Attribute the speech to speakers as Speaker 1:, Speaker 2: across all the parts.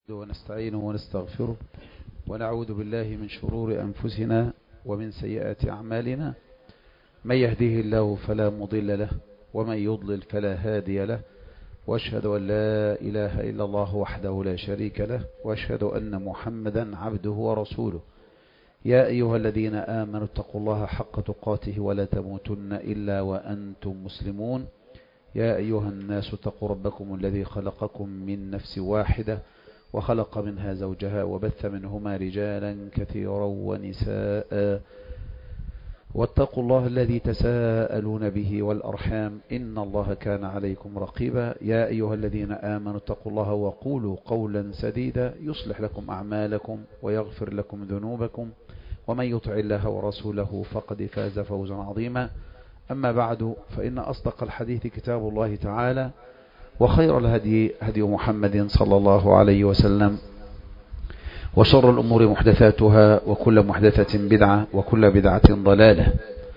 Speaker 1: ونستعينه ونستغفره ونعوذ بالله من شرور أنفسنا ومن سيئات أعمالنا. من يهديه الله فلا مضل له ومن يضلل فلا هادي له، وأشهد أن لا إله إلا الله وحده لا شريك له، وأشهد أن محمدا عبده ورسوله. يا أيها الذين آمنوا اتقوا الله حق تقاته ولا تموتن إلا وأنتم مسلمون. يا أيها الناس اتقوا ربكم الذي خلقكم من نفس واحدة وخلق منها زوجها وبث منهما رجالا كثيرا ونساء، واتقوا الله الذي تساءلون به والأرحام إن الله كان عليكم رقيبا. يا أيها الذين آمنوا اتقوا الله وقولوا قولا سديدا يصلح لكم أعمالكم ويغفر لكم ذنوبكم، ومن يطع الله ورسوله فقد فاز فوزا عظيما. أما بعد، فإن أصدق الحديث كتاب الله تعالى، وخير الهدي هدي محمد صلى الله عليه وسلم، وشر الأمور محدثاتها، وكل محدثة بدعة، وكل بدعة ضلالة.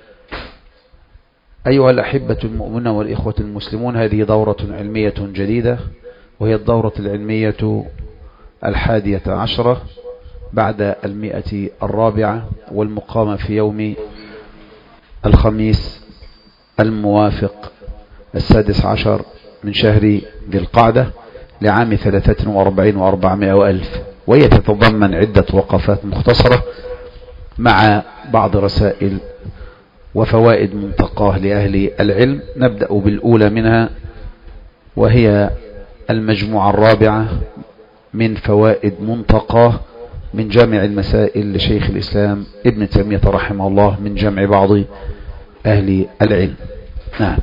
Speaker 1: أيها الأحبة المؤمنون والإخوة المسلمون، هذه دورة علمية جديدة، وهي الدورة العلمية 11 بعد 104، والمقامة في يوم الخميس الموافق 16 من شهر ذي القعدة لعام 43 و400 وألف، وهي تتضمن عدة وقفات مختصرة مع بعض رسائل وفوائد منتقاه لأهل العلم. نبدأ بالأولى منها، وهي المجموعة الرابعة من فوائد منتقاه من جامع المسائل لشيخ الإسلام ابن تيمية رحمه الله من جمع بعض أهل العلم. نعم.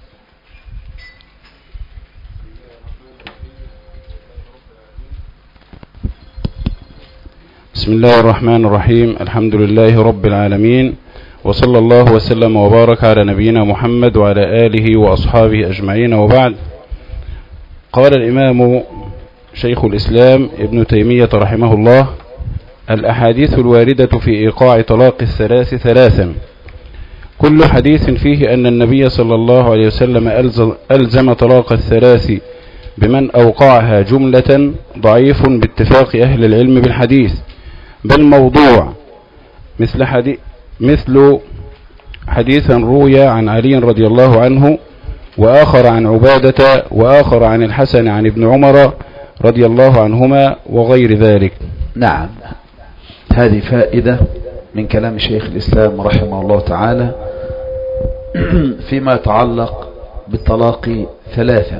Speaker 2: بسم الله الرحمن الرحيم. الحمد لله رب العالمين، وصلى الله وسلم وبارك على نبينا محمد وعلى آله وأصحابه أجمعين، وبعد. قال الإمام شيخ الإسلام ابن تيمية رحمه الله: الأحاديث الواردة في إيقاع طلاق الثلاث ثلاثا: كل حديث فيه أن النبي صلى الله عليه وسلم ألزم طلاق الثلاث بمن أوقعها جملة ضعيف باتفاق أهل العلم بالحديث، بل موضوع، مثل حديثا روي عن علي رضي الله عنه، وآخر عن عبادة، وآخر عن الحسن عن ابن عمر رضي الله عنهما، وغير ذلك.
Speaker 1: نعم، هذه فائدة من كلام شيخ الإسلام رحمه الله تعالى فيما يتعلق بالطلاق ثلاثا.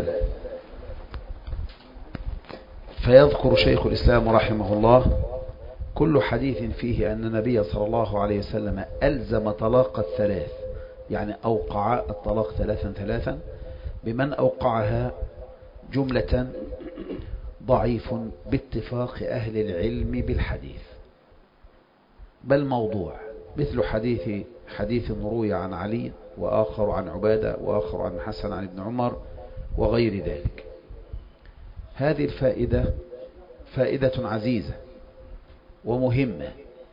Speaker 1: فيذكر شيخ الإسلام رحمه الله كل حديث فيه أن النبي صلى الله عليه وسلم ألزم طلاق الثلاث، يعني أوقع الطلاق ثلاثا بمن أوقعها جملة ضعيف باتفاق أهل العلم بالحديث، بل موضوع، مثل حديث روي عن علي، وآخر عن عبادة، وآخر عن حسن عن ابن عمر، وغير ذلك. هذه الفائدة فائدة عزيزة ومهمة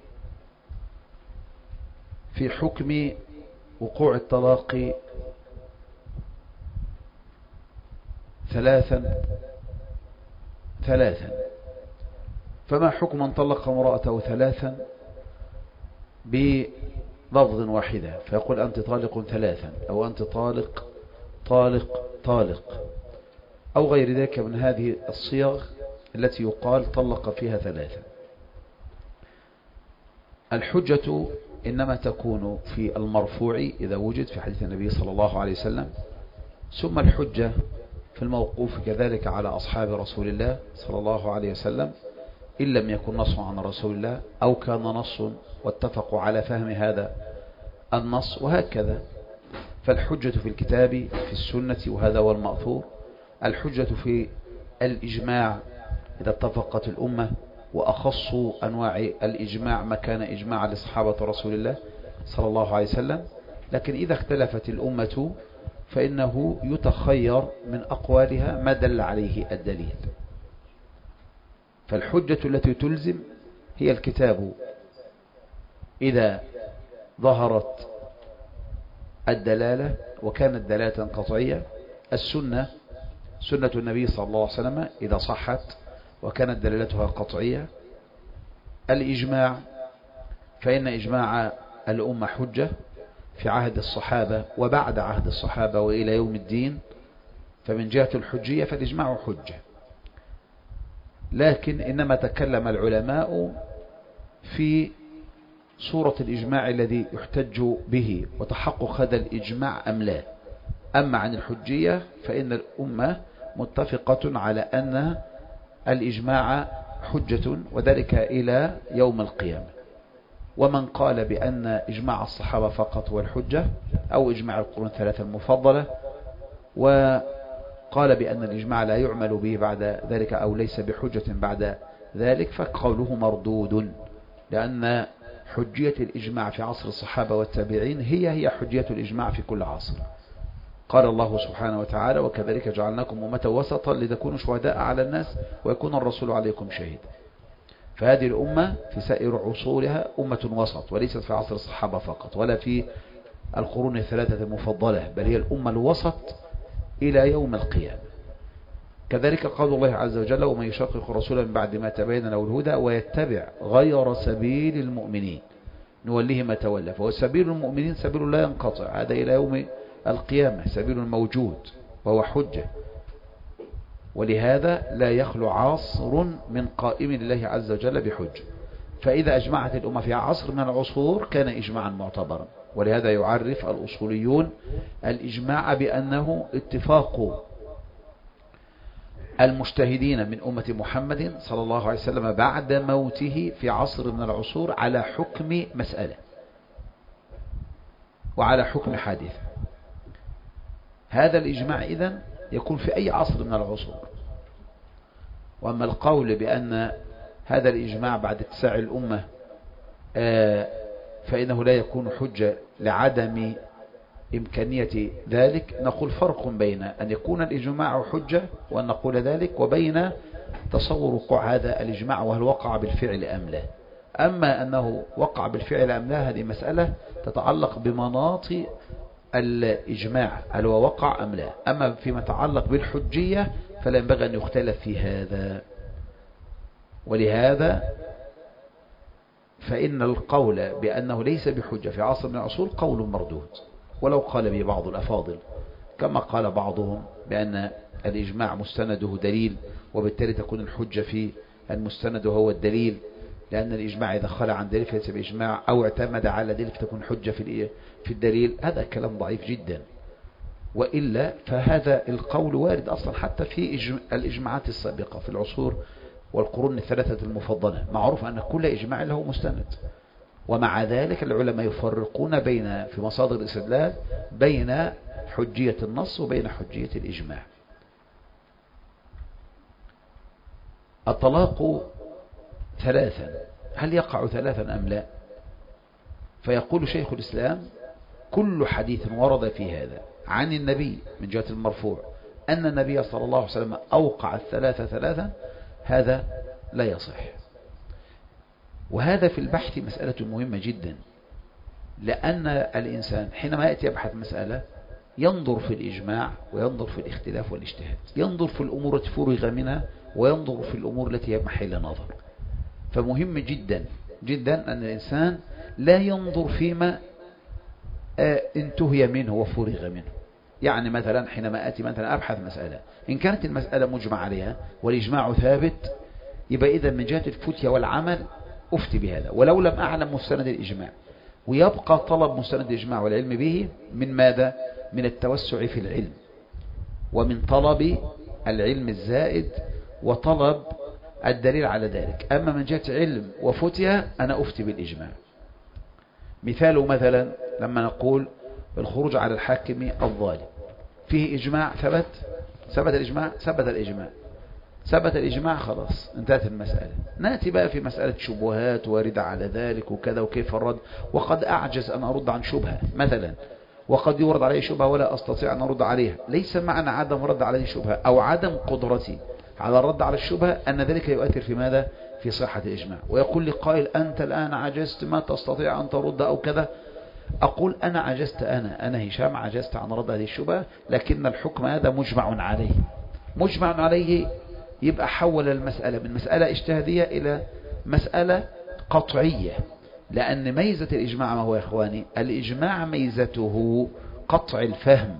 Speaker 1: في حكم وقوع الطلاق ثلاثا. فما حكم من طلق امرأته ثلاثا بلفظ واحدة، فيقول أنت طالق ثلاثا، أو أنت طالق طالق طالق، أو غير ذلك من هذه الصيغ التي يقال طلق فيها ثلاثا؟ الحجة إنما تكون في المرفوع إذا وجد في حديث النبي صلى الله عليه وسلم، ثم الحجة في الموقوف كذلك على أصحاب رسول الله صلى الله عليه وسلم، إن لم يكن نص عن رسول الله، أو كان نص واتفقوا على فهم هذا النص، وهكذا. فالحجة في الكتاب في السنة، وهذا هو المأثور. الحجة في الإجماع إذا اتفقت الأمة، وأخص أنواع الإجماع ما كان إجماع لصحابة رسول الله صلى الله عليه وسلم. لكن إذا اختلفت الأمة فإنه يتخير من أقوالها ما دل عليه الدليل. فالحجة التي تلزم هي الكتاب إذا ظهرت الدلالة وكانت دلالة قطعية، السنة سنة النبي صلى الله عليه وسلم إذا صحت وكانت دلالتها قطعية. الإجماع، فإن إجماع الأمة حجة في عهد الصحابة وبعد عهد الصحابة وإلى يوم الدين، فمن جهة الحجية فالإجماع حجة. لكن إنما تكلم العلماء في صورة الإجماع الذي يحتج به وتحقق هذا الإجماع أم لا. أما عن الحجية فإن الأمة متفقة على أن الإجماع حجة، وذلك إلى يوم القيامة. ومن قال بأن إجماع الصحابة فقط هو الحجة أو إجماع القرون الثلاثة المفضلة، وقال بأن الإجماع لا يعمل به بعد ذلك أو ليس بحجة بعد ذلك، فقوله مردود، لأن حجية الإجماع في عصر الصحابة والتابعين هي حجية الإجماع في كل عصر. قال الله سبحانه وتعالى: وكذلك جعلناكم أمة وسطا لتكونوا شهداء على الناس ويكون الرسول عليكم شهيد. فهذه الأمة في سائر عصورها أمة وسط، وليست في عصر الصحابة فقط ولا في القرون الثلاثة المفضلة، بل هي الأمة الوسط إلى يوم القيامة. كذلك قول الله عز وجل: ومن يشاقق الرسول من بعد ما تبين له الهدى ويتبع غير سبيل المؤمنين نوليه ما تولى. فهو سبيل المؤمنين سبيل لا ينقطع، هذا إلى يوم القيامة سبيل موجود وهو حجة. ولهذا لا يخلو عصر من قائم لله عز وجل بحجة. فإذا أجمعت الأمة في عصر من العصور كان إجماعا معتبرا. ولهذا يعرف الأصوليون الإجماع بأنه اتفاق المجتهدين من أمة محمد صلى الله عليه وسلم بعد موته في عصر من العصور على حكم مسألة وعلى حكم حادثة. هذا الإجماع إذن يكون في أي عصر من العصور. وأما القول بأن هذا الإجماع بعد اتساع الأمة فإنه لا يكون حجة لعدم إمكانية ذلك، نقول فرق بين أن يكون الإجماع حجة وأن نقول ذلك، وبين تصور وقوع هذا الإجماع وهل وقع بالفعل أم لا. أما أنه وقع بالفعل أم لا هذه مسألة تتعلق بمناط الإجماع هل هو وقع أم لا. أما فيما يتعلق بالحجية فلا ينبغي أن يختلف في هذا. ولهذا فإن القول بأنه ليس بحجة في عصر من العصور قول مردود، ولو قال به بعض الأفاضل، كما قال بعضهم بأن الإجماع مستنده دليل، وبالتالي تكون الحجة في المستند هو الدليل، لأن الإجماع إذا خلى عن دليل فليس بإجماع، أو اعتمد على دليل فتكون حجة في الدليل. هذا كلام ضعيف جدا. وإلا فهذا القول وارد أصلا حتى في الإجماعات السابقة في العصور والقرون الثلاثة المفضلة. معروف أن كل إجماع له مستند، ومع ذلك العلماء يفرقون بين في مصادر الاستدلال بين حجية النص وبين حجية الإجماع. الطلاق ثلاثا، هل يقع ثلاثا أم لا؟ فيقول شيخ الإسلام: كل حديث ورد في هذا عن النبي من جهة المرفوع أن النبي صلى الله عليه وسلم أوقع الثلاثة ثلاثا هذا لا يصح. وهذا في البحث مسألة مهمة جدا، لأن الإنسان حينما يأتي يبحث مسألة ينظر في الإجماع وينظر في الاختلاف والاجتهاد، ينظر في الأمور التي فرغ منها وينظر في الأمور التي هي محل نظر. فمهم جدا جدا أن الإنسان لا ينظر فيما انتهي منه وفرغ منه. يعني مثلا حينما آتي مثلا أبحث مسألة، إن كانت المسألة مجمع عليها والإجماع ثابت، يبقى إذا من جهة الفتية والعمل أفتي بهذا ولو لم أعلم مستند الإجماع. ويبقى طلب مستند الإجماع والعلم به من ماذا؟ من التوسع في العلم، ومن طلب العلم الزائد، وطلب الدليل على ذلك. أما من جهة علم وفتية أنا أفتي بالإجماع. مثاله مثلا لما نقول الخروج على الحاكم الظالم، فيه إجماع ثبت الإجماع، ثبت الإجماع خلاص انتهت المسألة. نأتي بقى في مسألة شبهات واردة على ذلك وكذا وكيف الرد، وقد أعجز أن أرد عن شبهة مثلا، وقد يورد عليه شبهة ولا أستطيع أن أرد عليها. ليس معنى عدم رد عليه شبهة أو عدم قدرتي على الرد على الشبهة أن ذلك يؤثر في ماذا؟ في صحة الإجماع. ويقول لي قائل: أنت الآن عجزت ما تستطيع أن ترد أو كذا. أقول أنا عجزت، أنا هشام عجزت عن رد هذه الشبهة، لكن الحكم هذا مجمع عليه. مجمع عليه يبقى حول المسألة من مسألة اجتهادية إلى مسألة قطعية. لأن ميزة الإجماع ما هو يا إخواني؟ الإجماع ميزته قطع الفهم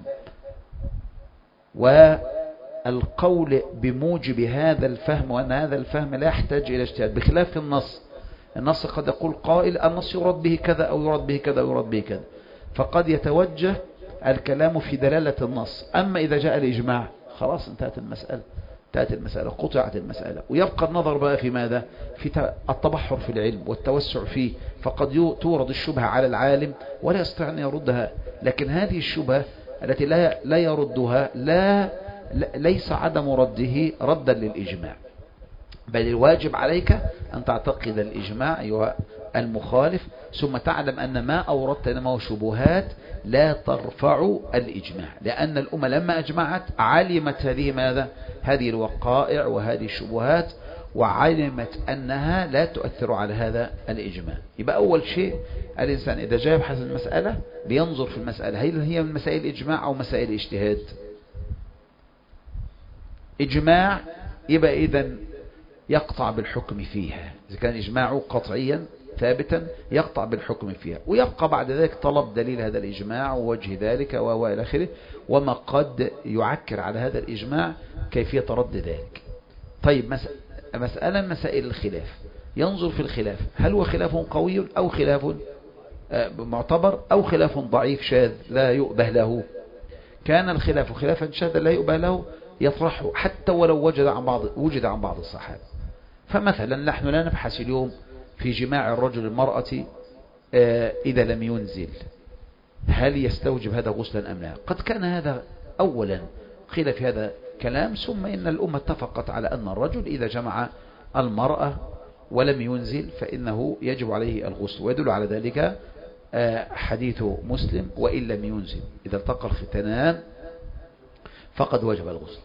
Speaker 1: والقول بموجب هذا الفهم، وأن هذا الفهم لا يحتاج إلى اجتهاد، بخلاف النص. النص قد يقول قائل النص يراد به كذا أو يراد به كذا أو يراد به كذا، فقد يتوجه الكلام في دلالة النص. أما إذا جاء الإجماع خلاص انتهت المسألة، قطعت المسألة، ويبقى النظر بقى في ماذا؟ في التبحر في العلم والتوسع فيه. فقد تورد الشبهة على العالم ولا يستطيع أن يردها، لكن هذه الشبهة التي لا يردها ليس عدم رده ردا للإجماع، بل الواجب عليك أن تعتقد الإجماع أيها المخالف، ثم تعلم أن ما أوردت إنما هو شبهات لا ترفع الإجماع. لأن الأمة لما أجمعت علمت هذه ماذا؟ هذه الوقائع وهذه الشبهات، وعلمت أنها لا تؤثر على هذا الإجماع. يبقى أول شيء الإنسان إذا جاء يبحث المسألة لينظر في المسألة هل هي من مسائل الإجماع أو مسائل الاجتهاد. إجماع يبقى إذن يقطع بالحكم فيها، إذا كان إجماعه قطعيا ثابتا يقطع بالحكم فيها، ويبقى بعد ذلك طلب دليل هذا الإجماع ووجه ذلك وإلى آخره، وما قد يعكر على هذا الإجماع كيفية رد ذلك. طيب مسألة مسائل الخلاف، ينظر في الخلاف هل هو خلاف قوي أو خلاف معتبر أو خلاف ضعيف شاذ لا يؤبه له. كان الخلاف خلافا شاذا لا يؤبه له يطرحه حتى ولو وجد عن بعض الصحابة. فمثلا نحن لا نبحث اليوم في جماع الرجل المرأة إذا لم ينزل هل يستوجب هذا غسلا أم لا. قد كان هذا أولا قيل في هذا كلام، ثم إن الأمة اتفقت على أن الرجل إذا جمع المرأة ولم ينزل فإنه يجب عليه الغسل، ويدل على ذلك حديث مسلم وإن لم ينزل إذا التقى الختانان فقد وجب الغسل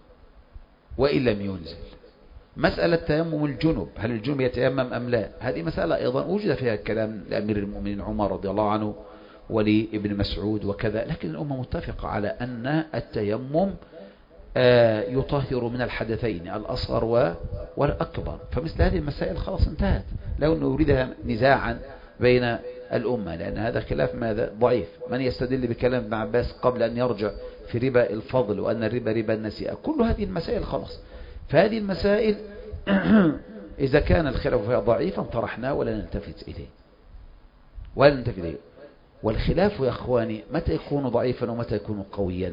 Speaker 1: وإن لم ينزل. مسألة تيمم الجنب، هل الجنب يتيمم أم لا؟ هذه مسألة أيضا وجد فيها الكلام لأمير المؤمنين عمر رضي الله عنه ولابن مسعود وكذا، لكن الأمة متفقة على أن التيمم يطهر من الحدثين الأصغر والأكبر. فمثل هذه المسائل خلاص انتهت، لو أنه يريدها نزاعا بين الأمة، لأن هذا خلاف ماذا؟ ضعيف. من يستدل بكلام ابن عباس قبل أن يرجع في ربا الفضل وأن الربا ربا النسيئة؟ كل هذه المسائل خلاص. فهذه المسائل إذا كان الخلاف فيها ضعيفا طرحناه ولا نلتفت إليه. والخلاف يا أخواني متى يكون ضعيفا ومتى يكون قويا؟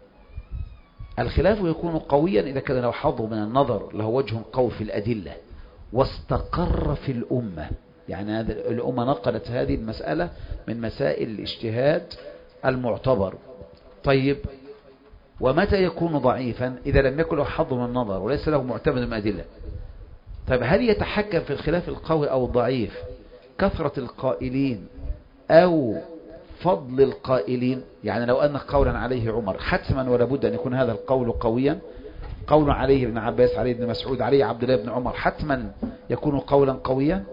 Speaker 1: الخلاف يكون قويا إذا كان له حظ من النظر، له وجه قوي في الأدلة واستقر في الأمة. يعني الأمة نقلت هذه المسألة من مسائل الاجتهاد المعتبر. طيب ومتى يكون ضعيفا؟ إذا لم يكن له حظ من النظر وليس له معتمد من الأدلة. طيب هل يتحكم في الخلاف القوي أو الضعيف كثرة القائلين أو فضل القائلين؟ يعني لو أن قولا عليه عمر حتما ولا بد أن يكون هذا القول قويا، قول عليه ابن عباس عليه ابن مسعود عليه عبد الله بن عمر حتما يكون قولا قويا؟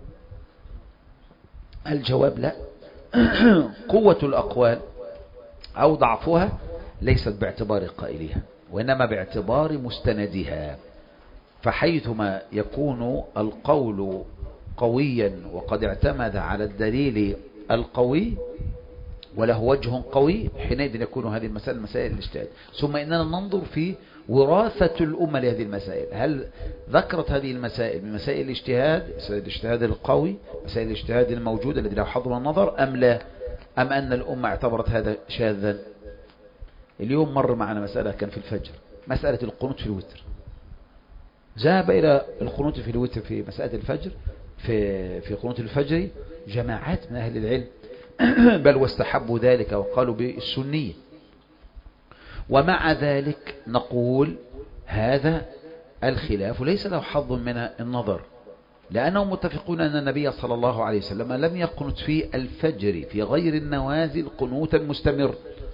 Speaker 1: الجواب لا. قوة الأقوال أو ضعفها ليست باعتبار قائلها وإنما باعتبار مستندها. فحيثما يكون القول قويا وقد اعتمد على الدليل القوي وله وجه قوي، حينئذ يكون هذه المسائل مسائل الاجتهاد. ثم إننا ننظر في وراثة الأمة لهذه المسائل، هل ذكرت هذه المسائل من مسائل الاجتهاد، مسائل الاجتهاد القوي، مسائل الاجتهاد الموجود الذي له حظ من النظر أم لا، أم أن الأمة اعتبرت هذا شاذا. اليوم مر معنا مسألة كان في الفجر، مسألة القنوت في الوتر. ذهب إلى القنوت في الوتر في مسألة الفجر في قنوت الفجر جماعات من أهل العلم بل واستحبوا ذلك وقالوا بالسنية. ومع ذلك نقول هذا الخلاف ليس له حظ من النظر، لأنهم متفقون أن النبي صلى الله عليه وسلم لم يقنت في الفجر في غير النوازل قنوتا مستمر،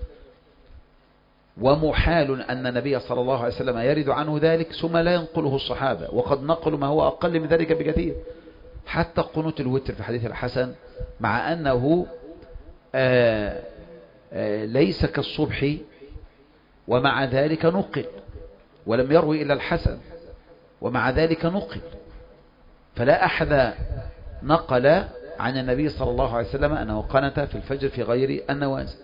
Speaker 1: ومحال أن النبي صلى الله عليه وسلم يرد عنه ذلك ثم لا ينقله الصحابة، وقد نقلوا ما هو أقل من ذلك بكثير. حتى قنوت الوتر في حديث الحسن مع أنه ليس كالصبح، ومع ذلك نقل ولم يروي إلا الحسن، ومع ذلك نقل. فلا أحد نقل عن النبي صلى الله عليه وسلم أنه قنت في الفجر في غير النوازل.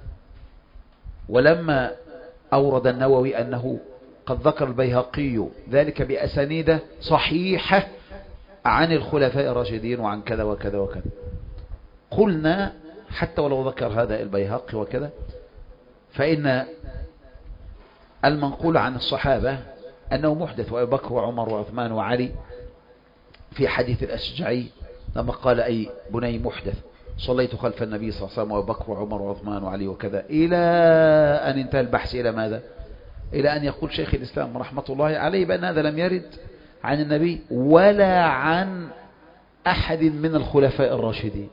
Speaker 1: ولما أورد النووي أنه قد ذكر البيهقي ذلك بأسانيد صحيحة عن الخلفاء الراشدين وعن كذا وكذا وكذا، قلنا حتى ولو ذكر هذا البيهقي وكذا، فإن المنقول عن الصحابة أنه محدث، وأبي بكر وعمر وعثمان وعلي في حديث الأشجعي لما قال أي بني محدث صليت خلف النبي صلى الله عليه وسلم وأبي بكر وعمر وعثمان وعلي وكذا، إلى أن انتهى البحث إلى ماذا؟ إلى أن يقول شيخ الإسلام رحمة الله عليه بأن هذا لم يرد عن النبي ولا عن أحد من الخلفاء الراشدين،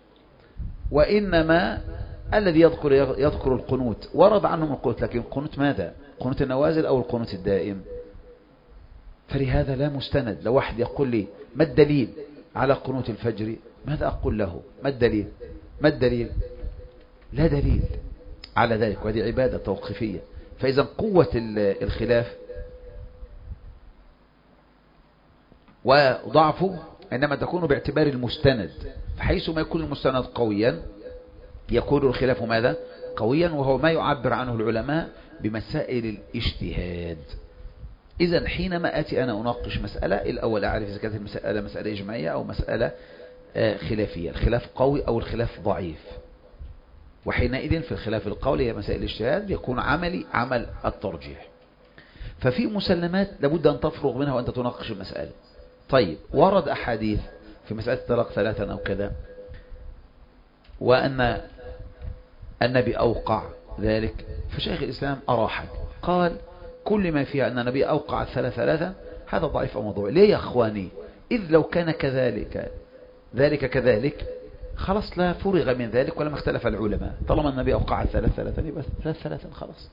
Speaker 1: وإنما الذي يذكر القنوت ورد عنهم القنوت، لكن القنوت ماذا؟ قنوت النوازل أو القنوت الدائم؟ فلهذا لا مستند. لو واحد يقول لي ما الدليل على قنوت الفجر، ماذا أقول له؟ ما الدليل؟ ما الدليل؟ لا دليل على ذلك، وهذه عبادة توقيفية. فإذا قوة الخلاف وضعفه إنما تكون باعتبار المستند، فحيث ما يكون المستند قويا يكون الخلاف ماذا؟ قويا، وهو ما يعبر عنه العلماء بمسائل الاجتهاد. إذا حينما أتي أنا أناقش مسألة، الأول أعرف إذا كانت المسألة مسألة إجماعية أو مسألة خلافية، الخلاف قوي أو الخلاف ضعيف. وحينئذ في الخلاف القولي هي مسائل الاجتهاد يكون عملي عمل الترجيح. ففي مسلمات لابد أن تفرغ منها وأنت تناقش المسألة. طيب ورد أحاديث في مسألة طلاق ثلاثا أو كذا، وأن النبي أوقع ذلك، فشيخ الإسلام أراحك قال كل ما فيها أن النبي أوقع ثلاثا هذا ضعيف أو موضوع. ليه يا أخواني؟ إذ لو كان كذلك كذلك خلاص لا فرغ من ذلك ولما اختلف العلماء، طالما النبي أوقع ثلاثا يبقى ثلاثا خلاص.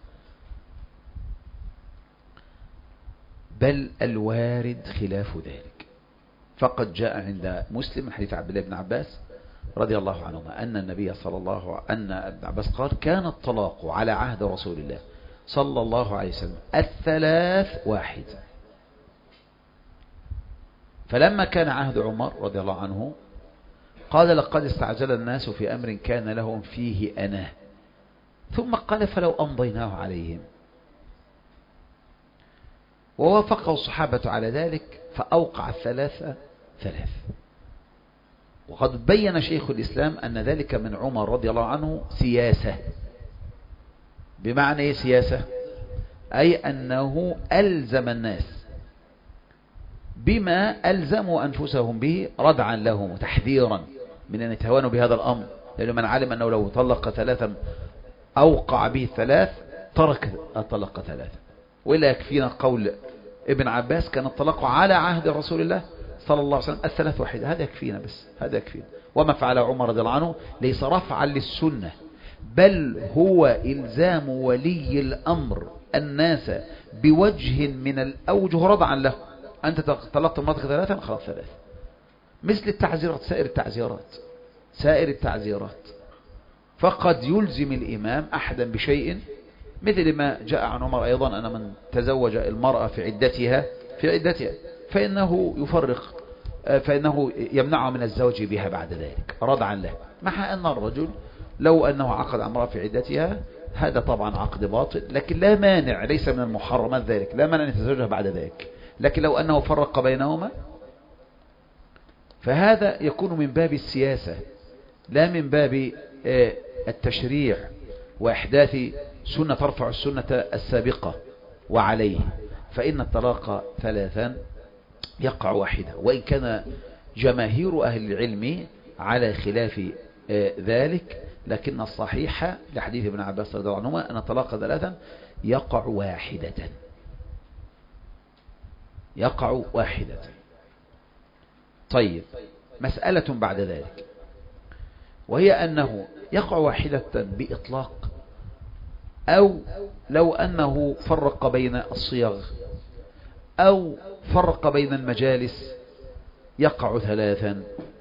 Speaker 1: بل الوارد خلاف ذلك، فقد جاء عند مسلم من حديث عبد الله بن عباس رضي الله عنهما أن النبي أن ابن عباس قال كان الطلاق على عهد رسول الله صلى الله عليه وسلم 3 فلما كان عهد عمر رضي الله عنه قال لقد استعجل الناس في أمر كان لهم فيه أناه، ثم قال فلو أمضيناه عليهم، ووافقه الصحابة على ذلك فأوقع 3. وقد بين شيخ الإسلام أن ذلك من عمر رضي الله عنه سياسة. بمعنى سياسة أي أنه ألزم الناس بما ألزموا أنفسهم به ردعا لهم وتحذيرا من أن يتهاونوا بهذا الأمر، لأنه من علم أنه لو طلق 3 أوقع به 3 ترك الطلق 3. وإلا يكفينا قول ابن عباس كان الطلاق على عهد رسول الله صلى الله عليه وسلم 3 هذا يكفينا، بس هذا يكفينا. وما فعل عمر رضي الله عنه ليس رفعا للسنة، بل هو إلزام ولي الأمر الناس بوجه من الأوجه رضعا له. أنت طلقت مرتك 3 خلاص 3، مثل التعزيرات سائر التعزيرات فقد يلزم الإمام أحدا بشيء، مثل ما جاء عن عمر أيضا أن من تزوج المرأة في عدتها فإنه يفرق، فإنه يمنعه من الزوج بها بعد ذلك ردعا له، مع أن الرجل لو أنه عقد امرأة في عدتها هذا طبعا عقد باطل، لكن لا مانع، ليس من المحرمات ذلك، لا مانع أن يتزوجها بعد ذلك. لكن لو أنه فرق بينهما فهذا يكون من باب السياسة لا من باب التشريع وإحداث سنة ترفع السنة السابقة. وعليه فإن الطلاق 3 يقع 1، وإن كان جماهير أهل العلم على خلاف ذلك، لكن الصحيح لحديث ابن عباس رضي الله عنهما أن الطلاق 3 يقع 1. طيب مسألة بعد ذلك، وهي أنه يقع 1 بإطلاق، أو لو أنه فرق بين الصيغ أو فرق بين المجالس يقع 3.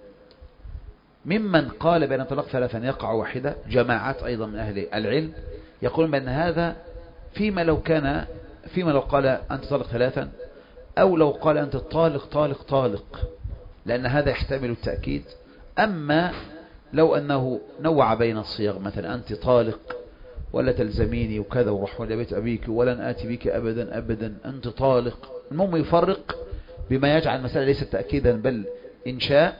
Speaker 1: ممن قال بأن طلاق 3 يقع 1 جماعات أيضا من أهل العلم يقولون بأن هذا فيما لو قال أنت طلق 3 أو لو قال أنت طالق طالق طالق، لأن هذا يحتمل التأكيد. أما لو أنه نوع بين الصيغ، مثلا أنت طالق ولا تلزميني وكذا وروح ولا بيت أبيك ولن آتي بك أبدا أبدا، أنت طالق، المهم يفرق بما يجعل المسألة ليست تأكيدا بل إنشاء،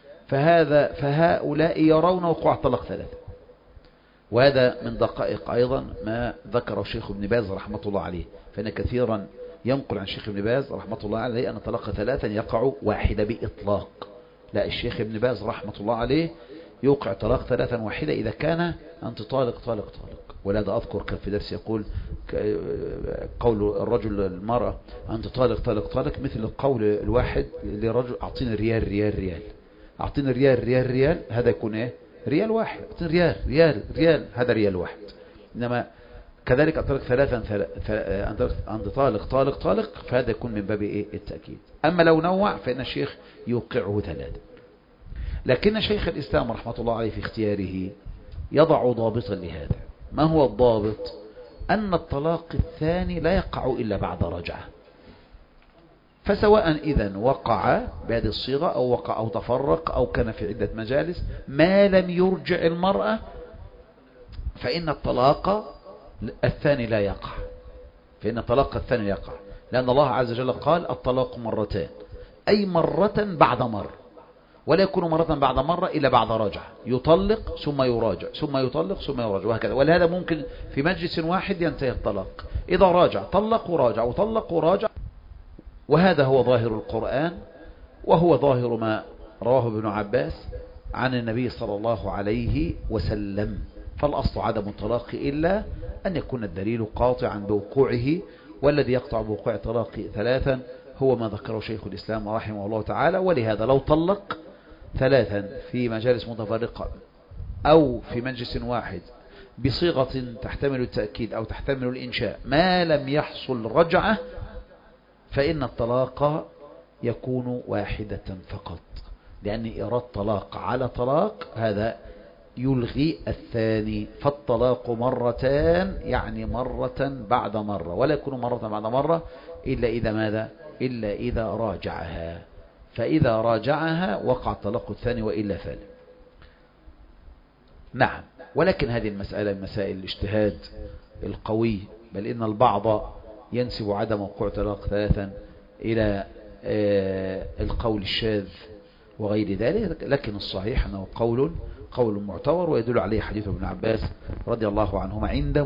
Speaker 1: فهؤلاء يرون وقوع الطلاق ثلاثة. وهذا من دقائق أيضا ما ذكره الشيخ ابن باز رحمة الله عليه، فإن كثيرا ينقل عن الشيخ ابن باز رحمة الله عليه أن طلاق ثلاثا يقع واحدة بإطلاق. لا، الشيخ ابن باز رحمة الله عليه يوقع طلاق ثلاثا واحدة إذا كان أنت طالق طالق طالق. ولهذا أذكر كان في درس يقول قول الرجل المرأة أنت طالق طالق طالق مثل قول الواحد لرجل أعطيني ريال ريال ريال، أعطيني ريال ريال ريال، هذا يكون إيه؟ ريال واحد. أعطيني ريال ريال ريال، هذا ريال واحد. إنما كذلك أطلق ثلاثا أنت طالق طالق طالق، فهذا يكون من باب إيه؟ التأكيد. أما لو نوع فإن الشيخ يوقعه ثلاثا. لكن شيخ الإسلام رحمة الله عليه في اختياره يضع ضابطا لهذا. ما هو الضابط؟ أن الطلاق الثاني لا يقع إلا بعد رجعة. فسواء إذن وقع بهذه الصيغة أو وقع أو تفرق أو كان في عدة مجالس، ما لم يرجع المرأة فإن الطلاق الثاني لا يقع، فإن الطلاق الثاني يقع، لأن الله عز وجل قال الطلاق مرتان، أي مرة بعد مرة، ولا يكون مرة بعد مرة إلا بعد رجعة، يطلق ثم يراجع ثم يطلق ثم يراجع وهكذا. ولهذا ممكن في مجلس واحد ينتهي الطلاق، إذا راجع طلق وراجع وطلق وراجع. وهذا هو ظاهر القرآن، وهو ظاهر ما رواه ابن عباس عن النبي صلى الله عليه وسلم. فالأصل عدم الطلاق إلا أن يكون الدليل قاطعا بوقوعه، والذي يقطع بوقوع الطلاق ثلاثا هو ما ذكره شيخ الإسلام رحمه الله تعالى. ولهذا لو طلق ثلاثا في مجالس متفرقة أو في مجلس واحد بصيغة تحتمل التأكيد أو تحتمل الإنشاء ما لم يحصل رجعة، فإن الطلاق يكون واحدة فقط، لأن إرادة طلاق على طلاق هذا يلغي الثاني. فالطلاق مرتان يعني مرة بعد مرة، ولا يكون مرة بعد مرة إلا إذا ماذا؟ إلا إذا راجعها، فإذا راجعها وقع الطلاق الثاني وإلا فلا. نعم، ولكن هذه المسألة مسائل الاجتهاد القوي، بل إن البعض ينسب عدم وقوع طلاق ثلاثا إلى القول الشاذ وغير ذلك، لكن الصحيح أنه قول معتبر، ويدل عليه حديث ابن عباس رضي الله عنهما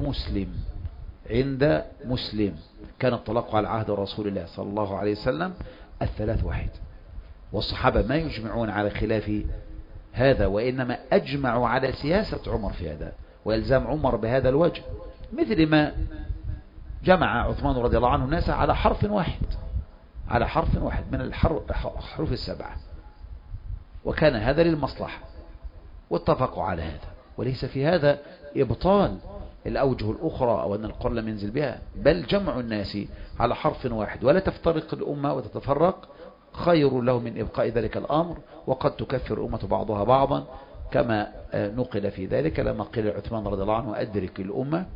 Speaker 1: عند مسلم كان الطلاق على عهد رسول الله صلى الله عليه وسلم الثلاث واحد. والصحابة ما يجمعون على خلاف هذا، وإنما أجمعوا على سياسة عمر في هذا وإلزام عمر بهذا الوجه، مثل ما جمع عثمان رضي الله عنه الناس على حرف واحد من الحروف السبعة، وكان هذا للمصلحة واتفقوا على هذا. وليس في هذا إبطال الأوجه الأخرى أو أن القرآن لم ينزل بها، بل جمع الناس على حرف واحد ولا تفترق الأمة وتتفرق خير له من إبقاء ذلك الأمر، وقد تكفر الأمة بعضها بعضا كما نقل في ذلك لما قيل عثمان رضي الله عنه أدرك الأمة،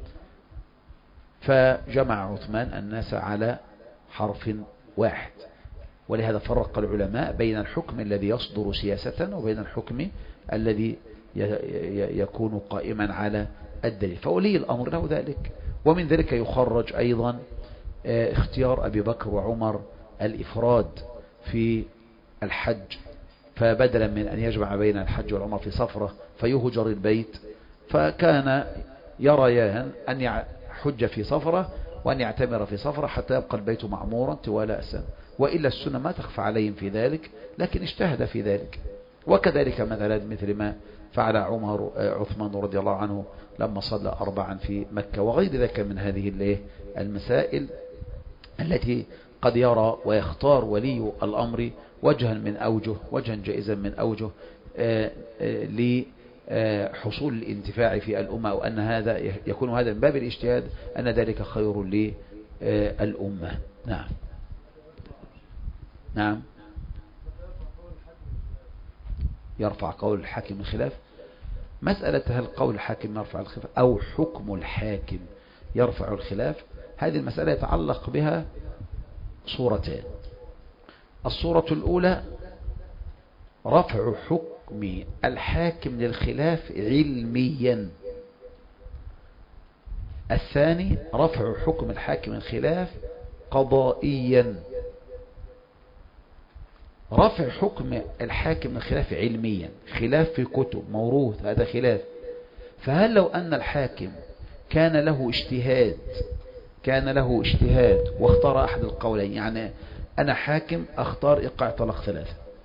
Speaker 1: فجمع عثمان الناس على حرف واحد. ولهذا فرق العلماء بين الحكم الذي يصدر سياسة وبين الحكم الذي يكون قائما على الدليل، فولي الأمر له ذلك. ومن ذلك يخرج أيضا اختيار أبي بكر وعمر الإفراد في الحج، فبدلا من أن يجمع بين الحج والعمر في صفرة فيهجر البيت، فكان يريان أن يحج في صفرة وأن يعتمر في صفرة حتى يبقى البيت معمورا طوال السنة، وإلا السنة ما تخفى عليهم في ذلك، لكن اجتهد في ذلك. وكذلك مثل ما فعل عثمان رضي الله عنه لما صلى 4 في مكة، وغير ذلك من هذه المسائل التي قد يرى ويختار ولي الأمر وجها جائزا من أوجه لحصول الانتفاع في الأمة، وأن هذا يكون هذا من باب الاجتهاد أن ذلك خير للأمة. نعم يرفع قول الحاكم الخلاف. مسألة هل قول الحاكم يرفع الخلاف أو حكم الحاكم يرفع الخلاف، هذه المسألة يتعلق بها صورتان. الصورة الأولى رفع حكم الحاكم للخلاف علميا. الثاني رفع حكم الحاكم للخلاف قضائيا. رفع حكم الحاكم للخلاف علميا، خلاف في كتب موروث، هذا خلاف. فهل لو أن الحاكم كان له اجتهاد واختار أحد القولين، يعني أنا حاكم أختار إيقاع طلاق 3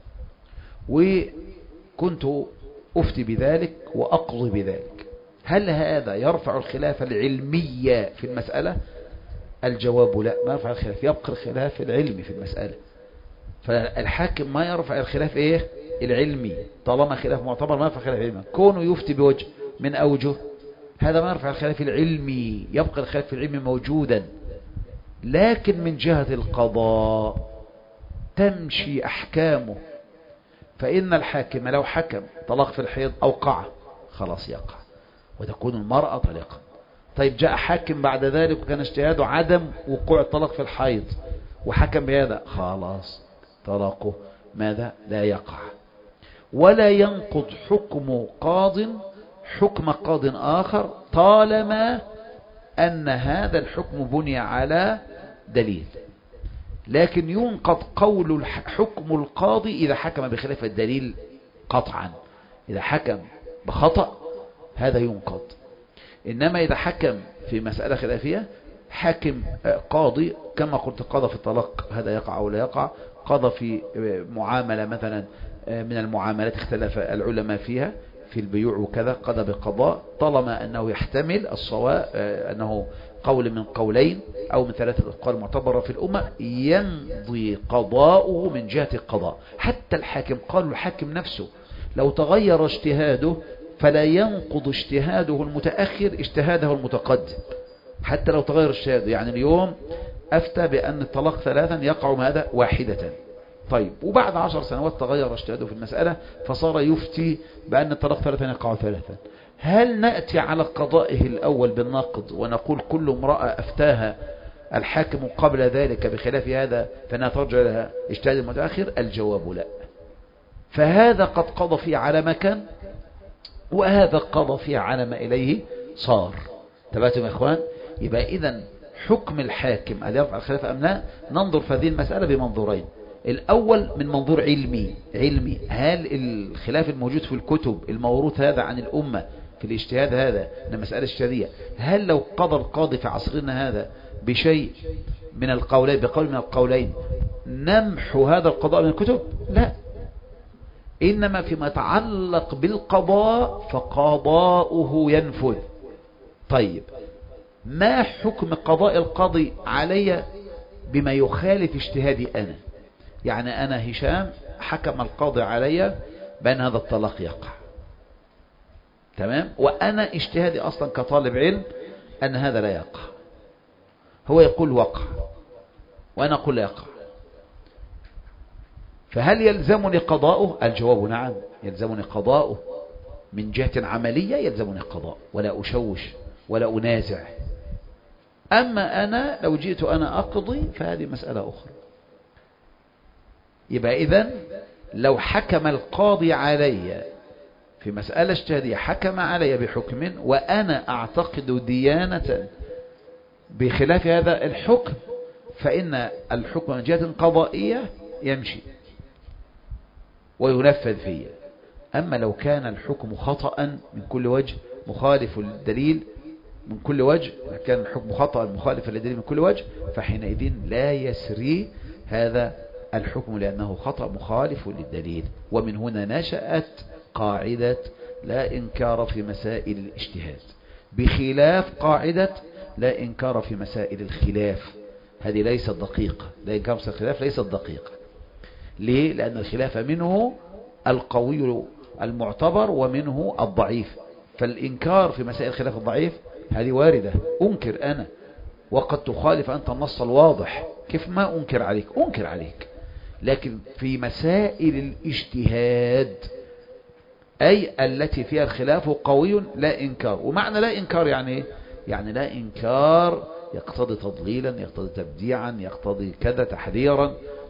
Speaker 1: وكنت أفتي بذلك وأقضي بذلك، هل هذا يرفع الخلاف العلمية في المسألة؟ الجواب لا، ما يرفع الخلاف، يبقى الخلاف العلمي في المسألة. فالحاكم ما يرفع الخلاف العلمي، طالما خلاف معتبر ما يرفع الخلاف العلمي. كونه يفتي بوجه من أوجه، هذا ما يرفع الخلاف العلمي، يبقى الخلاف العلمي موجودا. لكن من جهة القضاء تمشي أحكامه. فإن الحاكم لو حكم طلاق في الحيض أوقع، خلاص يقع وتكون المرأة طلقا. طيب جاء حاكم بعد ذلك وكان اجتهاده عدم وقوع الطلاق في الحيض وحكم بهذا، خلاص طلاقه ماذا؟ لا يقع. ولا ينقض حكم قاض آخر طالما أن هذا الحكم بني على دليل. لكن ينقض قول حكم القاضي إذا حكم بخلاف الدليل قطعا. إذا حكم بخطأ هذا ينقض. إنما إذا حكم في مسألة خلافية، حاكم قاضي كما قلت قضى في الطلاق هذا يقع أو لا يقع، قضى في معاملة مثلا من المعاملات اختلف العلماء فيها في البيوع وكذا، قضى بقضاء طالما أنه يحتمل الصواب، أنه قول من قولين أو من 3 أقوال معتبرة في الأمة، يمضي قضاؤه من جهة القضاء. حتى الحاكم، قالوا الحاكم نفسه لو تغير اجتهاده فلا ينقض اجتهاده المتأخر اجتهاده المتقدم، حتى لو تغير اجتهاده. يعني اليوم أفتى بأن الطلاق 3 يقع ماذا؟ واحدة. طيب وبعد 10 سنوات تغير اجتهاده في المسألة فصار يفتي بأن الطلاق 3 يقع 3. هل نأتي على قضائه الأول بالنقض ونقول كل امرأة أفتاها الحاكم قبل ذلك بخلاف هذا فإنها ترجع لها اجتهاد المتأخر؟ الجواب لا. فهذا قد قضى فيه على ما كان، وهذا قضى فيه على ما إليه صار. تبعتم يا إخوان؟ يبقى إذن حكم الحاكم هل يرفع الخلاف أم لا؟ ننظر في هذه المسألة بمنظورين. الأول من منظور علمي، هل الخلاف الموجود في الكتب الموروث هذا عن الأمة في الاجتهاد هذا إن مسألة اجتهادية، هل لو قضى القاضي في عصرنا هذا بشيء من القولين، بقول من القولين، نمحو هذا القضاء من الكتب؟ لا. إنما فيما يتعلق بالقضاء فقضاؤه ينفذ. طيب ما حكم قضاء القاضي علي بما يخالف اجتهادي أنا؟ يعني أنا هشام حكم القاضي علي بأن هذا الطلاق يقع، تمام، وأنا اجتهادي أصلا كطالب علم أن هذا لا يقع. هو يقول وقع وأنا أقول لا يقع، فهل يلزمني قضاؤه؟ الجواب نعم، يلزمني قضاؤه. من جهة عملية يلزمني قضاء، ولا أشوش ولا أنازع. أما أنا لو جئت أنا أقضي فهذه مسألة أخرى. يبقى إذن لو حكم القاضي علي في مسألة اجتهادية، حكم علي بحكم وأنا أعتقد ديانة بخلاف هذا الحكم، فإن الحكم من جهة قضائية يمشي وينفذ فيه. أما لو كان الحكم خطأ من كل وجه مخالف للدليل من كل وجه، كان الحكم خطأ مخالف للدليل من كل وجه، فحينئذ لا يسري هذا الحكم لأنه خطأ مخالف للدليل. ومن هنا نشأت قاعدة لا إنكار في مسائل الاجتهاد، بخلاف قاعدة لا إنكار في مسائل الخلاف. هذه ليست دقيقة، لا إنكار في الخلاف ليست دقيقة. ليه؟ لأن الخلاف منه القوي المعتبر ومنه الضعيف. فالإنكار في مسائل الخلاف الضعيف هذه واردة، أنكر أنا وقد تخالف أنت النص الواضح، كيف ما أنكر عليك؟ أنكر عليك. لكن في مسائل الاجتهاد أي التي فيها الخلاف قوي لا إنكار. ومعنى لا إنكار يعني يعني لا إنكار يقتضي تضليلا، يقتضي تبديعا، يقتضي كذا تحذيرا،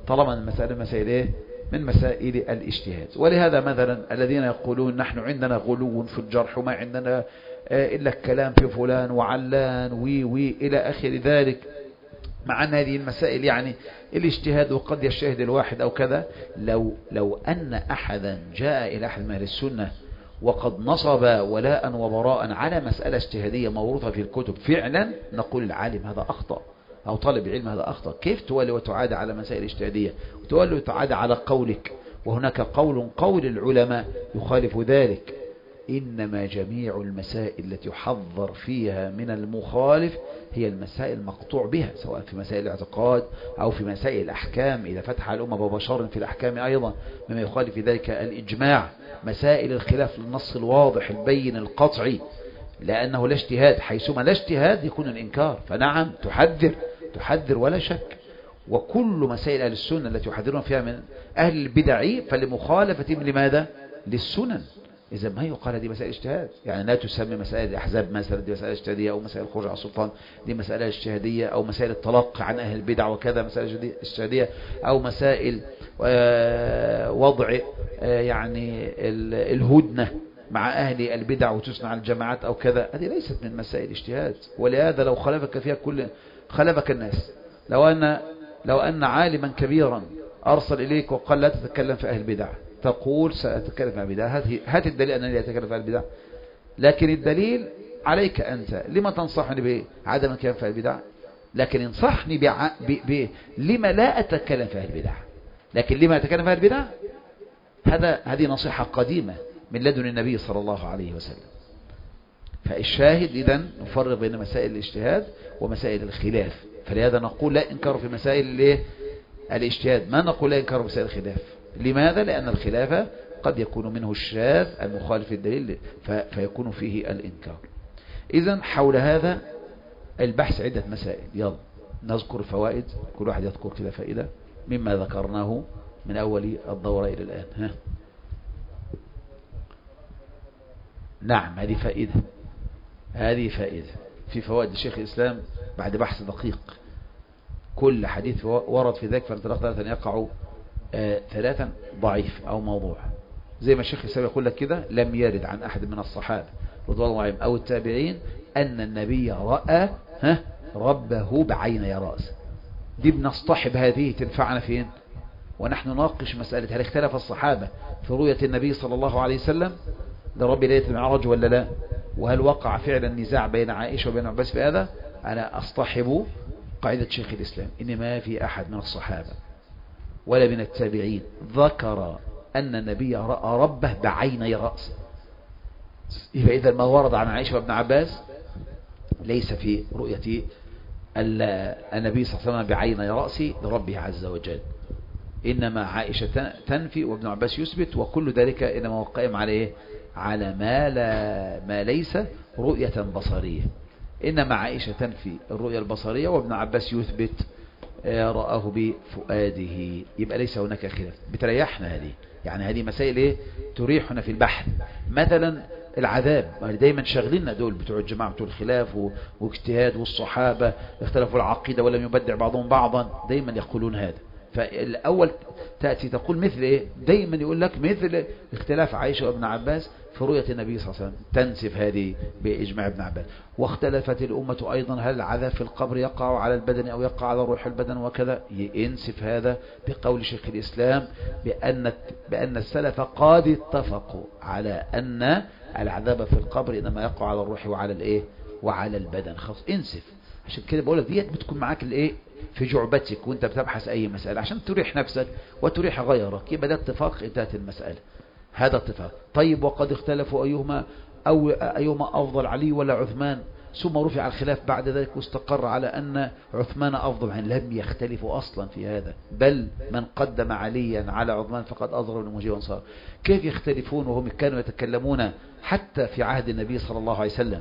Speaker 1: طالما المسألة مسائل إيه؟ من مسائل الاجتهاد. ولهذا مثلا الذين يقولون نحن عندنا غلو في الجرح وما عندنا إلا الكلام في فلان وعلان وي إلى آخر ذلك، مع أن هذه المسائل يعني الاجتهاد وقد يجتهد الواحد أو كذا. لو أن أحدا جاء إلى أحد من أهل السنة وقد نصب ولاء وبراء على مسألة اجتهادية موروثة في الكتب فعلا، نقول العالم هذا أخطأ أو طالب العلم هذا أخطأ. كيف تولي وتعاد على مسائل اجتهادية وتولي وتعاد على قولك وهناك قول العلماء يخالف ذلك؟ إنما جميع المسائل التي يحذر فيها من المخالف هي المسائل المقطوع بها، سواء في مسائل الاعتقاد أو في مسائل الأحكام. إذا فتح الأمة ببشر في الأحكام أيضا مما يخالف في ذلك الإجماع، مسائل الخلاف للنص الواضح البين القطعي، لأنه لا اجتهاد، حيثما لا اجتهاد يكون الإنكار. فنعم تحذر ولا شك. وكل مسائل أهل السنة التي يحذرون فيها من أهل البدع فلمخالفتهم لماذا؟ للسنن. إذا ما يقال هذه مسائل اجتهاد، يعني لا تسمى مسائل الأحزاب مثلا دي مسائل اجتهادية، أو مسائل الخروج على السلطان دي مسائل اجتهادية، أو مسائل الطلاق عن أهل البدع وكذا مسائل اجتهادية، أو مسائل وضع يعني الهدنة مع أهل البدع وتصنع الجماعات أو كذا، هذه ليست من مسائل اجتهاد. ولهذا لو خالفك فيها خالفك الناس. لو أن عالما كبيرا أرسل إليك وقال لا تتكلم في أهل البدع، تقول سأتكلم في أهل البدع، هات الدليل أنني لا أتكلم في أهل البدع. لكن الدليل عليك أنت، لما تنصحني بعدم الكلام في أهل البدع؟ لكن انصحني لما لا أتكلم في أهل البدع. لكن لما أتكلم في أهل البدع هذه نصيحة قديمة من لدن النبي صلى الله عليه وسلم. فالشاهد إذن نفرق بين مسائل الاجتهاد ومسائل الخلاف. فلهذا نقول لا إنكار في مسائل الاجتهاد، ما نقول لا إنكار في مسائل الخلاف. لماذا؟ لأن الخلاف قد يكون منه الشاذ المخالف الدليل فيكون فيه الإنكار. إذن حول هذا البحث عدة مسائل. يلا نذكر فوائد، كل واحد يذكر كده فائدة مما ذكرناه من أول الدورة إلى الآن. نعم، هذه فائدة في فوائد الشيخ الإسلام بعد بحث دقيق. كل حديث ورد في ذلك فانطلاق ثلاثا يقع ثلاثا ضعيف أو موضوع. زي ما الشيخ الإسلام يقول لك كده: لم يرد عن أحد من الصحابة رضوان الله عليهم أو التابعين أن النبي رأى ربه بعيني رأسه. دي بنصطحب هذه تنفعنا فين؟ ونحن نناقش مسألة هل اختلف الصحابة في رؤية النبي صلى الله عليه وسلم لرب ليلة المعراج ولا لا؟ وهل وقع فعلا نزاع بين عائشة وبين عباس في هذا؟ أنا أصطحب قاعدة شيخ الإسلام إن ما في أحد من الصحابة ولا من التابعين ذكر أن النبي رأى ربه بعيني رأسه. يبقى إذا ما ورد عن عائشة وابن عباس ليس في رؤية النبي صلى الله عليه وسلم بعيني رأسه لربه عز وجل، إنما عائشة تنفي وابن عباس يثبت، وكل ذلك إنما هو قائم عليه على ما ليس رؤية بصرية. إنما عائشة تنفي الرؤية البصرية وابن عباس يثبت رآه بفؤاده. يبقى ليس هناك خلاف. بتريحنا هذه، يعني هذه مسائل تريحنا في البحث. مثلا العذاب دايما شغلنا دول بتوع الجماعة بتوع الخلاف واجتهاد، والصحابة اختلفوا العقيدة ولم يبدع بعضهم بعضا، دايما يقولون هذا. فالأول تأتي تقول مثل دايما يقول لك مثل اختلاف عائشة وابن عباس في رؤية النبي صلى الله عليه وسلم، تنسف هذه بإجماع ابن عباس. واختلفت الأمة أيضا هل العذاب في القبر يقع على البدن أو يقع على روح البدن وكذا، ينسف هذا بقول شيخ الإسلام بأن السلف قد اتفقوا على أن العذاب في القبر إنما يقع على الروح وعلى البدن. خلاص انسف. عشان كده بقول لك ديت بتكون معاك في جعبتك وانت بتبحث اي مسألة عشان تريح نفسك وتريح غيرك. يبقى ده اتفاق، انتهت المسألة. هذا اتفاق. طيب وقد اختلفوا ايهما افضل، علي ولا عثمان؟ ثم رفع الخلاف بعد ذلك واستقر على ان عثمان افضل. يعني لم يختلفوا اصلا في هذا، بل من قدم عليا على عثمان فقد اظهر المجيء وانصار. كيف يختلفون وهم كانوا يتكلمون حتى في عهد النبي صلى الله عليه وسلم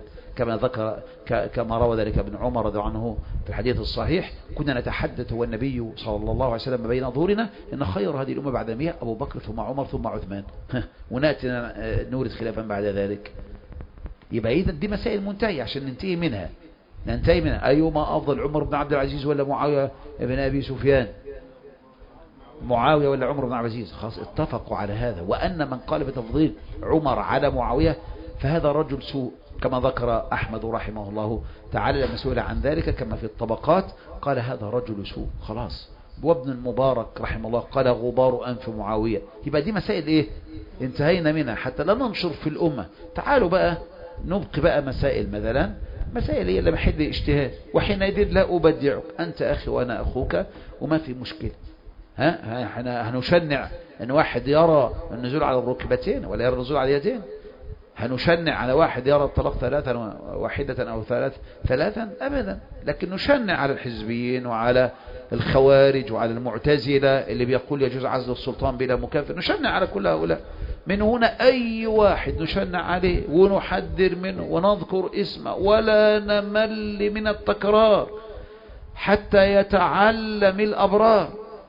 Speaker 1: كما روى ذلك ابن عمر رضي الله عنه في الحديث الصحيح: كنا نتحدث والنبي صلى الله عليه وسلم بين ظهورنا إن خير هذه الأمة بعد 100 أبو بكر ثم عمر ثم عثمان، ونأتي نورد خلافا بعد ذلك. يبقى إذا دي مسائل منتهية عشان ننتهي منها. أيهما أفضل، عمر بن عبد العزيز ولا معاوية بن أبي سفيان؟ معاوية ولا عمر بن عبد العزيز، خلاص اتفقوا على هذا. وأن من قال بتفضيل عمر على معاوية فهذا رجل سوء، كما ذكر أحمد رحمه الله تعالى لما سئل عن ذلك كما في الطبقات قال هذا رجل سوء خلاص. وابن المبارك رحمه الله قال غبار أنف معاوية. يبقى دي مسائل ايه انتهينا منها حتى لا ننشر في الأمة. تعالوا بقى نبقي بقى مسائل، مثلا مسائل هي اللي محل اجتهاد، وحينئذ لا أبدعك، أنت أخي وأنا أخوك وما في مشكلة. هنشنع أن واحد يرى النزول على الركبتين ولا يرى النزول على اليدين؟ هنشنع على واحد يرى الطلاق ثلاثا واحدة أو ثلاثا؟ أبدا. لكن نشنع على الحزبيين وعلى الخوارج وعلى المعتزلة اللي بيقول يجوز عزل السلطان بلا مكافئ، نشنع على كل هؤلاء. من هنا أي واحد نشنع عليه ونحذر منه ونذكر اسمه ولا نمل من التكرار حتى يتعلم الأبرار.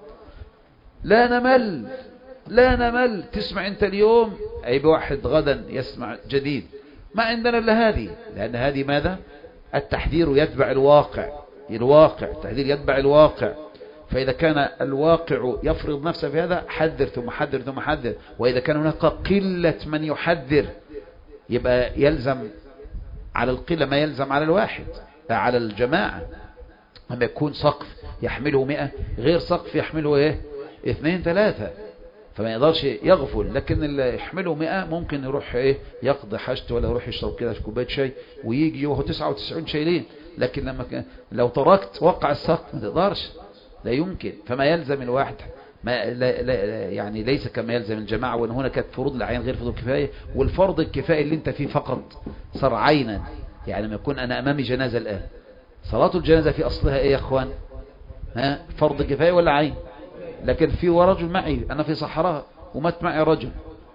Speaker 1: لا نمل لا نمل. تسمع انت اليوم عيب واحد غدا يسمع جديد. ما عندنا الا هذه، لأن هذه ماذا؟ التحذير يتبع الواقع. التحذير يتبع الواقع. فإذا كان الواقع يفرض نفسه في هذا حذر ثم حذر ثم حذر. وإذا كان هناك قلة من يحذر يبقى يلزم على القلة ما يلزم على الواحد على الجماعة. أما يكون سقف يحمله 100 غير سقف يحمله 2 3، فما يقدرش يغفل. لكن اللي يحمله 100 ممكن يروح يقضي حاجته ولا يروح يشرب كده كوبايه شاي ويجي وهو 99 شايلين. لكن لو تركت وقع السقف ما تقدرش، لا يمكن. فما يلزم الواحد ما لا يعني ليس كما يلزم الجماعة. وان هنا كانت فروض العين غير فروض الكفاية، والفرض الكفاية اللي انت فيه فقط صار عينا. يعني لما يكون انا امامي جنازة الان، صلاة الجنازة في اصلها ايه يا اخوان؟ فرض كفاية ولا عين؟ لكن في ورجل معي انا في صحراء ومات معي رجل،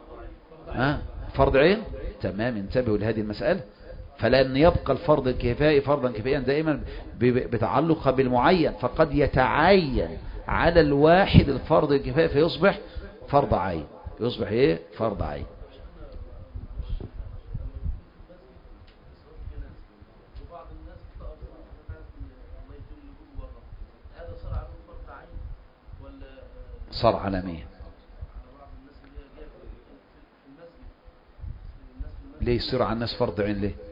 Speaker 1: فرض عين. تمام، انتبهوا لهذه المسألة. فلأن يبقى الفرض الكفائي فرضا كفائيا دائما بتعلق بالمعين، فقد يتعين على الواحد الفرض الكفائي فيصبح فرض عين. يصبح فرض عين. صار علامية. ليه يصير على الناس فرض عين؟ ليه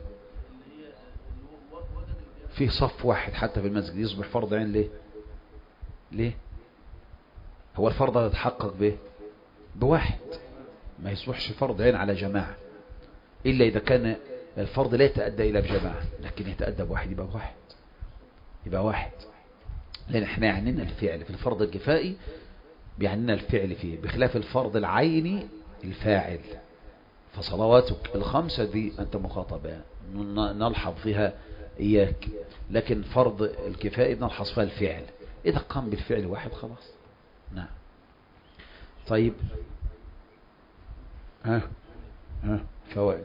Speaker 1: في صف واحد حتى في المسجد يصبح فرض عين؟ ليه هو الفرض يتحقق بواحد، ما يصبحش فرض عين على جماعة إلا إذا كان الفرض لا يتأدى إلى بجماعة، لكن يتأدى بواحد يبقى واحد. لأن احنا يعنينا الفعل في الفرض الكفائي، بيعنينا الفعل فيه، بخلاف الفرض العيني الفاعل. فصلواتك الخمسة دي أنت مخاطب نلحظ فيها إياك، لكن فرض الكفائي بنلحظ فيها الفعل. إذا قام بالفعل واحد خلاص. نعم. طيب فوائد.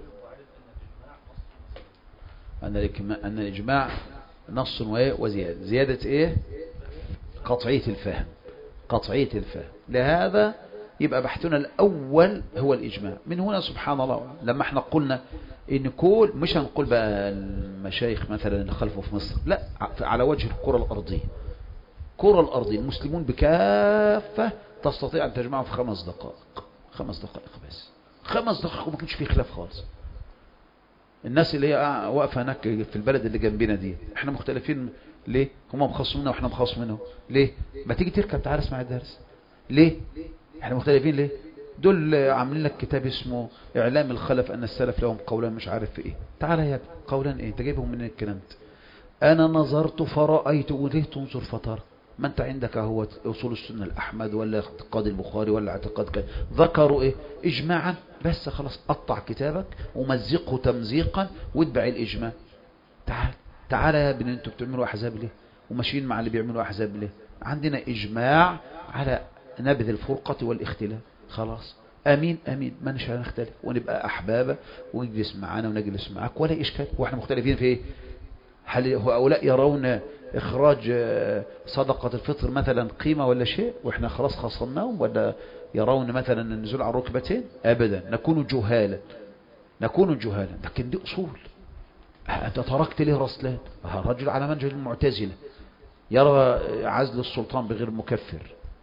Speaker 1: أن الإجماع نص وزيادة. زيادة قطعية الفهم. لهذا يبقى بحثنا الأول هو الإجماع. من هنا سبحان الله لما احنا قلنا إن مش هنقول بقى المشايخ مثلا اللي خلفوا في مصر، لا، على وجه الكرة الأرضية المسلمون بكافة تستطيع أن تجمعهم في 5 دقائق. 5 دقائق بس، 5 دقائق وما كانش فيه خلاف خالص. الناس اللي هي واقفة هناك في البلد اللي جنبنا دي احنا مختلفين ليه؟ هم مخصميننا واحنا مخصمينهم ليه؟ ما تيجي تركب تعال اسمع الدرس. ليه احنا مختلفين؟ ليه؟ دول عاملين لك كتاب اسمه اعلام الخلف ان السلف لهم قولان مش عارف في ايه. تعال يا ابني، قولان ايه؟ انت جايبهم من الكلام ده؟ انا نظرت فرأيت. وليه تنظر فترى؟ ما انت عندك هو اصول السنة الاحمد ولا اعتقاد البخاري ولا اعتقاد كذا، ذكروا اجماعا بس. خلاص قطع كتابك ومزقه تمزيقا واتبع الاجماع. تعال يا ابني، انتوا بتعملوا احزاب ليه وماشيين مع اللي بيعملوا احزاب ليه؟ عندنا اجماع على نبذ الفرقة والاختلاف. خلاص امين ما نش هنختلف ونبقى احبابا ونجلس معانا ونجلس معاك ولا اشكال. واحنا مختلفين في ايه؟ هل هؤلاء يرون اخراج صدقة الفطر مثلا قيمة ولا شيء واحنا خلاص خصمناهم، ولا يرون مثلا النزول على الركبتين؟ ابدا. نكون جهالا. لكن دي اصول. انت تركت ليه رسلان؟ رجل على منهج المعتزلة يرى عزل السلطان بغير مكفر،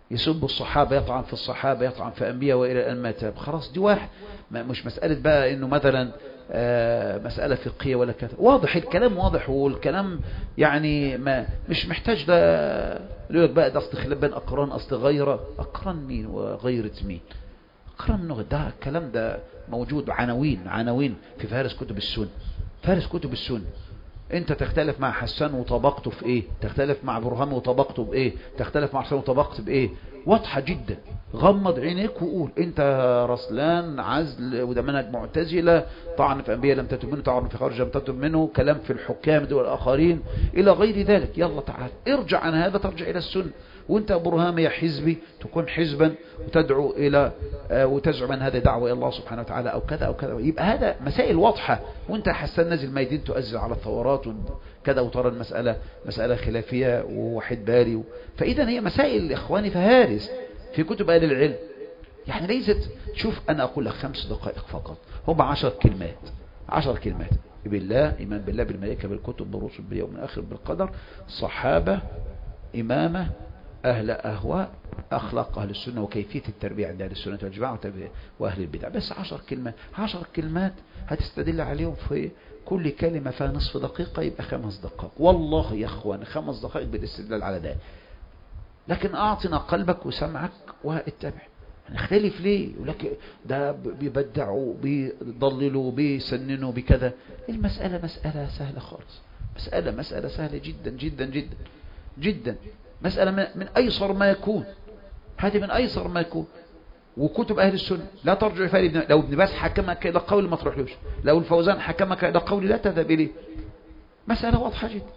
Speaker 1: يسب الصحابة، يطعن في الصحابة، يطعن في أنبياء وإلى الآن ما تاب. خلاص دي واحد، مش مسألة بقى إنه مثلا مسألة فقهية ولا كذا. واضح الكلام، واضح، والكلام يعني ما مش محتاج ده يقول لك بقى ده أصل خلاف بين أقران، أصل غيره. أقران مين وغيرة مين؟ أقران منه ده الكلام ده موجود، عناوين في فهرس كتب السنة. فهرس كتب السنة. انت تختلف مع حسان وطبقته في ايه، تختلف مع برهام وطبقته بايه، تختلف مع حسان وطبقته بايه. واضحة جدا. غمض عينيك وقول انت رسلان عزل، وده منهج معتزلة، طعن في انبياء لم تتب منه، طعن في خارج لم تتب منه، كلام في الحكام دول الاخرين الى غير ذلك. يلا تعال ارجع عن هذا، ترجع الى السنة. وانت برهام يا حزبي تكون حزبا وتدعو الى وتزعم ان هذه دعوه الى الله سبحانه وتعالى او كذا او كذا. يبقى هذا مسائل واضحه. وانت حسن نازل ميدين تؤذن على الثورات وكذا، وترى المساله مساله خلافيه ووحيد بالي فاذا هي مسائل اخواني فهارس في كتب اهل العلم. يعني ليست، شوف انا اقول لك 5 دقائق فقط، هم 10 كلمات. 10 كلمات: بالله، ايمان بالله، بالملائكه، بالكتب، بالرسل، باليوم الاخر، بالقدر، صحابه، امامه، أهل أهواء، أخلاق أهل السنة، وكيفية التربية عند أهل السنة والجماعة وأهل البدع. بس 10 كلمات، 10 كلمات هتستدل عليهم في كل كلمة فيها نصف دقيقة، يبقى 5 دقائق. والله يا أخوان 5 دقائق بالاستدلال على ده. لكن أعطنا قلبك وسمعك واتبع. نختلف ليه؟ يقول لك ده بيبدعوا، بيضللوا، بيسننوا، بكذا. المسألة مسألة سهلة خالص. مسألة سهلة جدا جدا جدا جدا. مسألة من أيسر ما يكون. هذه من أيسر ما يكون. وكتب أهل السنة لا ترجع فيها. لو ابن باز حكمك إلى قول ما تروحلوش، لو الفوزان حكمك إلى قول لا تذهب إليه. مسألة واضحة جدا،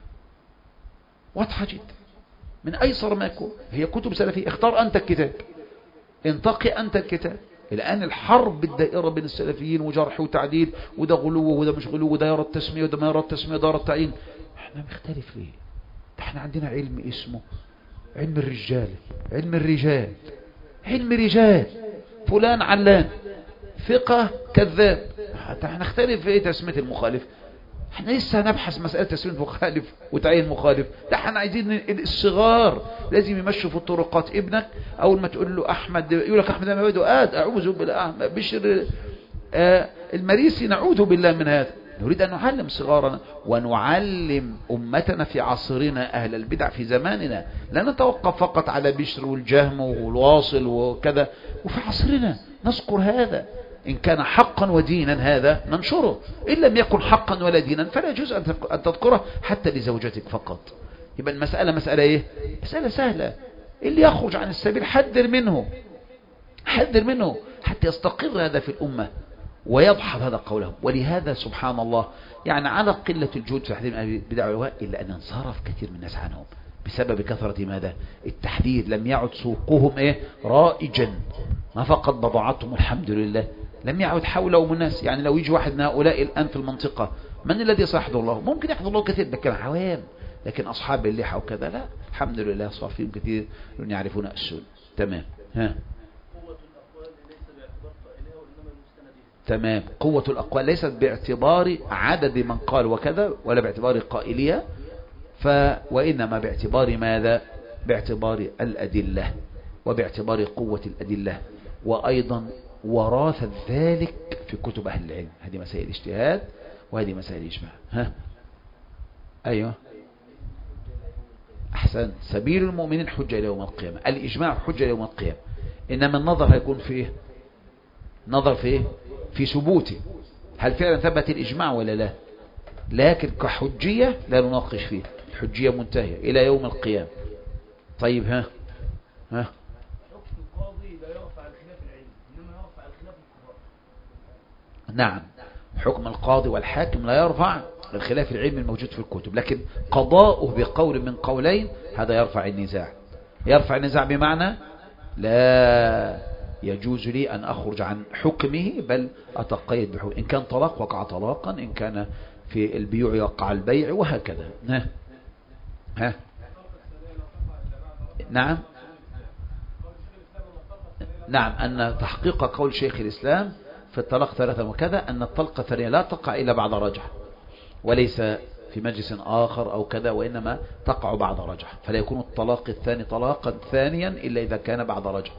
Speaker 1: واضحة جدا، من أيسر ما يكون. هي كتب سلفية. اختار أنت الكتاب، انتقي أنت الكتاب. الآن الحرب الدائرة بين السلفيين وجرح وتعديل، وده غلو وده مش غلو، وده يرى التسمية وده ما يرى التسمية، وده يرى التعيين. احنا مختلف ليه؟ احنا عندنا علم اسمه علم الرجال، علم الرجال، علم رجال. فلان علان، ثقة، كذاب. حتى احنا نختلف في ايه تسمية المخالف؟ احنا لسه نبحث مسألة تسمية المخالف وتعيين مخالف. لا، احنا عايزين الصغار لازم يمشوا في الطرقات. ابنك اول ما تقول له احمد يقول لك احمد ما بدؤاد، اعوذ بالله. بشر المريسي، نعوذ بالله من هذا. نريد أن نعلم صغارنا ونعلم أمتنا في عصرنا أهل البدع في زماننا. لا نتوقف فقط على بشر والجهم والواصل وكذا. وفي عصرنا نذكر هذا إن كان حقا ودينا، هذا ننشره. إن لم يكن حقا ولا دينا فلا يجوز أن تذكره حتى لزوجتك فقط. يبقى المسألة مسألة إيه؟ مسألة سهلة. اللي يخرج عن السبيل حذر منه، حذر منه حتى يستقر هذا في الأمة ويضحض هذا قوله. ولهذا سبحان الله يعني على قلة الجهود في تحذير البدع والأهواء، إلا أن انصرف كثير من الناس عنهم بسبب كثرة ماذا؟ التحذير. لم يعد سوقهم إيه؟ رائجا، ما فقط بضاعتهم الحمد لله، لم يعد حولهم الناس. يعني لو يجي واحد من هؤلاء الآن في المنطقة، من الذي سيحضر الله؟ ممكن يحضر الله كثير، بكلام عوام، لكن أصحاب اللحى وكذا لا، الحمد لله صار فيهم كثير من يعرفون السنة. تمام. ها تمام. قوة الأقوال ليست باعتبار عدد من قال وكذا، ولا باعتبار قائلية، وإنما باعتبار ماذا؟ باعتبار الأدلة، وباعتبار قوة الأدلة، وأيضا وراثة ذلك في كتب أهل العلم. هذه مسائل اجتهاد وهذه مسائل إجماع. ها أيوه أحسن. سبيل المؤمنين حجة إلى يوم القيامة. الإجماع حجة إلى يوم القيامة، إنما النظر هيكون فيه نظر فيه في ثبوته، هل فعلا ثبت الإجماع ولا لا. لكن كحجية لا نناقش فيه، الحجية منتهية إلى يوم القيامة. طيب ها نعم، حكم القاضي والحاكم لا يرفع الخلاف العلمي الموجود في الكتب، لكن قضاؤه بقول من قولين هذا يرفع النزاع. يرفع النزاع بمعنى لا يجوز لي أن أخرج عن حكمه، بل أتقيد بحكمه. إن كان طلاق وقع طلاقا، إن كان في البيوع يقع البيع، وهكذا. ها نعم نعم، أن تحقيق قول شيخ الإسلام في الطلاق 3 وكذا، أن الطلقة الثانية لا تقع إلا بعد رجعة، وليس في مجلس آخر أو كذا، وإنما تقع بعد رجعة، فلا يكون الطلاق الثاني طلاقا ثانيا إلا إذا كان بعد رجعة.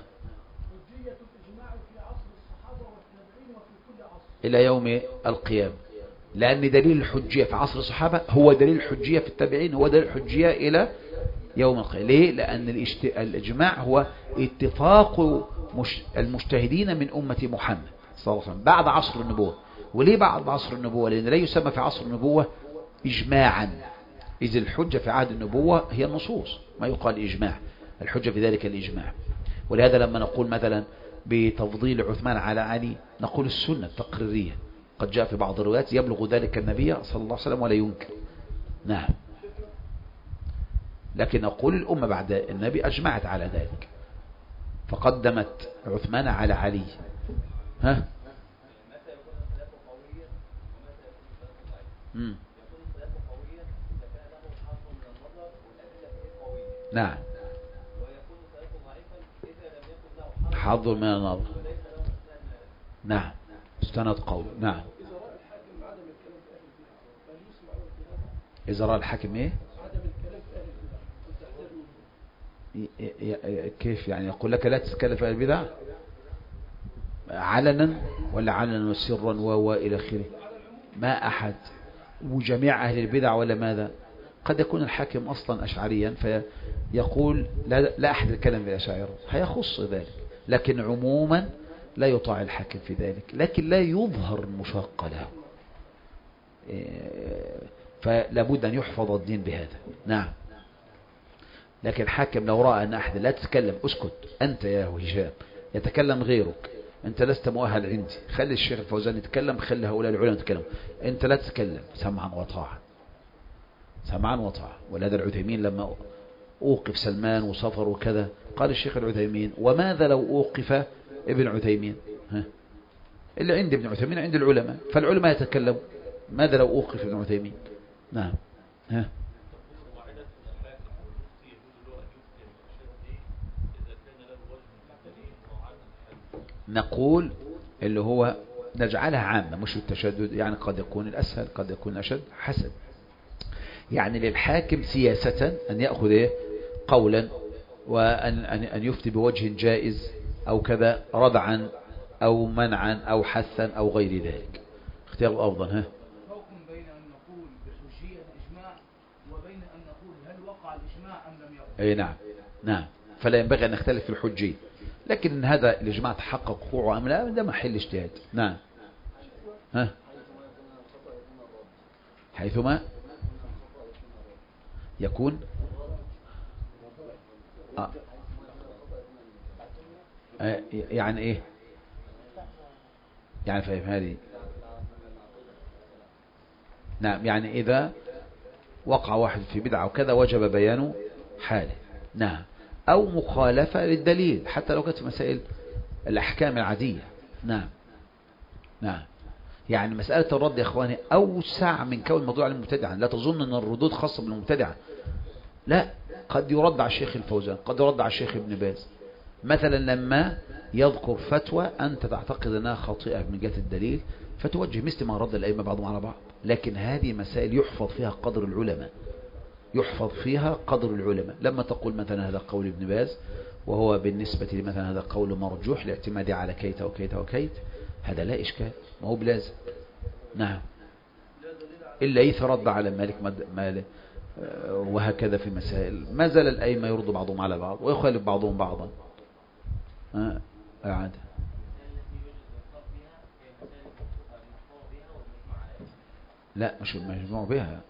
Speaker 1: إلى يوم القيامة، لأن دليل الحجية في عصر الصحابة هو دليل الحجية في التابعين، هو دليل الحجية إلى يوم القيامة. ليه؟ لأن الإجماع هو اتفاق المجتهدين من أمة محمد صلى الله عليه وسلم بعد عصر النبوة. وليه بعد عصر النبوة؟ لأن لا يسمى في عصر النبوة إجماعا، إذ الحجة في عهد النبوة هي النصوص، ما يقال إجماع، الحجة في ذلك الإجماع. ولهذا لما نقول مثلا بتفضيل عثمان على علي نقول السنة التقريرية، قد جاء في بعض الروايات يبلغ ذلك النبي صلى الله عليه وسلم ولا ينكر. نعم. لكن نقول الأمة بعد النبي أجمعت على ذلك، فقدمت عثمان على علي. نعم. حظ من النظر. نعم. استند قول. نعم. إذا رأى الحاكم إيه؟ كيف يعني؟ يقول لك لا تتكلم في البدع علنا ولا علنا وسرا وإلى آخره؟ ما أحد وجميع أهل البدع ولا ماذا؟ قد يكون الحاكم أصلا أشعريا فيقول لا أحد الكلام في الأشاعرة، هيخص ذلك، لكن عموما لا يطاع الحاكم في ذلك، لكن لا يظهر المشاقة له، فلا بد أن يحفظ الدين بهذا. نعم. لكن الحاكم لو رأى أن أحد لا تتكلم، اسكت أنت يا هشام، يتكلم غيرك، أنت لست مؤهل عندي، خلي الشيخ الفوزان يتكلم، خلي هؤلاء العلماء يتكلم، أنت لا تتكلم، سمعا وطاعا، سمعا وطاعا. ولهذا العثيمين لما أوقف سلمان وصفر وكذا قال الشيخ العثيمين وماذا لو أوقف ابن عثيمين؟ اللي عند ابن عثيمين عند العلماء، فالعلماء يتكلموا، ماذا لو أوقف ابن عثيمين؟ نعم. نقول اللي هو نجعلها عامة مش التشدد، يعني قد يكون الأسهل قد يكون الأشد حسب، يعني للحاكم سياسة أن يأخذ إيه؟ قولا، وأن يفتي بوجه جائز أو كذا، ردعا أو منعا أو حثا أو غير ذلك، اختيار الأفضل.
Speaker 3: فرق بين أن نقول بحجية الإجماع وبين أن نقول هل وقع الإجماع أم لم يقع.
Speaker 1: أي نعم. نعم. فلا ينبغي أن نختلف في الحجية، لكن هذا الإجماع تحقق وقوعه أم لا ده محل اجتهاد. نعم. حيثما يكون يعني ايه؟ يعني فاهم هذه؟ نعم. يعني إذا وقع واحد في بدعة وكذا وجب بيان حاله. نعم. أو مخالفة للدليل حتى لو كانت في مسائل الأحكام العادية. نعم. نعم. يعني مسألة الرد يا أخواني أوسع من كون الموضوع على المبتدعة، لا تظن أن الردود خاصة بالمبتدعة، لا، قد يرد على الشيخ الفوزان، قد يرد على الشيخ ابن باز مثلا لما يذكر فتوى أنت تعتقد أنها خاطئة من جهة الدليل فتوجه، مثل ما رد الأئمة بعضهم على بعض. لكن هذه مسائل يحفظ فيها قدر العلماء، يحفظ فيها قدر العلماء. لما تقول مثلا هذا قول ابن باز وهو بالنسبة مثلا هذا قول مرجوح لاعتمادي على كيت وكيت وكيت، هذا لا إشكال، ما هو بلازم. نعم. إلا يترد على مالك وهكذا في مسائل ما زال الأئمة يرد بعضهم على بعض ويخالف بعضهم بعضا. أعاد. لا مش مجموع بها،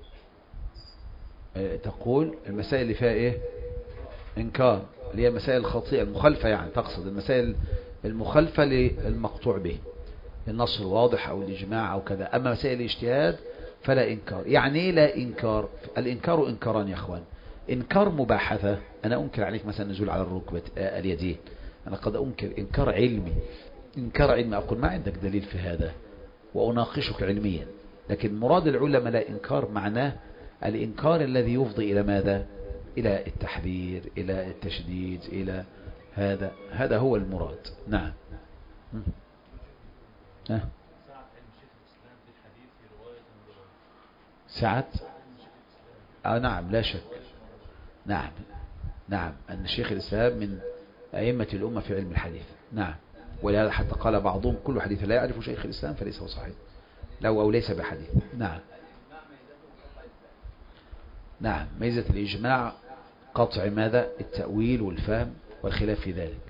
Speaker 1: تقول المسائل اللي فيها ايه؟ انكار، اللي هي المسائل الخاطئة المخالفة، يعني تقصد المسائل المخالفة للمقطوع به، النص الواضح او الاجماع او كذا. اما مسائل الاجتهاد فلا انكار. يعني ايه لا انكار؟ الانكار انكاران يا اخوان. انكار مباحثة، انا انكر عليك مثلا نزول على الركبة اليدين، انا قد انكر انكار علمي، انكار علمي اقول ما عندك دليل في هذا واناقشك علميا. لكن مراد العلماء لا انكار معناه الانكار الذي يفضي الى ماذا؟ الى التحذير، الى التشديد، الى هذا هو المراد. نعم. سعة نعم لا شك. نعم أن شيخ الإسلام من أئمة الأمة في علم الحديث. نعم، ولهذا حتى قال بعضهم كل حديث لا يعرف شيخ الإسلام فليس هو صحيح لو أو ليس بحديث. نعم ميزة الإجماع قطع ماذا؟ التأويل والفهم والخلاف في ذلك.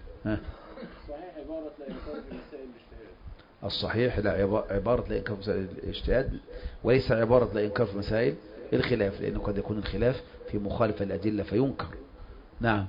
Speaker 1: الصحيح لا عبارة لا إنكار في مسائل الاجتهاد، وليس عبارة لا إنكار في مسائل الخلاف، لأنه قد يكون الخلاف في مخالفة الأدلة فينكر. نعم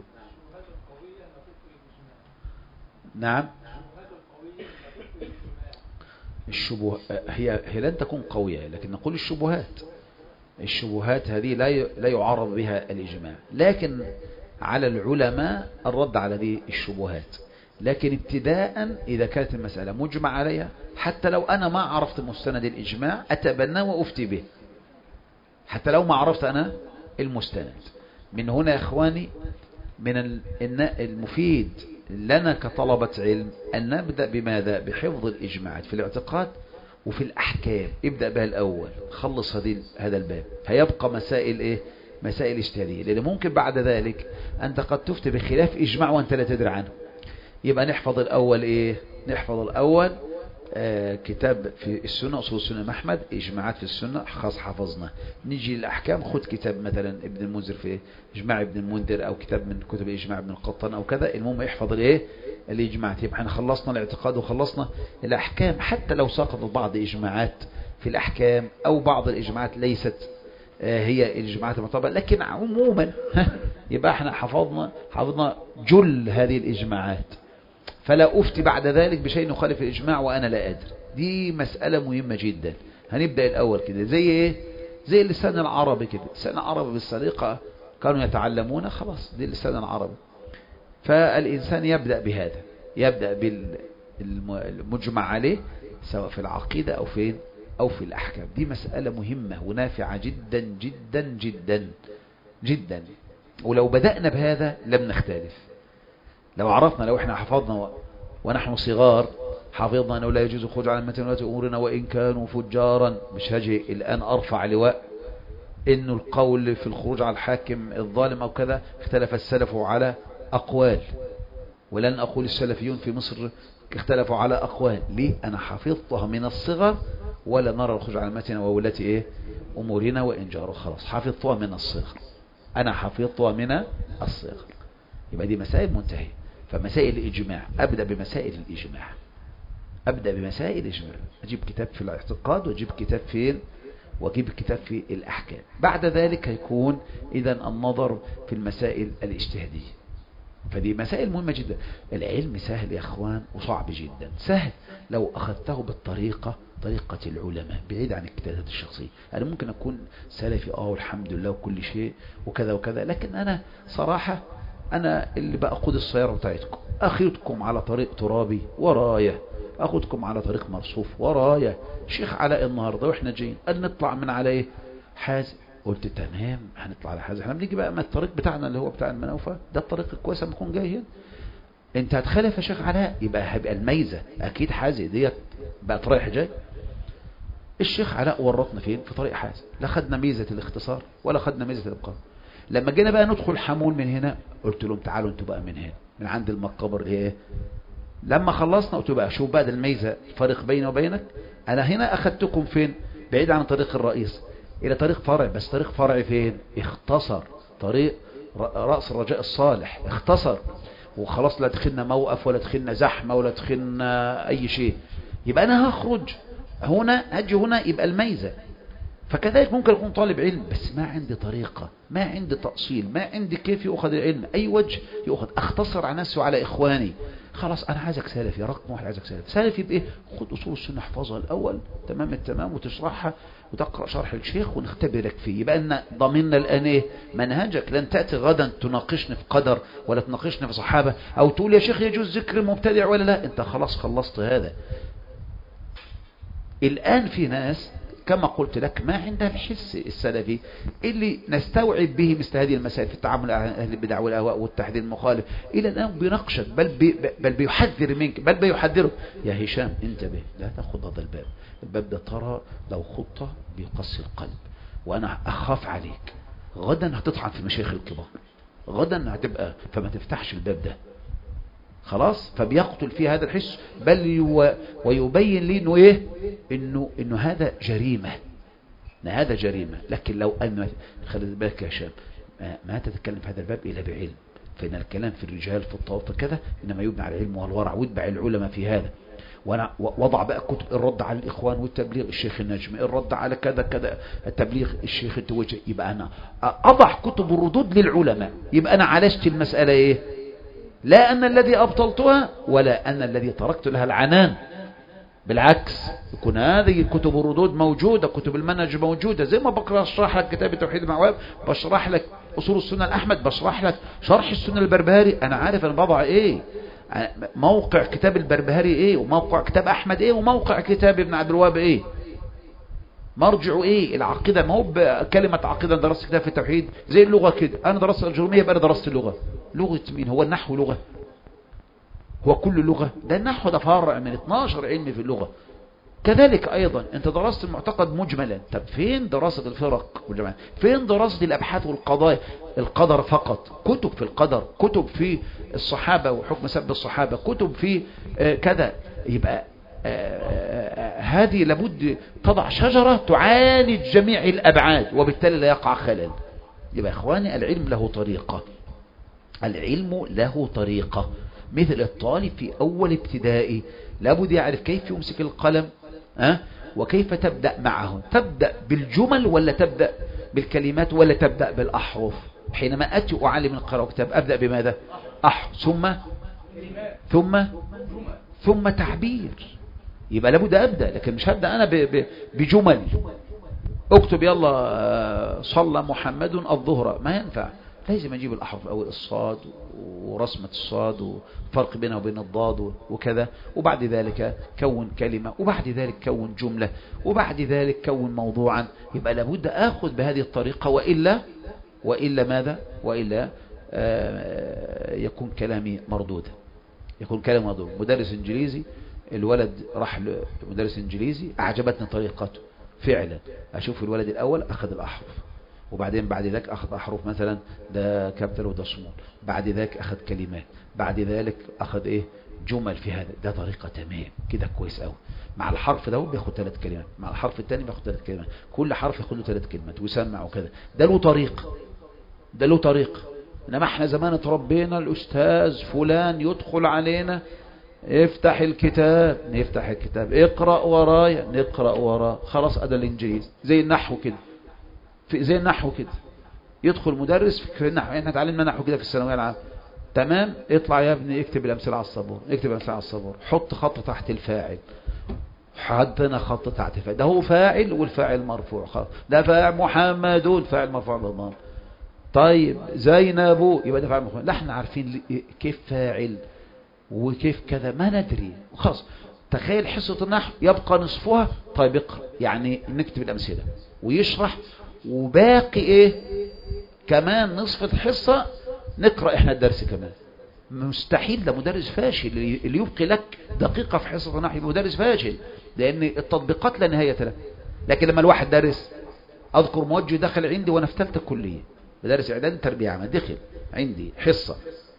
Speaker 1: هي لن تكون قوية، لكن نقول الشبهات هذه لا يعارض بها الإجماع، لكن على العلماء الرد على هذه الشبهات. لكن ابتداء إذا كانت المسألة مجمع عليها، حتى لو أنا ما عرفت مستند الإجماع أتبنى وأفتي به، حتى لو ما عرفت أنا المستند. من هنا يا إخواني من المفيد لنا كطلبة علم أن نبدأ بماذا؟ بحفظ الإجماعات في الاعتقاد وفي الأحكام. ابدأ بها الأول، خلص هذا الباب، هيبقى مسائل مسائل اجتهادية، لأن ممكن بعد ذلك أنت قد تفتي بخلاف إجماع وأنت لا تدري عنه. يبقى نحفظ الأول كتاب في السنة، أصول السنة أحمد، إجماعات في السنة خاص حفظنا. نيجي للأحكام، خد كتاب مثلا ابن المنذر في إجماع ابن المنذر، أو كتاب من كتب إجماع ابن القطان أو كذا. المهم يحفظ الإجماعات. يبقى احنا خلصنا الاعتقاد وخلصنا الأحكام. حتى لو سقطت بعض إجماعات في الأحكام أو بعض الإجماعات ليست هي الإجماعات المطابقة، لكن عموما يبقى احنا حفظنا جل هذه الإجماعات، فلا أفتي بعد ذلك بشيء يخالف الإجماع وأنا لا أدري. دي مسألة مهمة جدا. هنبدأ الأول كده زي اللسان العربي كده. اللسان العربي بالسليقة كانوا يتعلمون، خلاص دي اللسان العربي. فالإنسان يبدأ بهذا، يبدأ بالمجمع عليه سواء في العقيدة أو في الأحكام. دي مسألة مهمة ونافعة جدا جدا جدا جدا. ولو بدأنا بهذا لم نختلف. لو عرفنا، لو احنا حفظنا ونحن صغار، حفظنا أنه لا يجوز الخروج على متن ولاة أمورنا وإن كانوا فجارا، مش هاجي الآن أرفع لواء إنه القول في الخروج على الحاكم الظالم أو كذا اختلف السلف على أقوال، ولن أقول السلفيون في مصر اختلفوا على أقوال. ليه؟ أنا حفظتها من الصغر، ولا نرى الخروج على متن وولاة أمورنا وإن جاروا. خلاص حفظتها من الصغر، أنا حفظتها من الصغر. يبقى دي مسائل منتهية. فمسائل الإجماع أبدأ بمسائل الإجماع، أجيب كتاب في الاعتقاد، وأجيب كتاب وأجيب كتاب في الأحكام. بعد ذلك هيكون إذن النظر في المسائل الاجتهادية. فدي مسائل مهمة جدا. العلم سهل يا أخوان وصعب جدا. سهل لو أخذته طريقة العلماء بعيد عن اجتهادات الشخصية. أنا ممكن أكون سلفي والحمد لله وكل شيء وكذا وكذا، لكن أنا صراحة أنا اللي بأخذ السيارة بتاعتكم، أخذكم على طريق ترابي ورايا، أخذكم على طريق مرصوف ورايا. شيخ علاء النهاردة وإحنا جايين قال نطلع من على حازم، قلت تمام هنطلع على حازم. احنا بنيجي بقى من الطريق بتاعنا اللي هو بتاع المنوفة، ده الطريق الكويس لما نكون جايين. انت هتخالف يا شيخ علاء، يبقى هيبقى الميزة أكيد حازم ديت بقت رايح جاي. الشيخ علاء ورطنا فين؟ في طريق حازم. لا خدنا ميزة الاختصار ولا خدنا ميزة الإبقاء. لما جينا بقى ندخل حمول من هنا، قلت لهم تعالوا انتوا بقى من هنا من عند المقابر لما خلصنا قلت بقى شوف بقى الميزة فرق بيني وبينك. انا هنا اخدتكم فين؟ بعيد عن طريق الرئيس الى طريق فرع. بس طريق فرع فين؟ اختصر. طريق رأس الرجاء الصالح اختصر وخلاص، لا دخلنا موقف ولا دخلنا زحمة ولا دخلنا اي شيء. يبقى انا هخرج هنا، هاجي هنا، يبقى الميزة. فكذلك ممكن يكون طالب علم بس ما عندي طريقة، ما عندي تأصيل، ما عندي كيف يؤخذ العلم، أي وجه يؤخذ. أختصر على نفسي وعلى إخواني. خلاص أنا عايزك سلفي، رقم واحد عايزك سلفي بإيه؟ خد أصول السنة احفظها الأول تمام التمام، وتشرحها وتقرأ شرح الشيخ ونختبرك فيه. يبقى أن ضمننا الآن منهجك. لن تأتي غدا تناقشني في قدر ولا تناقشني في صحابة أو تقول يا شيخ يجوز ذكر المبتدع ولا لا. أنت خلاص خلصت هذا. الآن في ناس كما قلت لك ما عندها الحس السلفي اللي نستوعب به مثل هذه المسائل في التعامل مع أهل البدع والأهواء والتحذير المخالف. إلى الآن بيناقشك، بل بيحذر منك، بل بيحذرك يا هشام انتبه لا تأخذ هذا الباب ده ترى لو خطة بيقسي القلب، وانا اخاف عليك، غدا هتطعن في مشايخ الكبار، غدا هتبقى، فما تفتحش الباب ده خلاص. فبيقتل فيه هذا الحس، بل ويبين لي انه ايه، انه هذا جريمة، هذا جريمة. لكن لو ان خلي بالك يا هشام، ما تتكلم في هذا الباب الا بعلم، فإن الكلام في الرجال في الطواف كذا إنما يبنى على العلم والورع، واتبع العلماء في هذا. وانا وضع بقى كتب الرد على الإخوان والتبليغ الشيخ النجم، الرد على كذا كذا التبليغ الشيخ التوجه، يبقى أنا أضع كتب الردود للعلماء، يبقى أنا عالجت المسألة إيه؟ لا أن الذي أبطلتها ولا أن الذي تركت لها العنان، بالعكس يكون هذه كتب الردود موجودة، كتب المنهج موجودة، زي ما بقرأ اشرح لك كتاب توحيد المعواب، بشرح لك أصول السنة الأحمد، بشرح لك شرح السنة البربهاري، أنا عارف أنا بضع إيه، موقع كتاب البربهاري إيه، وموقع كتاب أحمد إيه، وموقع كتاب ابن عبد الوهاب إيه، مرجعه إيه، العقيدة. ما هو كلمة عقيدة درست كتاب في التوحيد زي اللغة كده، أنا درست الجرومية يبقى أنا درست اللغة. لغة مين؟ هو النحو لغة؟ هو كل لغة؟ ده النحو ده فرع من 12 علم في اللغة. كذلك أيضا أنت درست المعتقد مجملا، طب فين دراسة الفرق والجماعات؟ فين دراسة الأبحاث والقضايا؟ القدر فقط، كتب في القدر، كتب في الصحابة وحكم سب الصحابة، كتب في كذا. يبقى هذه لابد تضع شجرة تعالج جميع الأبعاد، وبالتالي لا يقع خلل. يبقى إخواني العلم له طريقة، العلم له طريقة. مثل الطالب في أول ابتدائي لابد يعرف كيف يمسك القلم، وكيف تبدأ معه، تبدأ بالجمل ولا تبدأ بالكلمات ولا تبدأ بالأحرف. حينما أتي أعلم القراءة والكتاب أبدأ بماذا؟ ثم تعبير. يبقى لابد أبدأ، لكن مش هبدأ أنا بجمل. اكتب يلا صلى محمد الظهر، ما ينفع، لازم أجيب الأحرف أو الصاد ورسمة الصاد وفرق بينها وبين الضاد وكذا، وبعد ذلك كون كلمة، وبعد ذلك كون جملة، وبعد ذلك كون موضوعا. يبقى لابد أخذ بهذه الطريقة، وإلا ماذا؟ وإلا يكون كلامي مردودا، يكون كلامي مردود. مدرس إنجليزي، الولد راح لمدرس إنجليزي، أعجبتني طريقته فعلا. أشوف الولد الأول أخذ الأحرف، وبعدين بعد ذلك أخذ أحرف، مثلا ده كابيتال وده سمول، بعد ذلك أخذ كلمات، بعد ذلك أخذ إيه؟ جمل في هذا. ده طريقة تمام كده كويس قوي. مع الحرف ده بياخد 3 كلمات، مع الحرف الثاني بياخد 3 كلمات، كل حرف ياخد له 3 كلمات ويسمع وكذا. ده له طريقة، ده له طريقة. إنما احنا زمان اتربينا الأستاذ فلان يدخل علينا، افتح الكتاب، نفتح الكتاب، اقرأ ورايا، نقرأ وراه، خلاص أدا الإنجليزي زي النحو كده، زي النحو كده. يدخل مدرس في النحو، احنا اتعلمنا نحو كده في الثانويه العامه، تمام، اطلع يا ابني اكتب الامثله على السبوره، اكتب الامثله على السبوره، حط خط تحت الفاعل، حطنا خط تحت الفاعل، ده هو فاعل والفاعل مرفوع، خلاص ده فاعل محمد والفاعل مرفوع بالضم. طيب زينب يبقى ده فاعل مرفوع. لا احنا عارفين كيف فاعل وكيف كذا، ما ندري خلاص. تخيل حصه النحو يبقى نصفها، طيب اقرا، يعني نكتب الامثله ويشرح، وباقي ايه كمان نصف الحصة نقرأ احنا الدرس كمان. مستحيل، ده مدرس فاشل اللي يبقي لك دقيقة في حصة النحو، مدرس فاشل، لان التطبيقات لا نهاية لها. لكن لما الواحد درس، اذكر موجه دخل عندي وانا في ثالثه كلية، بدرس اعداد تربية عامة، دخل عندي حصة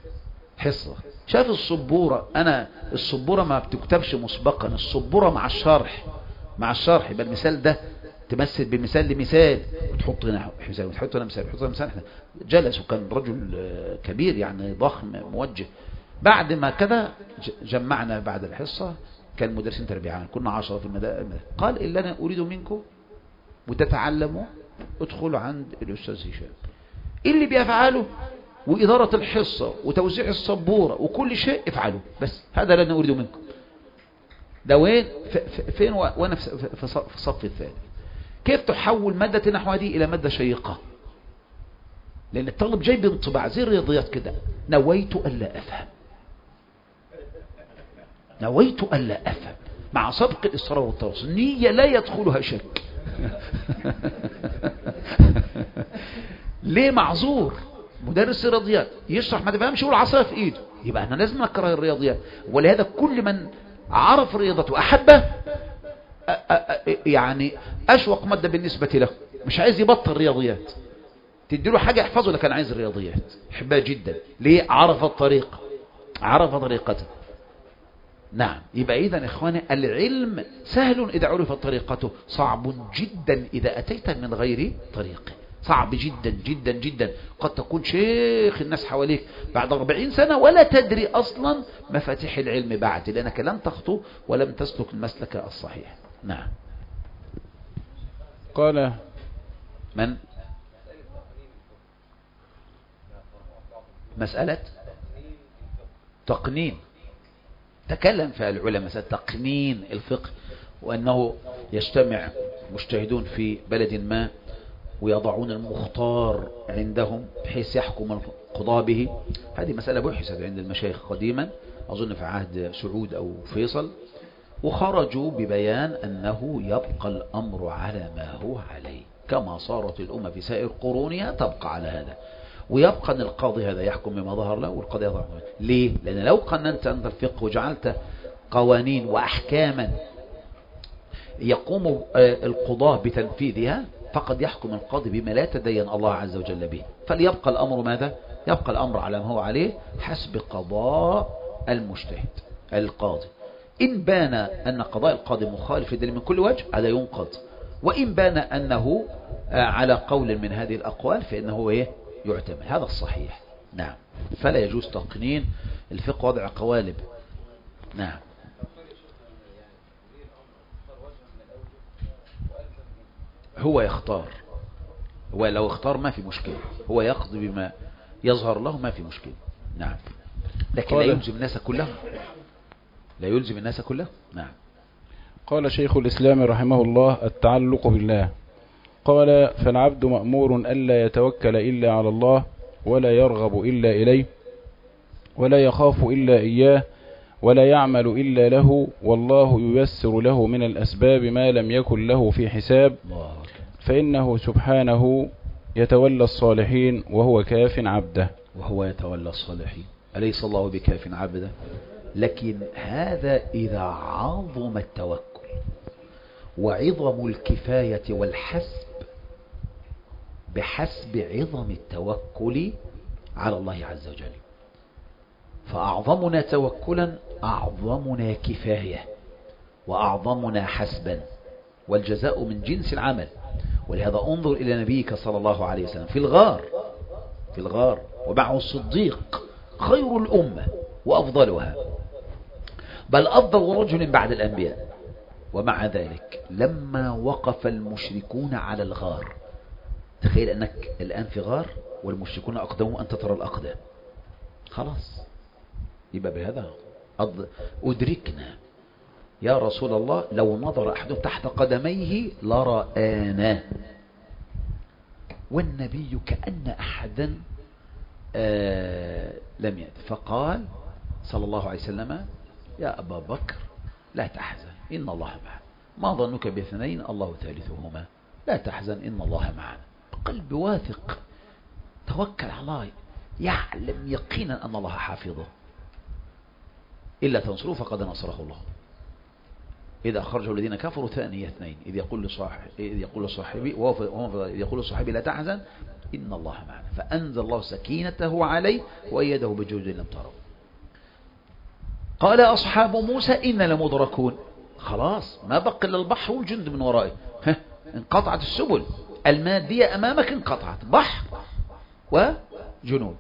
Speaker 1: شاف السبورة. انا السبورة ما بتكتبش مسبقا، السبورة مع الشرح، يبقى المثال ده تمثل بمثال لمثال، وتحط هنا مثال وتحط هنا مثال وتحط هنا مثال. احنا جلس، وكان رجل كبير يعني ضخم موجه. بعد ما كذا جمعنا بعد الحصة، كان مدرسين تربية عامة، كنا 10 في المدارس. قال إلا أنا أريد منكم وتتعلموا، ادخلوا عند الأستاذ هشام، اللي بيفعله وإدارة الحصة وتوزيع السبورة وكل شيء افعلوا، بس هذا لن أريد منكم. ده وين فين وانا في الصف الثاني. كيف تحول مادة النحو دي إلى مادة شيقة؟ لأن الطالب جاي بانطباع زي الرياضيات كده، نويت ألا أفهم، نويت ألا أفهم، مع سبق الإصرار والتواصل، نية لا يدخلها شك. ليه؟ معذور. مدرس الرياضيات يشرح ما تفهمش يقول عصايه في ايده، يبقى احنا لازم نكره الرياضيات. ولهذا كل من عرف رياضته أحبه، يعني أشوق مادة بالنسبة له مش عايز يبطل رياضيات، تديله حاجة يحفظه لكن عايز الرياضيات، يحبها جدا. ليه؟ عرف الطريقة، عرف طريقته. نعم. يبقى إذن إخواني العلم سهل إذا عرفت طريقته، صعب جدا إذا أتيت من غير طريقه، صعب جدا جدا جدا. قد تكون شيخ الناس حواليك بعد 40 سنة ولا تدري أصلا مفاتيح العلم بعد، لأنك لم تخطو ولم تسلك المسلك الصحيح. نعم.
Speaker 2: قال
Speaker 1: من؟ مسألة تقنين، تكلم فيها العلماء، مسألة تقنين الفقه، وأنه يجتمع مجتهدون في بلد ما ويضعون المختار عندهم بحيث يحكم القضاء به. هذه مسألة بحثت عند المشايخ قديما، أظن في عهد سعود أو فيصل، وخرجوا ببيان أنه يبقى الأمر على ما هو عليه، كما صارت الأمة في سائر قرونها تبقى على هذا، ويبقى أن القاضي هذا يحكم بما ظهر له والقاضي يظهر له. ليه؟ لأن لو قننت أنت الفقه وجعلت قوانين وأحكاما يقوم القضاة بتنفيذها، فقد يحكم القاضي بما لا يتدين الله عز وجل به. فليبقى الأمر ماذا؟ يبقى الأمر على ما هو عليه حسب قضاء المجتهد القاضي. إن بان أن قضاء القاضي مخالف للدليل من كل وجه هذا ينقض، وإن بان أنه على قول من هذه الأقوال فإنه يعتمد. هذا الصحيح. نعم. فلا يجوز تقنين الفقه وضع قوالب. نعم. هو يختار، هو لو اختار ما في مشكلة، هو يقضي بما يظهر له ما في مشكلة. نعم. لكن لا يلزم الناس كلهم، لا يلزم الناس كلهم. نعم.
Speaker 2: قال شيخ الإسلام رحمه الله: التعلق بالله. قال: فالعبد مأمور ألا يتوكل إلا على الله، ولا يرغب إلا إليه، ولا يخاف إلا إياه، ولا يعمل إلا له، والله ييسر له من الأسباب ما لم يكن له في حساب، فإنه سبحانه يتولى الصالحين وهو كاف عبده.
Speaker 1: وهو يتولى الصالحين، أليس الله بكاف عبده؟ لكن هذا إذا عظم التوكل وعظم الكفاية والحسب بحسب عظم التوكل على الله عز وجل. فأعظمنا توكلا أعظمنا كفاية وأعظمنا حسبا، والجزاء من جنس العمل. ولهذا انظر إلى نبيك صلى الله عليه وسلم في الغار ومعه الصديق خير الأمة وأفضلها، بل أفضل رجل بعد الأنبياء. ومع ذلك لما وقف المشركون على الغار، تخيل أنك الآن في غار والمشركون أقدموا أنت ترى الأقدام، خلاص يبقى بهذا أدركنا يا رسول الله، لو نظر أحد تحت قدميه لرآنا. والنبي كأن أحدا لم يأت، فقال صلى الله عليه وسلم: يا أبا بكر لا تحزن إن الله معنا، ما ظنك باثنين الله ثالثهما، لا تحزن إن الله معنا. قلب واثق، توكل على الله، يعلم يقينا أن الله حافظه. إلا تنصروه فقد نصره الله، إذا أخرجه الذين كفروا ثاني اثنين إذ يقول لصاحبه لا تحزن إن الله معنا، فأنزل الله سكينته عليه وأيده بجند لم تروا. قال أصحاب موسى إن لمدركون، خلاص ما بقى إلا البحر والجند من ورائه، انقطعت السبل المادية أمامك، انقطعت بحر وجنود.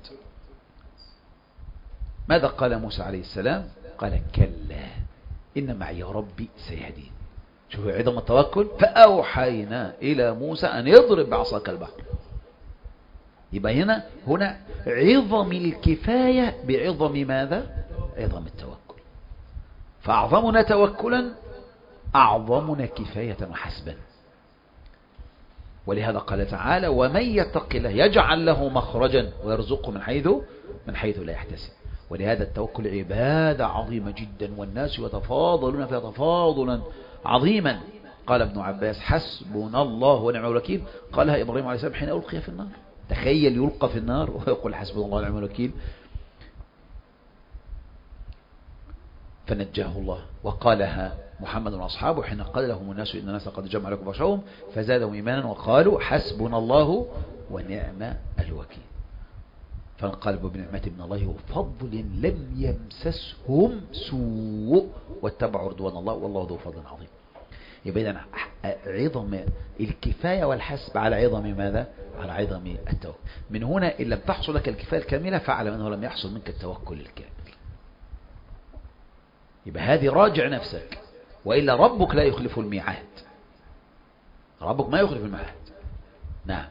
Speaker 1: ماذا قال موسى عليه السلام؟ قال: كلا إن معي ربي سيهدين. شوفوا عظم التوكل، فأوحينا إلى موسى أن يضرب بعصاك البحر. يبقى هنا عظم الكفاية بعظم ماذا؟ عظم التوكل. فأعظمنا توكلا أعظمنا كفاية وحسبا. ولهذا قال تعالى: ومن يتق الله يجعل له مخرجا ويرزقه من حيث لا يحتسب. ولهذا التوكل عبادة عظيمة جدا، والناس يتفاضلون فيها تفاضلا عظيما. قال ابن عباس: حسبنا الله ونعم الوكيل. قالها إبراهيم عليه السلام حين ألقي في النار. تخيل يلقى في النار ويقول حسبنا الله ونعم الوكيل، فنجاه الله. وقالها محمد وأصحابه حين قال لهم الناس إن الناس قد جمع لكم فخشوهم فزادهم إيمانا وقالوا حسبنا الله ونعم الوكيل. فانقلبوا بنعمة من الله وفضل لم يمسسهم سوء واتبعوا رضوان الله والله ذو فضل عظيم. يبقى إذن عظم الكفاية والحسب على عظم ماذا؟ على عظم التوكل. من هنا إن لم تحصل لك الكفاية الكاملة فاعلم أنه لم يحصل منك التوكل الكامل. يبقى هذه راجع نفسك، وإلا ربك لا يخلف الميعاد، ربك ما يخلف الميعاد. نعم.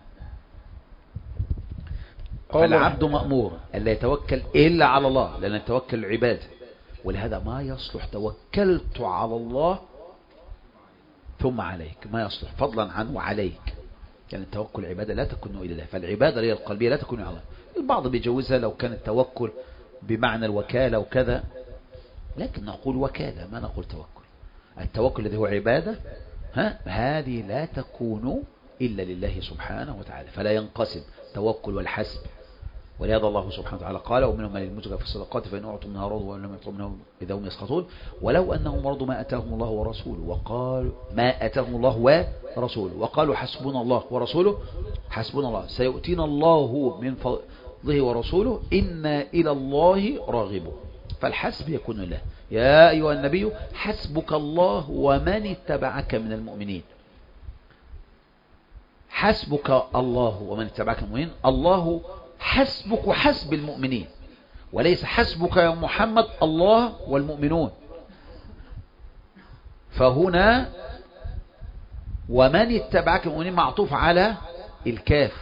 Speaker 1: فالعبد مأمور ألا يتوكل إلا على الله، لأن التوكل عبادة، ولهذا ما يصلح توكلت على الله ثم عليك، ما يصلح فضلا عن وعليك. يعني التوكل عبادة لا تكون إلا الله، فالعبادة هي القلبية لا تكون على الله. البعض بيجوزها لو كان التوكل بمعنى الوكالة وكذا، لكن نقول وكالة ما نقول توكل. التوكل الذي هو عبادة هذه لا تكون إلا لله سبحانه وتعالى، فلا ينقسم توكل والحسب. ولهذا الله سبحانه وتعالى قال ومنهم من المتقى في الصدقات فإن أعطوا منها رضوا وإن لم يعطوا منها إذا هم يسخطون ولو أنهم رضوا ما أتاهم الله ورسوله وقالوا ما أتاهم الله ورسوله وقالوا حسبنا الله ورسوله حسبنا الله سيؤتينا الله من فضله ورسوله إنا إلى الله راغبون. فالحسب يكون له. يا أيها النبي حسبك الله ومن اتبعك من المؤمنين. حسبك الله ومن اتبعك من المؤمنين، الله حسبك وحسب المؤمنين، وليس حسبك يا محمد الله والمؤمنون. فهنا ومن اتبعك من المؤمنين معطوف على الكاف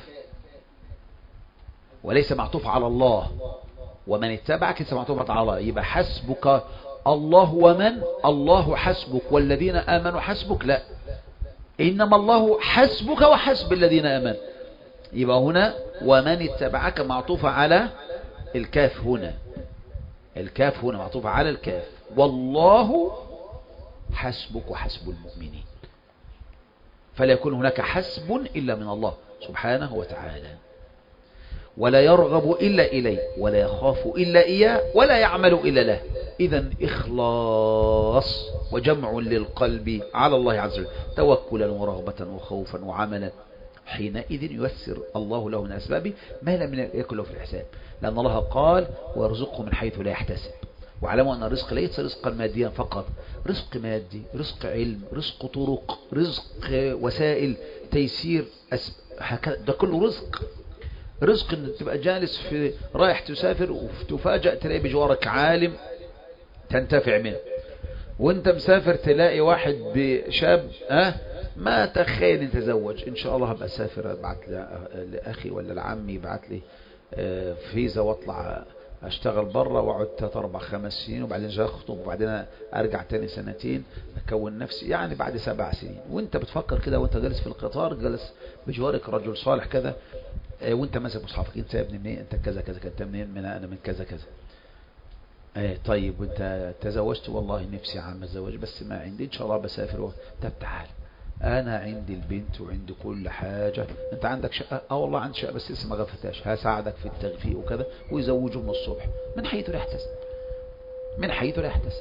Speaker 1: وليس معطوف على الله، ومن اتبعك ليس معطوف على الله. يبقى حسبك الله ومن الله حسبك والذين آمنوا حسبك، لا، إنما الله حسبك وحسب الذين آمنوا. يبقى هنا ومن اتبعك معطوفة على الكاف، هنا الكاف هنا معطوفة على الكاف، والله حسبك وحسب المؤمنين. فلا يكون هناك حسب إلا من الله سبحانه وتعالى، ولا يرغب إلا إليه ولا يخاف إلا إياه ولا يعمل إلا له. إذن إخلاص وجمع للقلب على الله عز وجل توكلا ورغبة وخوفا وعملا، حينئذ ييسر الله له من أسبابه ما لم يكن له في الحساب، لأن الله قال ويرزقه من حيث لا يحتسب. واعلموا أن الرزق ليس رزقا ماديا فقط، رزق مادي، رزق علم، رزق طرق، رزق وسائل تيسير هكذا، ده كله رزق. رزق ان تبقى جالس في رايح تسافر وتفاجأ تلاقي بجوارك عالم تنتفع منه، وانت مسافر تلاقي واحد بشاب ما تخيل انت تزوج، ان شاء الله هبقى اسافر ابعت لاخي ولا لعمي يبعت لي فيزا واطلع اشتغل بره واقعد 3 4 5 سنين وبعدين جاي اخطب وبعدين ارجع تاني سنتين اكون نفسي، يعني بعد 7 سنين. وانت بتفكر كده وانت جالس في القطار، جالس بجوارك رجل صالح كذا، وانت ماسك مصحفك، انت يا ابني منين؟ انت كذا كذا، انت منين؟ من انا من كذا كذا. طيب وانت تزوجت؟ والله نفسي يا عم اتزوج بس ما عندي، ان شاء الله بسافر. طب تعال انا عندي البنت وعندي كل حاجة، انت عندك شقة؟ والله عندي شقة بس لسه ما غفتهاش، هساعدك في التغفيق وكذا، ويزوجوا من الصبح من حيث لا يحتسب، من حيث لا يحتسب.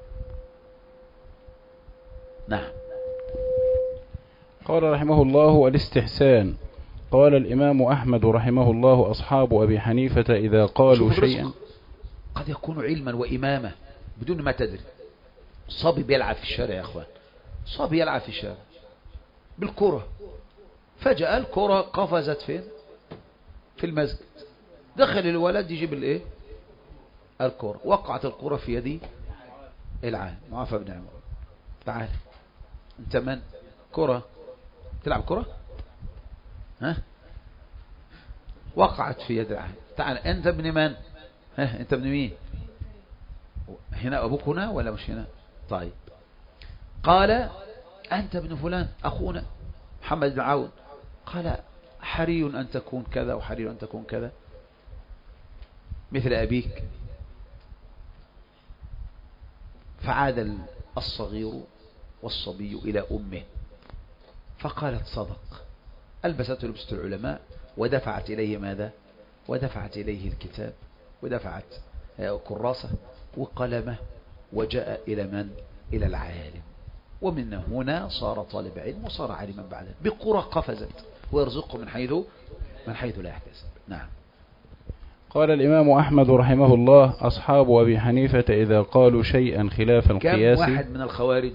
Speaker 1: نعم.
Speaker 2: قال رحمه الله الاستحسان. قال الإمام أحمد رحمه الله أصحاب أبي حنيفة إذا قالوا شيئا
Speaker 1: قد يكون علما وإمامة بدون ما تدري. صبي بيلعب في الشارع يا أخوان، صبي يلعب في الشارع بالكرة، فجأة الكرة قفزت فين؟ في المسجد. دخل الولد يجيب الايه؟ الكرة، وقعت الكرة في يدي العالم معافى بن عمر. تعال انت من؟ كرة تلعب كرة؟ وقعت في يد العالم. تعال انت ابن من؟ انت ابن مين؟ هنا ابوك هنا ولا مش هنا؟ طيب قال أنت ابن فلان أخونا محمد بن عون. قال حري أن تكون كذا وحري أن تكون كذا مثل أبيك. فعاد الصغير والصبي إلى أمه فقالت صدق، ألبسته لبسة العلماء ودفعت إليه ماذا؟ ودفعت إليه الكتاب ودفعت كراسة وقلمه وجاء إلى من؟ إلى العالم ومن هنا صار طالب علم وصار عالما بعد بقرى قفزت، ويرزقه من حيث لا يحتسب. نعم.
Speaker 2: قال الإمام أحمد رحمه الله: أصحاب أبي حنيفة إذا قالوا شيئا خلاف القياس.
Speaker 1: كم واحد من الخوارج،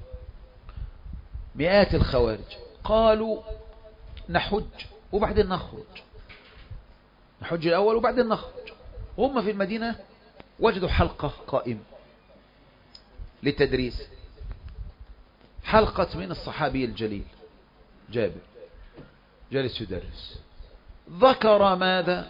Speaker 1: مئات الخوارج، قالوا نحج وبعدين نخرج، نحج الأول وبعدين نخرج. هم في المدينة وجدوا حلقة قائمة للتدريس، حلقة من الصحابي الجليل جابر جالس يدرس، ذكر ماذا؟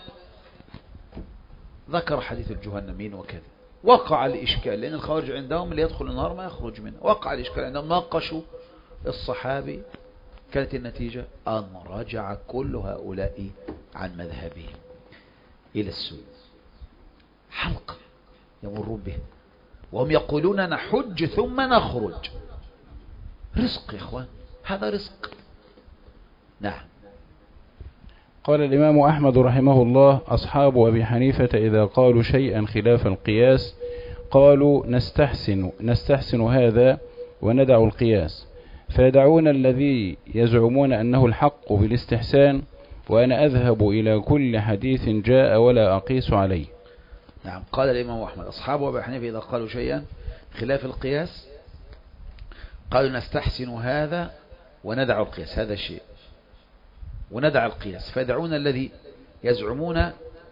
Speaker 1: ذكر حديث الجهنمين وكذا. وقع الإشكال، لأن الخوارج عندهم اللي يدخل النار ما يخرج منه. وقع الإشكال عندهم، ناقشوا الصحابي، كانت النتيجة أن رجع كل هؤلاء عن مذهبهم إلى السنة. حلقة يمرون به وهم يقولون نحج ثم نخرج. رزق يا إخوان، هذا رزق. نعم.
Speaker 2: قال الإمام أحمد رحمه الله: أصحاب أبي حنيفة إذا قالوا شيئا خلاف القياس قالوا نستحسن هذا وندع القياس، فيدعون الذي يزعمون أنه الحق بالاستحسان، وأنا أذهب إلى كل حديث جاء ولا أقيس عليه.
Speaker 1: نعم. قال الإمام أحمد: أصحاب أبي حنيفة إذا قالوا شيئا خلاف القياس قالوا نستحسن هذا وندع القياس، هذا الشيء وندع القياس، فيدعون الذي يزعمون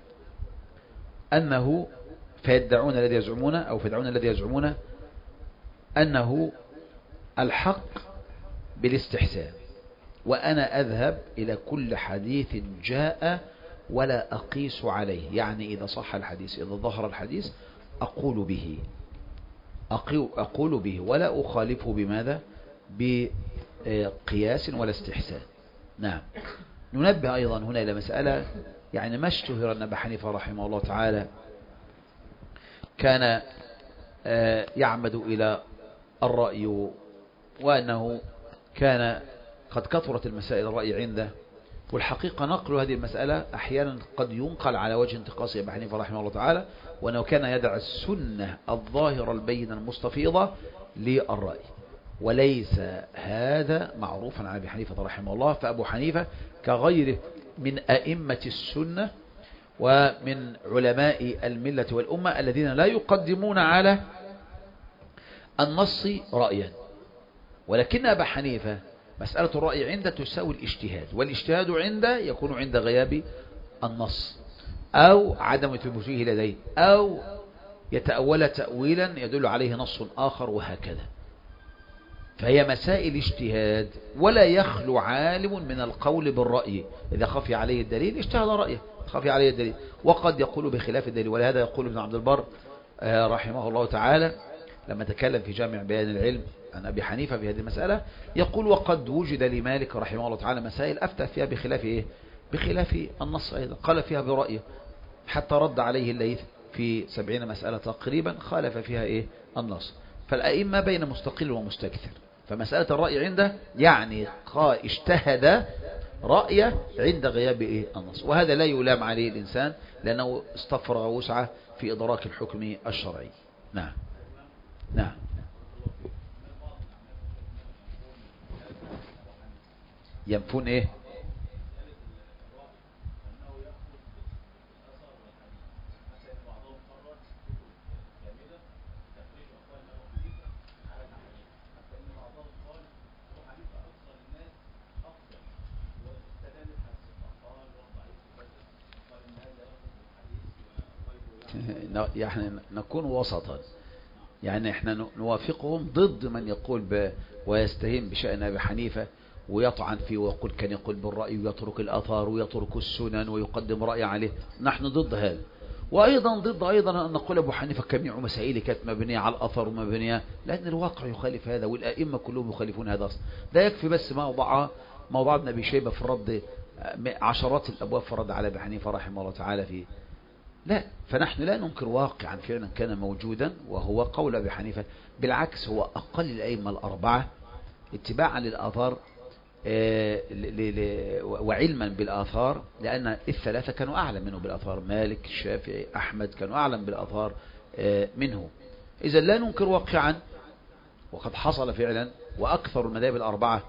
Speaker 1: أنه فيدعون الذي يزعمون أنه الحق بالاستحسان، وأنا أذهب إلى كل حديث جاء ولا أقيس عليه. يعني إذا صح الحديث، إذا ظهر الحديث أقول به ولا أخالفه بماذا؟ بقياس ولا استحسان. نعم. ننبه أيضا هنا إلى مسألة، يعني ما اشتهر أن أبا حنيفة رحمه الله تعالى كان يعمد إلى الرأي، وأنه كان قد كثرت المسائل الرأي عنده. والحقيقة نقل هذه المسألة أحيانا قد ينقل على وجه انتقاص أبي حنيفة رحمه الله تعالى، وأنه كان يدع السنة الظاهرة البينة المستفيضة للرأي، وليس هذا معروفا عن أبي حنيفة رحمه الله. فأبو حنيفة كغيره من أئمة السنة ومن علماء الملة والأمة الذين لا يقدمون على النص رأيا، ولكن أبا حنيفة مسألة الرأي عنده تساوي الاجتهاد، والاجتهاد عنده يكون عند غياب النص أو عدم ثبوته لديه، أو يتأول تأويلا يدل عليه نص آخر، وهكذا. فهي مسائل اجتهاد، ولا يخلو عالم من القول بالرأي. إذا خفي عليه الدليل اجتهد رأيه، خفي عليه الدليل، وقد يقول بخلاف الدليل. ولهذا يقول ابن عبد البر رحمه الله تعالى لما تكلم في جامع بيان العلم عن أبي حنيفة في هذه المسألة، يقول: وقد وجد لمالك رحمه الله تعالى مسائل أفتى فيها بخلاف إيه؟ بخلاف النص أيضا، قال فيها برأيه، حتى رد عليه الليث في 70 مسألة تقريبا خالف فيها إيه؟ النص. فالأئمة بين مستقل ومستكثر. فمسألة الرأي عنده يعني اجتهد رأيه عند غياب إيه؟ النص، وهذا لا يلام عليه الإنسان لأنه استفرغ وسعه في إدراك الحكم الشرعي. نعم. نعم. ينفون إيه؟ يعني نكون وسطا، يعني احنا نوافقهم ضد من يقول ويستهين بشأن أبي حنيفة ويطعن فيه ويقول كان يقول بالرأي ويترك الآثار ويترك السنن ويقدم رأي عليه. نحن ضد هذا. وأيضا ضد أيضا أن نقول أبو حنيفة جميع مسائله كانت مبنية على الأثر ومبنية، لأن الواقع يخالف هذا، والأئمة كلهم يخالفون هذا أصلا. ده يكفي بس ما وضع ابن أبي شيبة في الرد، عشرات الأبواب في الرد على أبي حنيفة رحمه الله تعالى فيه. لا، فنحن لا ننكر واقعا فعلا كان موجودا وهو قول أبي حنيفة، بالعكس هو أقل الأئمة الأربعة اتباعا للآثار وعلما بالآثار، لأن الثلاثة كانوا أعلم منه بالآثار، مالك الشافعي أحمد كانوا أعلم بالآثار منه. إذا لا ننكر واقعا وقد حصل فعلا، وأكثر المذاهب الأربعة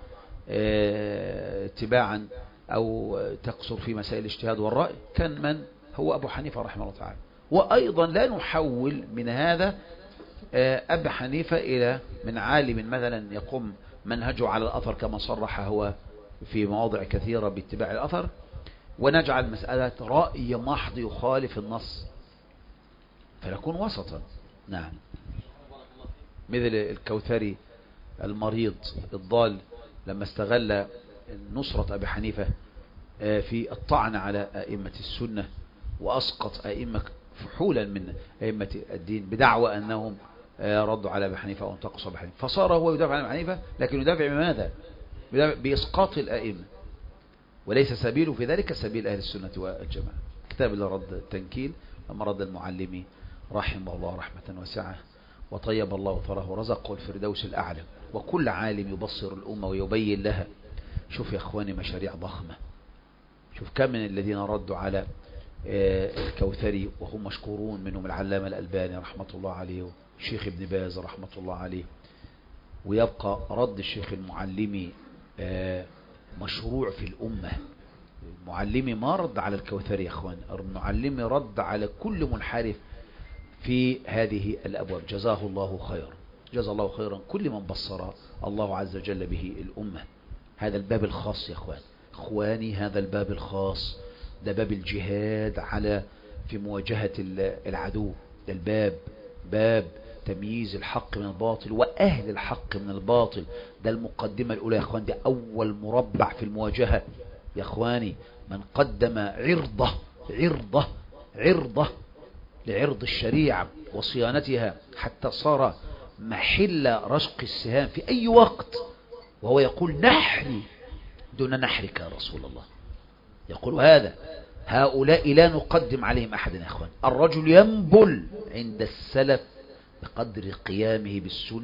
Speaker 1: اتباعا أو تقصر في مسائل الاجتهاد والرأي كان من هو أبو حنيفة رحمه الله تعالى. وأيضا لا نحول من هذا أبو حنيفة إلى من عالم مثلا يقوم منهجه على الأثر كما صرح هو في مواضع كثيرة باتباع الأثر، ونجعل مسألة رأي محض يخالف النص، فنكون وسطا. نعم. مثل الكوثري المريض الضال لما استغل نصرة أبي حنيفة في الطعن على أئمة السنة، وأسقط أئمة فحولا من أئمة الدين بدعوى أنهم ردوا على أبي حنيفة أو انتقصوا أبي حنيفة، فصار هو يدافع عن أبي حنيفة، لكن يدافع بماذا؟ بإسقاط الأئمة، وليس سبيله في ذلك سبيل أهل السنة والجماعة. كتاب اللي رد التنكيل لما رد المعلمي رحمه الله رحمة واسعة وطيب الله ثراه ورزقه الفردوس الأعلى، وكل عالم يبصر الأمة ويبين لها. شوف يا أخواني مشاريع ضخمة، شوف كم من الذين ردوا على الكوثري وهم مشكورون، منهم العلامة الألباني رحمة الله عليه، الشيخ ابن باز رحمة الله عليه. ويبقى رد الشيخ المعلمي مشروع في الأمة. المعلمي ما رد على الكوثري يا أخوان، المعلمي رد على كل منحرف في هذه الأبواب. جزاه الله خيرا، جزا الله خيرا كل من بصر الله عز وجل به الأمة. هذا الباب الخاص يا أخواني، هذا الباب الخاص، ده باب الجهاد على في مواجهة العدو. ده الباب باب تمييز الحق من الباطل وأهل الحق من الباطل. ده المقدمة الأولى يا أخوان، ده أول مربع في المواجهة يا أخواني. من قدم عرضة لعرض الشريعة وصيانتها حتى صار محل رشق السهام في أي وقت، وهو يقول نحري دون نحرك يا رسول الله، يقول هؤلاء لا نقدم عليهم أحدا يا أخوان. الرجل ينبل عند السلف بقدر قيامه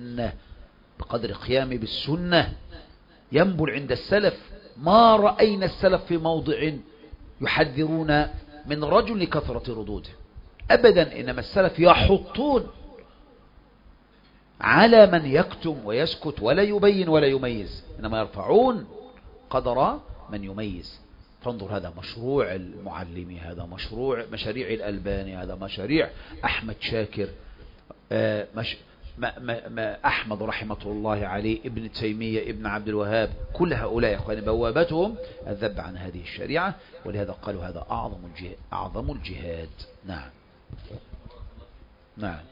Speaker 1: بالسنة، ينبل عند السلف. ما رأينا السلف في موضع يحذرون من رجل لكثرة ردوده أبدا، إنما السلف يحطون على من يكتم ويسكت ولا يبين ولا يميز، إنما يرفعون قدر من يميز. فانظر، هذا مشروع المعلمي، هذا مشروع مشاريع الألباني، هذا مشاريع أحمد شاكر، أحمد رحمة الله عليه، ابن تيمية، ابن عبد الوهاب، كل هؤلاء يا أخواني بوابتهم الذب عن هذه الشريعة، ولهذا قالوا هذا أعظم الجهاد. نعم. نعم.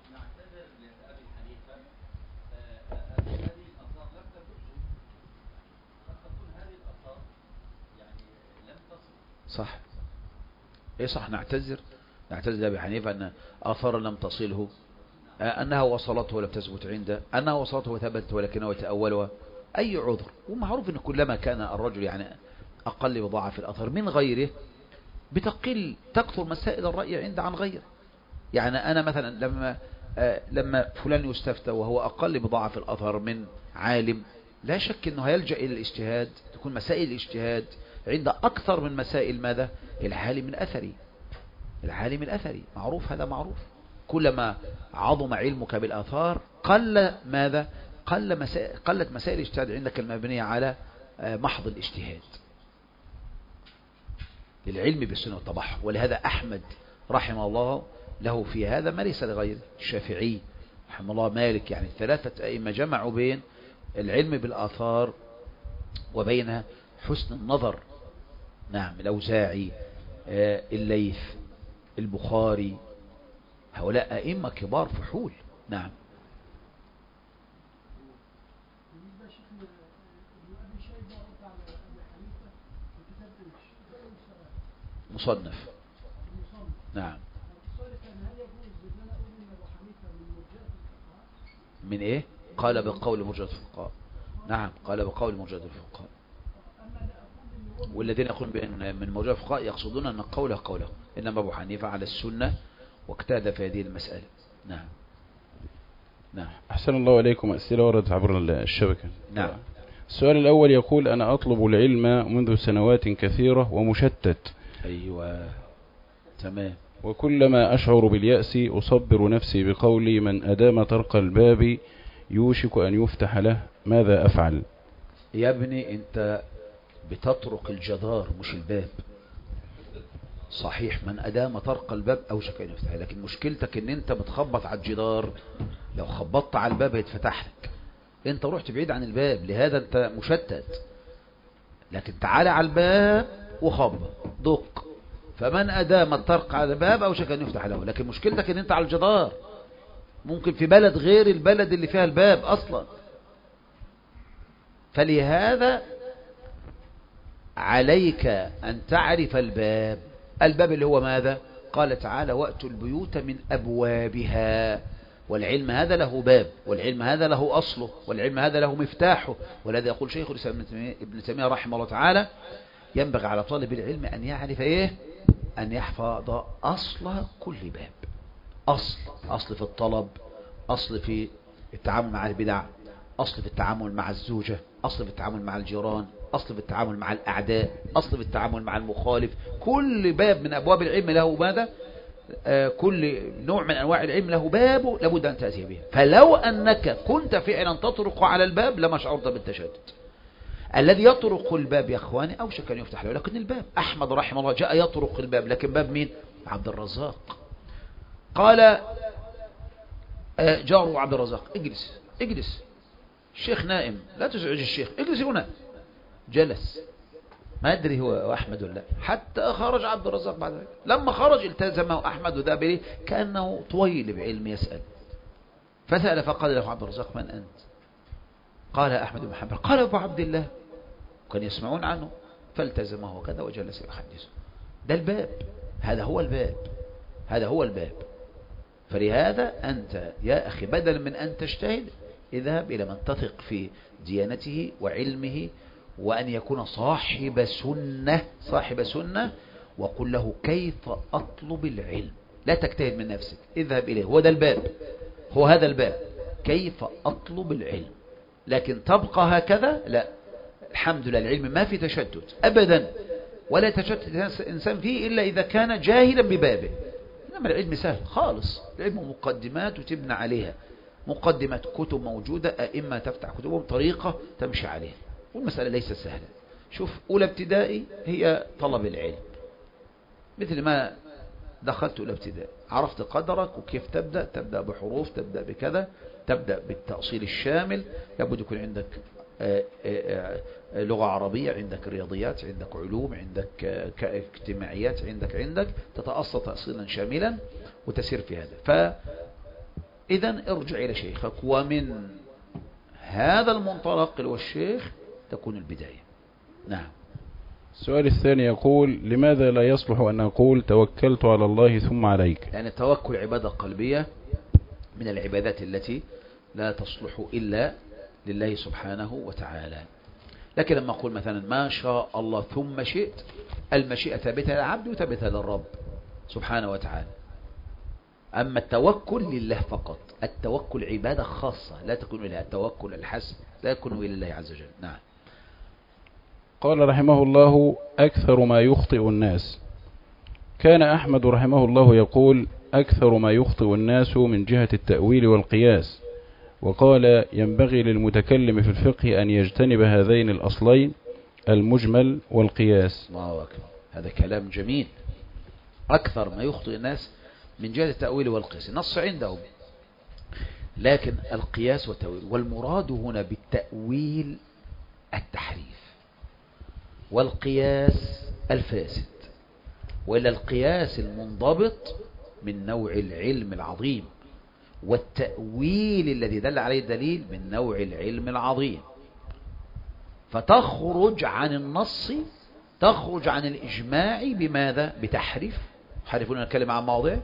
Speaker 1: صح. ايه صح، نعتذر لأبي حنيفة أن آثار لم تصله، أنها وصلته ولم تثبت عنده، أنها وصلته وثبتت ولكنه يتأولها، أي عذر. ومعروف أن كلما كان الرجل يعني أقل بضاعف الأثر من غيره تكثر مسائل الرأي عنده عن غيره. يعني أنا مثلا لما فلان يستفتى وهو أقل بضاعف الأثر من عالم، لا شك أنه يلجأ إلى الاجتهاد، تكون مسائل الاجتهاد عند أكثر من مسائل ماذا؟ العالم الأثري. معروف، هذا معروف. كلما عظم علمك بالآثار قلت مسائل الاجتهاد عندك المبنية على محض الاجتهاد للعلم بالسنة والتبحر. ولهذا أحمد رحمه الله له في هذا ما ليس لغيره، الشافعي رحمه الله، مالك، يعني ثلاثة أئمة جمعوا بين العلم بالآثار وبين حسن النظر. نعم. الأوزاعي، الليث، البخاري، هؤلاء أئمة كبار فحول. نعم. مصنف. نعم. من ايه؟ قال بقول مرجئة الفقهاء. نعم، قال بقول مرجئة الفقهاء. والذين يقولون بأن من مرجئة الفقهاء يقصدون أن قوله إنما أبو حنيفة على السنة واجتهد في هذه المسألة. نعم. نعم.
Speaker 2: أحسن الله عليكم. أسئلة وردت عبر الشبكة.
Speaker 1: نعم.
Speaker 2: السؤال الأول يقول: أنا أطلب العلم منذ سنوات كثيرة ومشتت.
Speaker 1: أيوة، تمام.
Speaker 2: وكلما أشعر باليأس أصبر نفسي بقولي: من أدام طرق الباب يوشك أن يفتح له، ماذا أفعل؟
Speaker 1: يا ابني انت بتطرق الجدار مش الباب. صحيح، من أدام طرق الباب أوشك أن يفتح، لكن مشكلتك ان انت بتخبط على الجدار. لو خبطت على الباب هيتفتح لك، انت رحت بعيد عن الباب، لهذا انت مشتت. لكن تعالى على الباب وخبط دق، فمن أدام الطرق على الباب أوشك أن يفتح له. لكن مشكلتك ان انت على الجدار، ممكن في بلد غير البلد اللي فيها الباب أصلا. فلهذا عليك أن تعرف الباب. الباب اللي هو ماذا؟ قال تعالى وأتوا البيوت من أبوابها. والعلم هذا له باب، والعلم هذا له أصله، والعلم هذا له مفتاحه. ولذا يقول شيخ الإسلام ابن تيمية رحمه الله تعالى ينبغي على طالب العلم أن يعرف إيه؟ أن يحفظ أصل كل باب. أصل في الطلب، أصل في التعامل مع البدع، أصل في التعامل مع الزوجة، أصل في التعامل مع الجيران، أصل في التعامل مع الأعداء، أصل في التعامل مع المخالف. كل باب من أبواب العلم له ماذا؟ كل نوع من أنواع العلم له بابه لابد أن تأتي به. فلو أنك كنت فعلا تطرق على الباب لما شعرت بالتشدد. الذي يطرق الباب يا أخواني أوشك أن يفتح له. لكن الباب، أحمد رحمه الله جاء يطرق الباب، لكن باب مين؟ عبد الرزاق. قال جاره عبد الرزاق اجلس، الشيخ نائم، لا تزعج الشيخ، اجلس هنا. جلس، ما أدري هو أحمد ولا لا، حتى خرج عبد الرزاق بعد ذلك. لما خرج التزمه أحمد وذهب إليه كأنه طويل بعلم يسأل. فسأل فقال له عبد الرزاق من أنت؟ قال أحمد بن محمد. قال أبو عبد الله. كان يسمعون عنه، فالتزمه وكذا وجلس يحدثه. ده الباب، هذا هو الباب. فلهذا أنت يا أخي بدلا من أن تجتهد اذهب إلى من تثق في ديانته وعلمه، وأن يكون صاحب سنة، وقل له كيف أطلب العلم. لا تجتهد من نفسك، اذهب إليه، هو ده الباب، هو هذا الباب، كيف أطلب العلم. لكن تبقى هكذا لا. الحمد لله العلم ما في تشتت أبدا، ولا تشتت إنسان فيه إلا إذا كان جاهلا ببابه. إنما العلم سهل خالص، العلم مقدمات وتبنى عليها، مقدمات كتب موجودة، أئمة تفتح كتبهم، طريقة تمشي عليها، والمسألة ليست سهلة. شوف أولى ابتدائي هي طلب العلم، مثل ما دخلت أولى ابتدائي عرفت قدرك وكيف تبدأ بحروف، تبدأ بكذا، تبدأ بالتأصيل الشامل. لابد يكون عندك لغة عربية، عندك رياضيات، عندك علوم، عندك اجتماعيات، عندك تتأصل تأصيلا شاملا وتسير في هذا. فإذا ارجع إلى شيخك، ومن هذا المنطلق اللي هو الشيخ تكون البداية. نعم.
Speaker 2: السؤال الثاني يقول لماذا لا يصلح أن أقول توكلت على الله ثم عليك؟
Speaker 1: يعني التوكل عبادة قلبية من العبادات التي لا تصلح إلا لله سبحانه وتعالى. لكن لما أقول مثلا ما شاء الله ثم شئت، المشيئة ثابتة للعبد وثابتة للرب سبحانه وتعالى. أما التوكل لله فقط، التوكل عبادة خاصة لا تكون إلى التوكل الحسن لا يكون إلى الله عز وجل. نعم.
Speaker 2: قال رحمه الله أكثر ما يخطئ الناس. كان أحمد رحمه الله يقول أكثر ما يخطئ الناس من جهة التأويل والقياس، وقال ينبغي للمتكلم في الفقه أن يجتنب هذين الأصلين المجمل والقياس.
Speaker 1: الله أكبر، هذا كلام جميل. أكثر ما يخطئ الناس من جهة التأويل والقياس، النص عندهم، لكن القياس والتأويل، والمراد هنا بالتأويل التحريف، والقياس الفاسد، وإلا القياس المنضبط من نوع العلم العظيم، والتأويل الذي دل عليه الدليل من نوع العلم العظيم. فتخرج عن النص، تخرج عن الإجماع بماذا؟ بتحريف، يحرفون الكلمة عن مواضعه،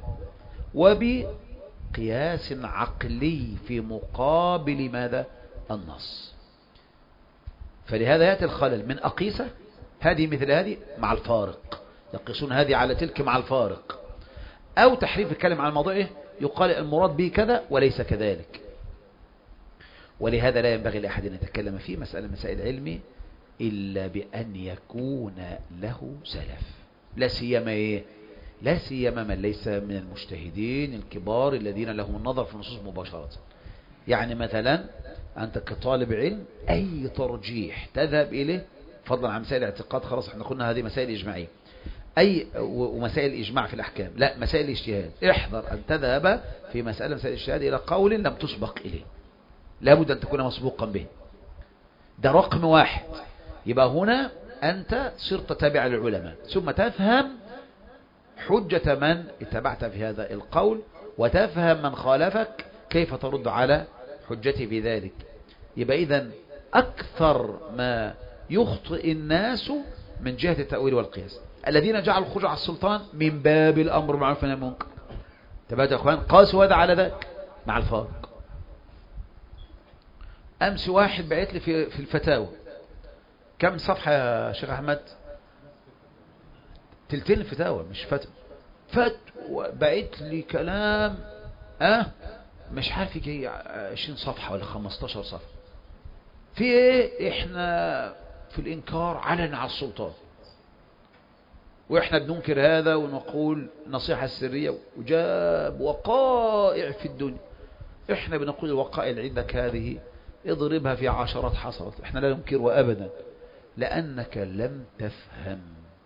Speaker 1: وبقياس عقلي في مقابل ماذا؟ النص. فلهذا يأتي الخلل من أقيسة هذه مثل هذه مع الفارق، يقيسون هذه على تلك مع الفارق، أو تحريف الكلمة عن موضعه يقال المراد به كذا وليس كذلك. ولهذا لا ينبغي لأحد أن يتكلم في مسائل علمي إلا بأن يكون له سلف، لا سيما من ليس من المجتهدين الكبار الذين لهم النظر في النصوص مباشرة. يعني مثلا أنت كطالب علم أي ترجيح تذهب إليه، فضلا عن مسائل الاعتقاد، خلاص احنا قلنا هذه مسائل إجماعية، ومسائل الإجماع في الأحكام، لا مسائل الاجتهاد، احذر أن تذهب في مسائل الاجتهاد إلى قول لم تسبق إليه، لابد أن تكون مسبوقا به. ده رقم واحد. يبقى هنا أنت صرت تابع للعلماء، ثم تفهم حجة من اتبعت في هذا القول، وتفهم من خالفك كيف ترد على حجته في ذلك. يبقى إذن أكثر ما يخطئ الناس من جهة التأويل والقياس الذين جعلوا الخروج على السلطان من باب الأمر بالمعروف والنهي عن المنكر. تبعت يا أخوان، قاسوا هذا على ذاك مع الفارق. أمس واحد بعت لي في الفتاوى، كم صفحة يا شيخ أحمد؟ تلتين الفتاوى، مش فتوى بعت لي كلام مش عارف يجي 20 صفحة ولا 15 صفحة. في ايه؟ احنا في الانكار علنا على السلطان، واحنا بننكر هذا ونقول نصيحة سرية، وجاب وقائع في الدنيا. احنا بنقول الوقائع اللي عندك هذه اضربها في عشرات حصلت، احنا لا ننكرها ابدا، لانك لم تفهم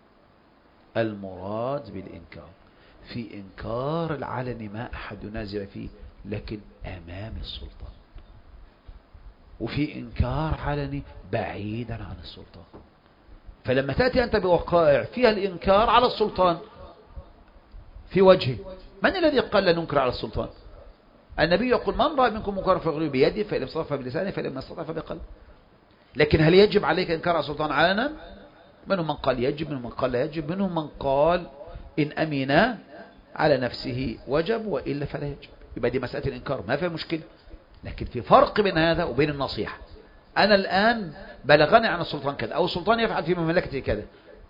Speaker 1: المراد بالانكار. في انكار العلني ما احد ينازع فيه، لكن امام السلطان، وفي انكار علني بعيدا عن السلطان. فلما تأتي أنت بوقائع فيها الإنكار على السلطان في وجهه، من الذي قال لا ننكر على السلطان؟ النبي يقول من رأى منكم منكرا فليغيره بيده، فإن لم يستطع فبلسانه، فإن لم يستطع فبقلبه. لكن هل يجب عليك إنكار على السلطان علنا؟ منهم من قال يجب، منهم من قال لا يجب، منهم من قال إن أمن على نفسه وجب، وإلا فلا يجب. يبقى دي مسألة الإنكار ما فيها مشكلة، لكن في فرق بين هذا وبين النصيحة. أنا الآن بلغني عن السلطان كذا، أو السلطان يفعل في مملكته كذا،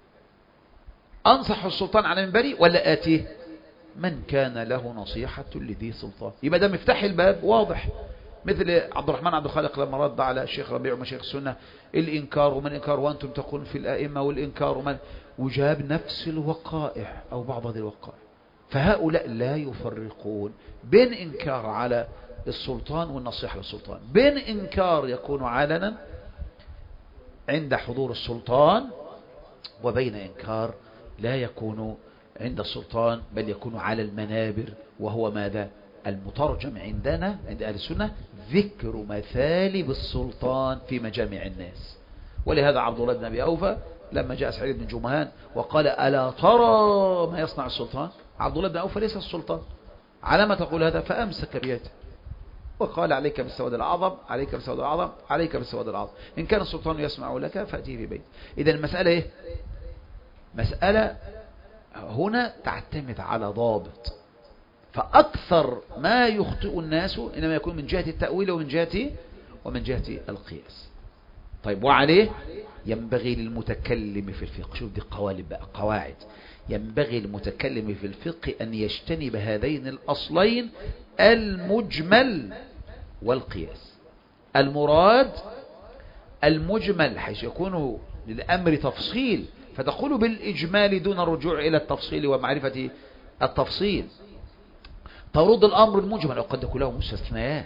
Speaker 1: أنصح السلطان على منبري ولا آتيه؟ من كان له نصيحة لذي سلطان. يبقى ده مفتاح الباب واضح. مثل عبد الرحمن عبد الخالق لما رد على الشيخ ربيع ومشايخ السنة الإنكار ومن إنكار وأنتم تقولون في الآئمة والإنكار ومن، وجاب نفس الوقائع أو بعض هذه الوقائع. فهؤلاء لا يفرقون بين إنكار على السلطان والنصيحة للسلطان، بين إنكار يكون علنا عند حضور السلطان، وبين إنكار لا يكون عند السلطان بل يكون على المنابر، وهو ماذا؟ المترجم عندنا عند أهل السنة ذكر مثالب السلطان في مجامع الناس. ولهذا عبد الله بن أبي أوفى لما جاء سعيد بن جمهان وقال ألا ترى ما يصنع السلطان؟ عبد الله بن أوفى ليس السلطان، على ما تقول هذا؟ فأمسك بيده وقال عليك بالسواد الأعظم، عليك بالسواد الأعظم، عليك بالسواد الأعظم، إن كان السلطان يسمع لك فأتيه في بيت. إذا المسألة إيه؟ مسألة هنا تعتمد على ضابط. فأكثر ما يخطئ الناس إنما يكون من جهة التأويل ومن جهة القياس. طيب، وعليه ينبغي للمتكلم في الفقه، شوف دي قوالب بقى، قواعد. ينبغي للمتكلم في الفقه أن يجتنب هذين الأصلين، المجمل والقياس. المراد المجمل حيث يكون للأمر تفصيل، فتقول بالإجمال دون الرجوع إلى التفصيل ومعرفة التفصيل. ترد الأمر المجمل وقد يكون له مستثنيات،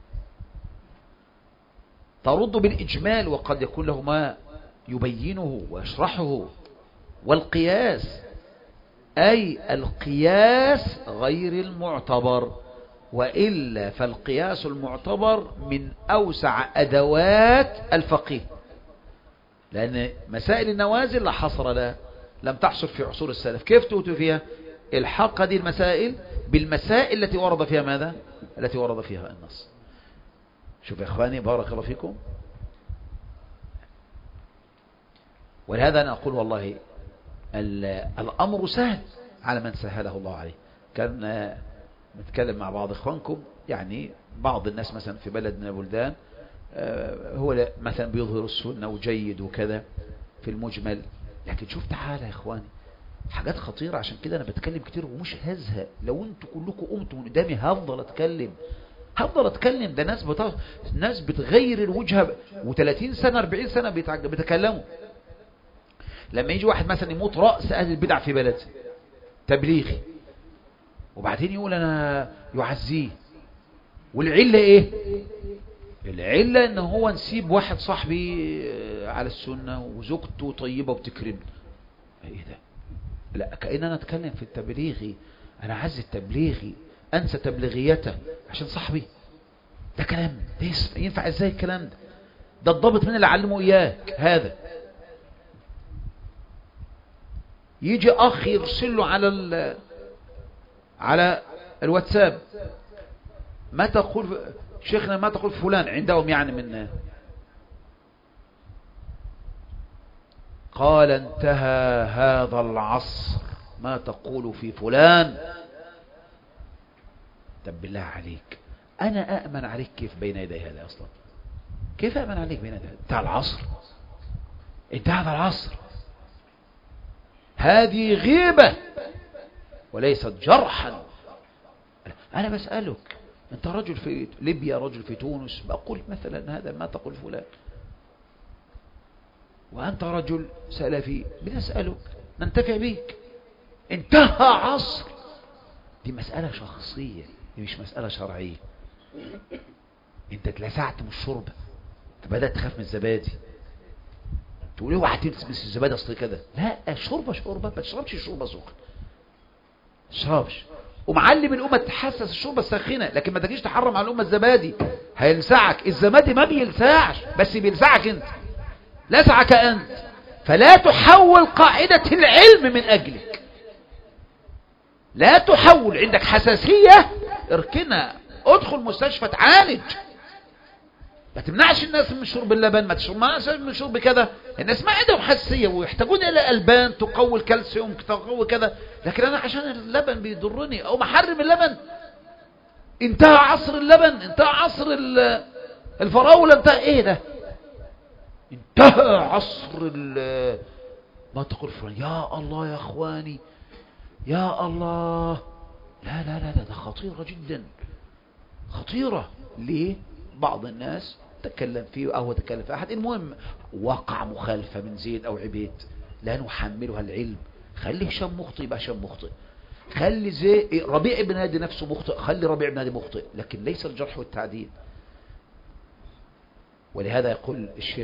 Speaker 1: ترد بالإجمال وقد يكون له ما يبينه ويشرحه. والقياس أي القياس غير المعتبر، وإلا فالقياس المعتبر من أوسع أدوات الفقيه، لأن مسائل النوازل لا حصر لها، لم تحصل في عصور السلف. كيف تؤتوا فيها؟ الحق هذه المسائل بالمسائل التي ورد فيها ماذا؟ التي ورد فيها النص. شوف يا إخواني بارك الله فيكم. ولهذا أنا أقول والله الأمر سهل على من سهله الله عليه. كان نتكلم مع بعض إخوانكم، يعني بعض الناس مثلا في بلد من البلدان هو مثلا بيظهر السنة وجيد وكذا في المجمل، لكن شوف تعالى يا إخواني حاجات خطيرة. عشان كده أنا بتكلم كتير ومش هزهق. لو أنتوا كلكم قمتوا من قدامي هفضل أتكلم. ده ناس بتغير الوجهة، و30 سنة 40 سنة بيتكلموا. لما يجي واحد مثلا يموت رأس أهل البدع في بلد تبليغي، وبعدين يقول أنا يعزيه، والعلة ايه؟ العلة ان هو نسيب واحد صاحبي على السنة وزوجته طيبة وبتكرمني. ايه ده؟ لا، كأن انا اتكلم في التبليغي، انا عايز التبليغي انسى تبليغيته عشان صاحبي. ده كلام ده ينفع ازاي الكلام ده؟ ده الضابط من اللي علمه اياك هذا. يجي اخ يرسل له على الواتساب، ما تقول شيخنا، ما تقول فلان عندهم يعني من قال انتهى هذا العصر ما تقول في فلان. طب بالله عليك، انا اأمن عليك كيف بين يدي هذا اصلا؟ كيف أأمن عليك بين يدي هذا؟ انتهى العصر، انتهى هذا العصر. هذه غيبة وليست جرحا. انا بسألك، انت رجل في ليبيا، رجل في تونس، بقول مثلا هذا ما تقول فلان، وانت رجل سلفي بنسألك ننتفع بك. انتهى عصر. دي مسألة شخصية، دي مش مسألة شرعية. انت اتلسعت من الشوربة، انت بدأت تخاف من الزبادي، تقول اوعى تلمس الزبادي اصل كده. لا، الشوربة شوربة، ما تشربش الشوربة سخنة، ما تشربش. ومعلم الأمة تحسس الشوربة الساخنة، لكن ما تجيش تحرم على الأمة الزبادي، هيلسعك. الزبادي ما بيلسعش، بس بيلسعك انت، لسعك انت. فلا تحول قاعدة العلم من أجلك، لا تحول. عندك حساسية اركنها، ادخل مستشفى تعالج. ما تمنعش الناس من شرب اللبن، ما تمنعش من شرب كذا. الناس ما عندهم حساسية ويحتاجون الى ألبان تقوي الكالسيوم تقوي كذا، لكن انا عشان اللبن بيضرني او محرم اللبن. انتهى عصر اللبن، انتهى عصر الفراولة، انتهى ايه ده؟ انتهى عصر ما تقول فلان. يا الله يا اخواني، يا الله، لا لا لا، ده خطيرة جدا، خطيرة. ليه؟ بعض الناس تكلم فيه او تكلم في احد، المهم وقع مخالفة من زيد او عبيد، لا نحملها العلم. خلي هشام مخطئ يبقى هشام مخطئ، خلي زي ربيع بن هادي نفسه مخطئ، خلي ربيع بن هادي مخطئ، لكن ليس الجرح والتعديل. ولهذا يقول الشيخ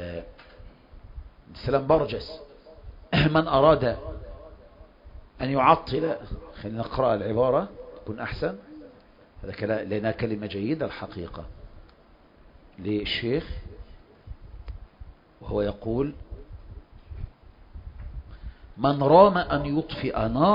Speaker 1: سلام برجس: من أراد أن يعطل، خلينا نقرأ العبارة تكون أحسن، هذا كلام لنا كلمة جيدة الحقيقة للشيخ، وهو يقول: من رام أن يطفئ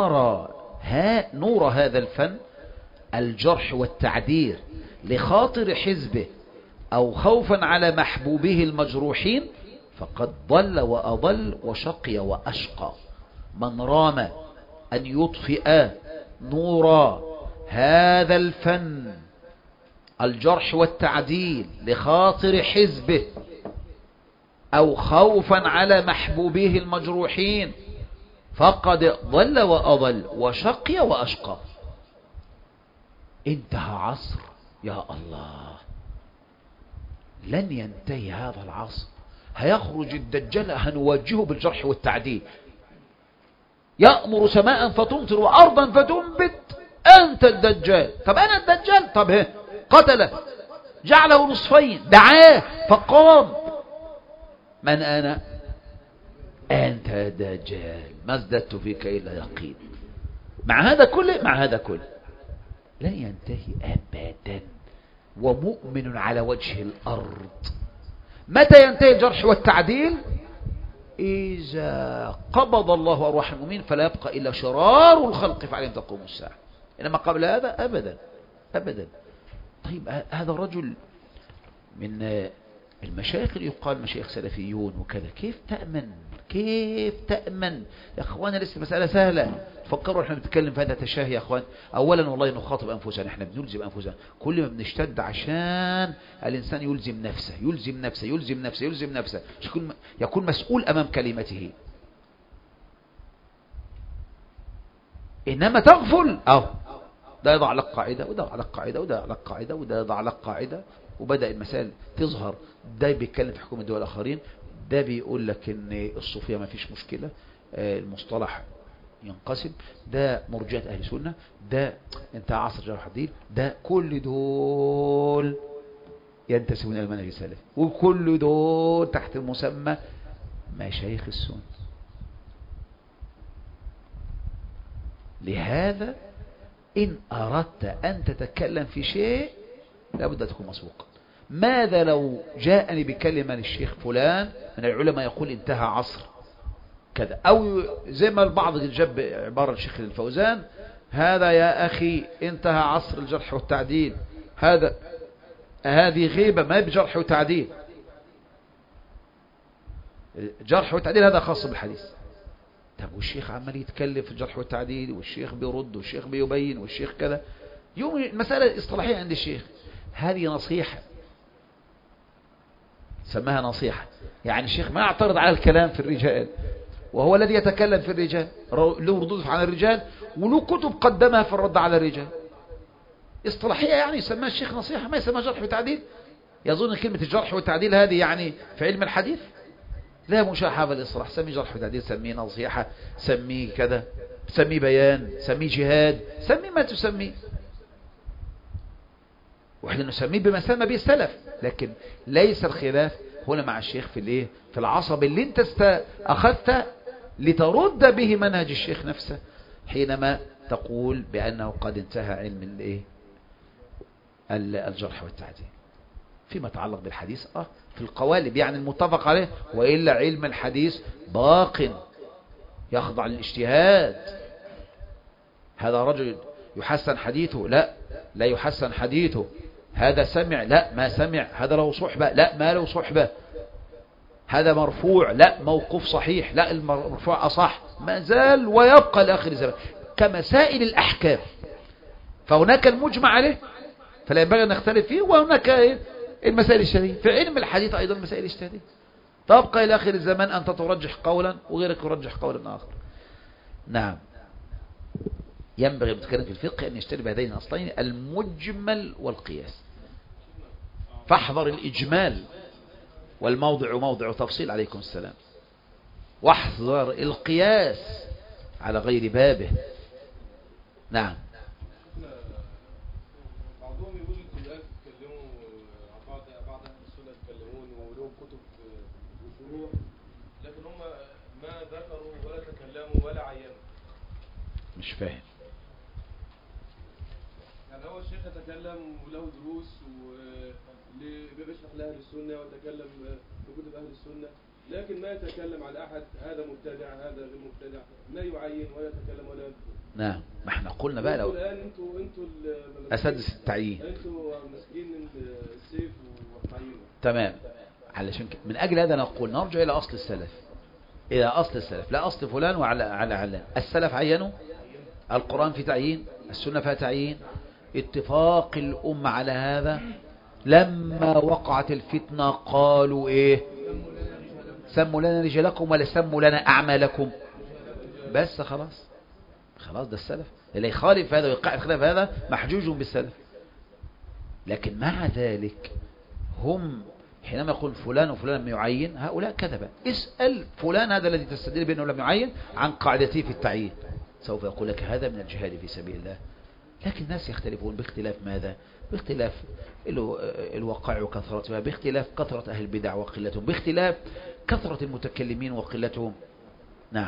Speaker 1: نور هذا الفن، الجرح والتعدير، لخاطر حزبه أو خوفا على محبوبه المجروحين، فقد ضل وأضل وشقي وأشقى. من رام أن يطفئ نور هذا الفن، الجرح والتعديل، لخاطر حزبه أو خوفا على محبوبه المجروحين، فقد ضل وأضل وشقي وأشقى. انتهى عصر، يا الله، لن ينتهي هذا العصر. هيخرج الدجال، هنواجهه بالجرح والتعديل. يأمر سماء فتمطر وأرضا فتنبت، أنت الدجال. طب أنا الدجال؟ طب قتله، جعله نصفين، دعاه فقام. من أنا؟ أنت الدجال، ما ازددت فيك إلا يقين. مع هذا كله لن ينتهي أبدا، ومؤمن على وجه الأرض. متى ينتهي الجرح والتعديل؟ إذا قبض الله أرواح المؤمنين فلا يبقى إلا شرار الخلق فعليهم تقوم الساعة. إنما قبل هذا أبدا أبدا. طيب هذا رجل من المشايخ اللي يقال مشايخ سلفيون وكذا، كيف تأمن يا أخوانا؟ لسه مسألة سهلة. فكروا احنا بنتكلم في هذا تشاهي يا أخوان. أولا والله نخاطب أنفسنا، احنا بنلزم أنفسنا. كل ما بنشتد عشان الإنسان يلزم نفسه يكون مسؤول أمام كلمته. إنما تغفل، ده يضع لك قاعدة وده يضع لك قاعدة وده يضع لك قاعدة وده يضع لك قاعدة، وبدأ المسائل تظهر. ده بيتكلم في حكومة الدول الآخرين، ده بيقول لك ان الصوفية ما فيش مشكلة، المصطلح ينقسم، ده مرجئة أهل السنة، ده انتهى عصر جرح الدين، ده كل دول ينتسبون إلى المنهج السلفي، وكل دول تحت المسمى مشايخ السنة. لهذا إن أردت أن تتكلم في شيء لابد أن تكون مسبوقا. ماذا لو جاءني بكلمة للشيخ فلان من العلماء يقول انتهى عصر كذا، أو زي ما البعض جاب عبارة الشيخ الفوزان، هذا يا أخي انتهى عصر الجرح والتعديل، هذه غيبة، ما بجرح وتعديل. جرح وتعديل هذا خاص بالحديث. طب والشيخ عمال يتكلم في الجرح والتعديل، والشيخ بيرد، والشيخ بيبين، والشيخ كذا، يوم المسألة اصطلاحية عند الشيخ. هذه نصيحة، سماها نصيحة، يعني الشيخ ما يعترض على الكلام في الرجال، وهو الذي يتكلم في الرجال، له ردود عن الرجال، وله كتب قدمها في الرد على الرجال. اصطلاحية يعني يسمى الشيخ نصيحة، ما يسمى جرح وتعديل. يظن كلمة الجرح والتعديل هذه يعني في علم الحديث، لا مشاحة بالاصطلاح. سمي جرح وتعديل، سميه نصيحة، سميه كذا، سميه بيان، سميه جهاد، سميه ما تسميه، واحنا نسميه بما سمى به السلف. لكن ليس الخلاف هنا مع الشيخ في الايه، في العصب اللي انت اخذت لترد به منهج الشيخ نفسه حينما تقول بأنه قد انتهى علم الايه، الجرح والتعديل فيما يتعلق بالحديث. في القوالب يعني المتفق عليه، وإلا علم الحديث باق يخضع للاجتهاد. هذا رجل يحسن حديثه، لا يحسن حديثه. هذا سمع، لا ما سمع. هذا له صحبة، لا ما له صحبة. هذا مرفوع، لا موقوف صحيح، لا المرفوع أصح. ما زال ويبقى لآخر الزمان كمسائل الأحكام. فهناك المجمع عليه فلا ينبغي أن نختلف فيه، وهناك المسائل الاجتهادية. في علم الحديث أيضا مسائل اجتهادية تبقى إلى آخر الزمان، أنت ترجح قولا وغيرك يرجح قولا آخر. نعم، ينبغي المتكلم في الفقه أن يشتري بهذين الأصلين، المجمل والقياس. فاحذر الإجمال والموضع موضع تفصيل، عليكم السلام، واحذر القياس على غير بابه. نعم.
Speaker 4: بعضهم يقول القرآن يتكلموا عن بعض أهل السنة يتكلمون ولهم كتب وشروح، لكن هم ما ذكروا ولا تكلموا ولا عينوا. مش فاهم. يعني هو الشيخ يتكلم وله دروس وبيشرح لأهل السنة ويتكلم بكتب أهل السنة، لكن ما يتكلم على أحد هذا مبتدع هذا غير مبتدع، لا يعين ولا يتكلم ولا.
Speaker 1: نعم، ما احنا قلنا بقى لو
Speaker 4: الآن انتوا
Speaker 1: أسادس التعيين،
Speaker 4: انتوا ماسكين السيف والطعين.
Speaker 1: تمام. علشان من أجل هذا نقول نرجع إلى أصل السلف، إلى أصل السلف، لا أصل فلان وعلى علان. السلف عينوا القرآن في تعيين، السنة فيها تعيين، اتفاق الأمة على هذا. لما وقعت الفتنة قالوا إيه؟ سموا لنا رجالكم ولا سموا لنا أعمالكم. بس خلاص ده السلف. اللي يخالف هذا ويقع خلاف هذا محجوج بالسلف. لكن مع ذلك هم حينما يقول فلان وفلان لم يعين، هؤلاء كذبا. اسأل فلان هذا الذي تستدل بأنه لم يعين عن قاعدته في التعيين، سوف يقول لك هذا من الجهاد في سبيل الله. لكن الناس يختلفون باختلاف ماذا؟ باختلاف الوقع وكثرتها، باختلاف كثرة أهل البدع وقلتهم، باختلاف كثرة المتكلمين وقلتهم. نعم.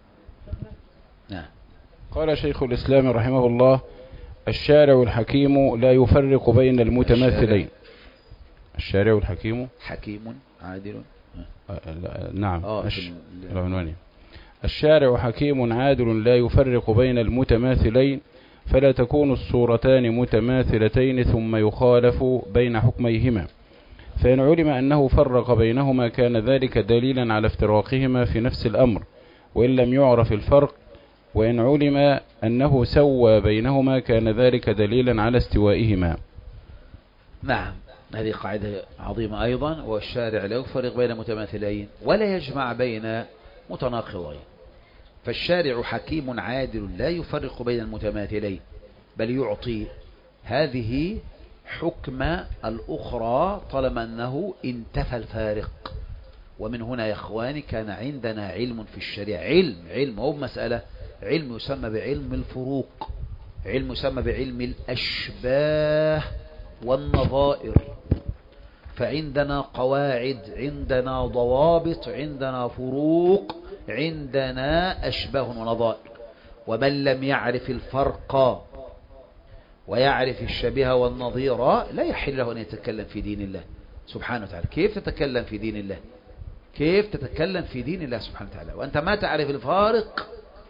Speaker 2: قال شيخ الإسلام رحمه الله: الشارع الحكيم لا يفرق بين المتماثلين. الشارع الحكيم
Speaker 1: حكيم عادل.
Speaker 2: نعم. العنواني: الشارع حكيم عادل لا يفرق بين المتماثلين، فلا تكون الصورتان متماثلتين ثم يخالف بين حكميهما، فإن علم أنه فرق بينهما كان ذلك دليلا على افتراقهما في نفس الأمر، وإن لم يعرف الفرق، وإن علم أنه سوى بينهما كان ذلك دليلا على استوائهما.
Speaker 1: نعم، هذه قاعدة عظيمة أيضا. والشارع لا يفرق بين متماثلين ولا يجمع بين متناقضين. فالشارع حكيم عادل لا يفرق بين المتماثلين، بل يعطي هذه حكم الأخرى طالما أنه انتفى الفارق. ومن هنا يا إخواني كان عندنا علم في الشريعة، علم هو مسألة علم يسمى بعلم الفروق، علم يسمى بعلم الأشباه والنظائر. فعندنا قواعد، عندنا ضوابط، عندنا فروق، عندنا أشباه ونظائر. ومن لم يعرف الفرق ويعرف الشبيه والنظير لا يحل له أن يتكلم في دين الله سبحانه وتعالى. كيف تتكلم في دين الله؟ كيف تتكلم في دين الله سبحانه وتعالى وأنت ما تعرف الفارق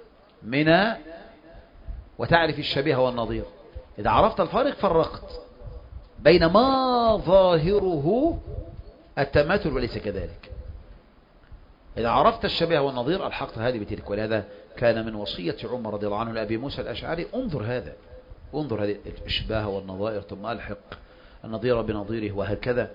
Speaker 1: وتعرف الشبيه والنظير؟ إذا عرفت الفارق فرقت بين ما ظاهره التماثل وليس كذلك. إذا عرفت الشبيه والنظير ألحقت هذه بتلك. ولهذا كان من وصية عمر رضي الله عنه لأبي موسى الأشعري انظر هذا، انظر هذه الأشباه والنظائر ثم ألحق النظير بنظيره، وهكذا.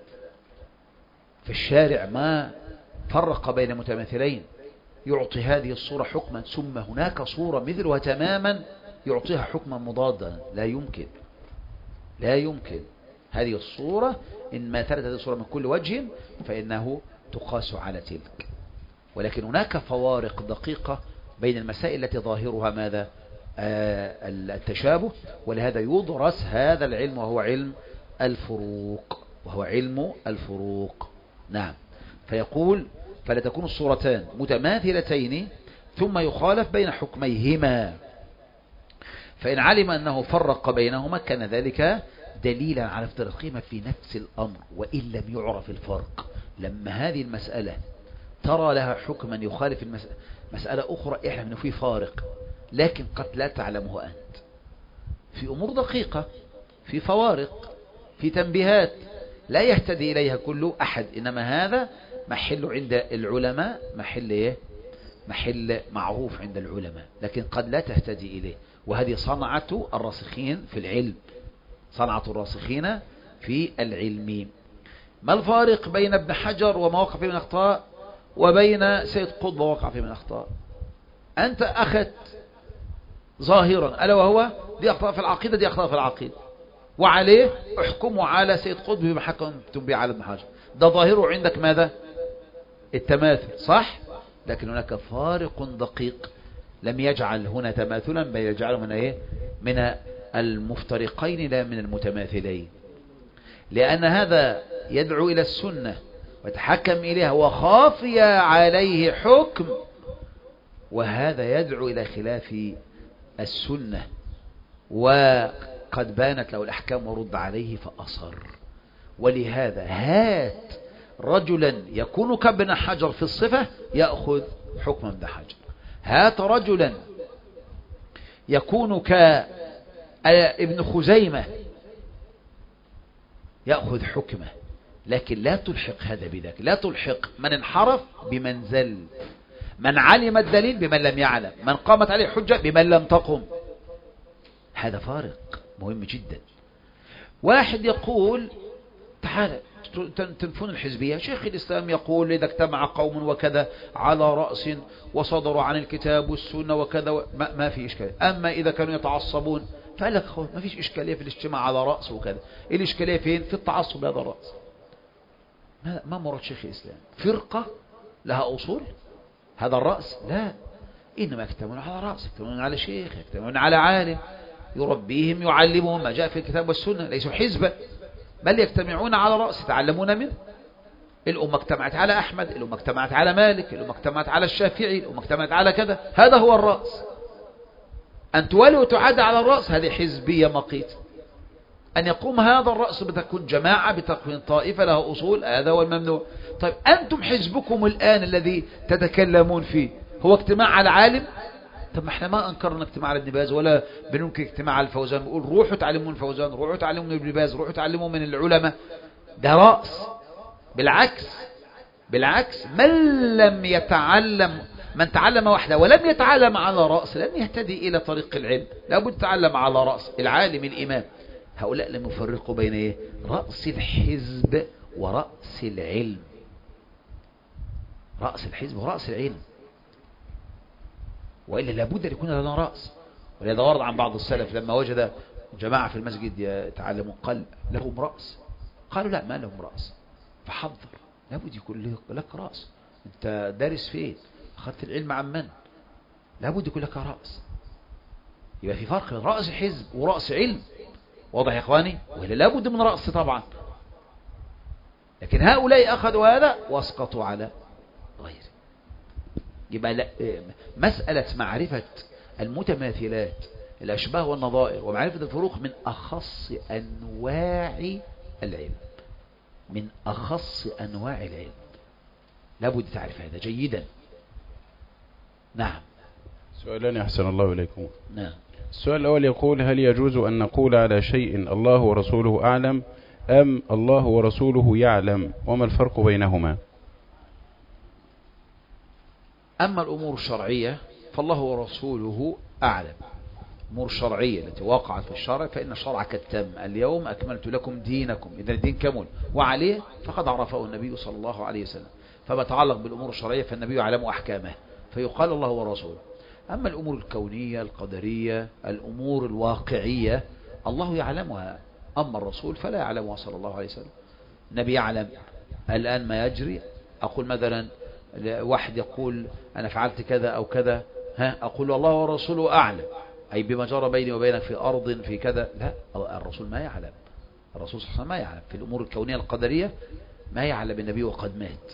Speaker 1: في الشارع ما فرق بين متماثلين يعطي هذه الصورة حكما ثم هناك صورة مثلها تماما يعطيها حكما مضادا. لا يمكن، لا يمكن. هذه الصورة إن ماثلت هذه الصورة من كل وجه فإنه تقاس على تلك. ولكن هناك فوارق دقيقة بين المسائل التي ظاهرها ماذا؟ التشابه. ولهذا يدرس هذا العلم وهو علم الفروق، وهو علم الفروق. نعم. فيقول فلا تكون الصورتان متماثلتين ثم يخالف بين حكميهما، فإن علم أنه فرق بينهما كان ذلك دليلا على افتراقهما في نفس الأمر وإن لم يعرف الفرق. لما هذه المسألة ترى لها حكما يخالف مسألة أخرى اعلم أنه في فارق، لكن قد لا تعلمه أنت في أمور دقيقة، في فوارق، في تنبيهات لا يهتدي إليها كل أحد، إنما هذا محل عند العلماء، محل معروف عند العلماء، لكن قد لا تهتدي إليه. وهذه صنعة الراسخين في العلم، صنعة الراسخين في العلم. ما الفارق بين ابن حجر وما وقع فيه من أخطاء وبين سيد قطب ووقع فيه من أخطاء؟ أنت أخذت ظاهرا ألا وهو دي أخطاء في العقيدة، دي أخطاء في العقيدة، وعليه احكموا على سيد قطب بما حكمتم به على ابن حجر. ده ظاهره عندك ماذا؟ التماثل، صح؟ لكن هناك فارق دقيق لم يجعل هنا تماثلا بل يجعله من المفترقين لا من المتماثلين، لأن هذا يدعو إلى السنة وتحكم إليها وخافي عليه حكم، وهذا يدعو إلى خلاف السنة وقد بانت له الأحكام ورد عليه فأصر. ولهذا هات رجلا يكون كابن حجر في الصفة يأخذ حكم ابن حجر، هات رجلا يكون كابن خزيمة يأخذ حكمه. لكن لا تلحق هذا بذاك، لا تلحق من انحرف بمن زل، من علم الدليل بمن لم يعلم، من قامت عليه حجة بمن لم تقم. هذا فارق مهم جدا. واحد يقول تعال تنفون الحزبية، شيخ الإسلام يقول إذا اجتمع قوم وكذا على رأس وصدروا عن الكتاب والسنة وكذا ما في إشكال. أما إذا كانوا يتعصبون فقال لك ما فيش إشكالية في الاجتماع على رأس وكذا. الإشكالية فين؟ في التعصب لهذا الرأس. ما مراد شيخ الإسلام؟ فرقة لها أصول هذا الرأس؟ لا، إنما يجتمعون على رأس، يجتمعون على شيخ، يجتمعون على عالم يربيهم يعلمهم ما جاء في الكتاب والسنة، ليسوا حزبا بل يجتمعون على رأس يتعلمون منه. الأمة اجتمعت على أحمد، الأمة اجتمعت على مالك، الأمة اجتمعت على الشافعي، الأمة اجتمعت على كذا. هذا هو الرأس. أن تولي وتعاد على الرأس هذه حزبية مقيت. أن يقوم هذا الرأس بتكون جماعة، بتكون طائفة لها أصول، هذا هو الممنوع. طيب أنتم حزبكم الآن الذي تتكلمون فيه هو اجتماع على عالم؟ طب ما احنا ما أنكرنا اجتماع على ابن باز ولا بننكر اجتماع على الفوزان، بنقول روحوا تعلمون الفوزان، روحوا تعلمون ابن باز، روحوا تعلمون من العلماء. ده رأس. بالعكس من تعلم وحده ولم يتعلم على رأس لن يهتدي إلى طريق العلم، لابد يتعلم على رأس العالم الإمام. هؤلاء لم يفرقوا بين رأس الحزب ورأس العلم. رأس الحزب ورأس العلم، وإلا لابد أن يكون لنا رأس. ولهذا ورد عن بعض السلف لما وجد جماعة في المسجد يتعلمون قال لهم رأس، قالوا لا ما لهم رأس، فحضر لابد يكون لك رأس. أنت دارس فين؟ أخذت العلم عن من؟ لابد يكون لك رأس. يبقى في فرق بين رأس حزب ورأس علم. واضح يا إخواني؟ وإلا لابد من رأس طبعا. لكن هؤلاء أخذوا هذا واسقطوا على غيره. يبقى لا، مسألة معرفة المتماثلات الأشباه والنظائر ومعرفة الفروق من أخص أنواع العلم، من أخص أنواع العلم. لابد تعرف هذا جيدا. نعم.
Speaker 2: سؤالان أحسن الله إليكم.
Speaker 1: نعم.
Speaker 2: السؤال الأول يقول: هل يجوز أن نقول على شيء الله ورسوله أعلم أم الله ورسوله يعلم؟ وما الفرق بينهما؟
Speaker 1: أما الأمور الشرعية فالله ورسوله أعلم. الأمور الشرعية التي وقعت في الشرع فإن الشرع كالتم، اليوم أكملت لكم دينكم، إذا الدين كمل، وعليه فقد عرفه النبي صلى الله عليه وسلم. فما يتعلق بالأمور الشرعية فالنبي يعلم أحكامه فيقال الله ورسوله. أما الأمور الكونية القدرية الأمور الواقعية الله يعلمها، أما الرسول فلا يعلمها صلى الله عليه وسلم. النبي يعلم الآن ما يجري. أقول مثلا واحد يقول أنا فعلت كذا أو كذا، أقول الله ورسوله أعلم، أي بما جرى بيني وبينك في أرض في كذا. لا، الرسول ما يعلم. الرسول صلى الله عليه وسلم ما يعلم في الأمور الكونية القدرية، ما يعلم النبي وقد مات.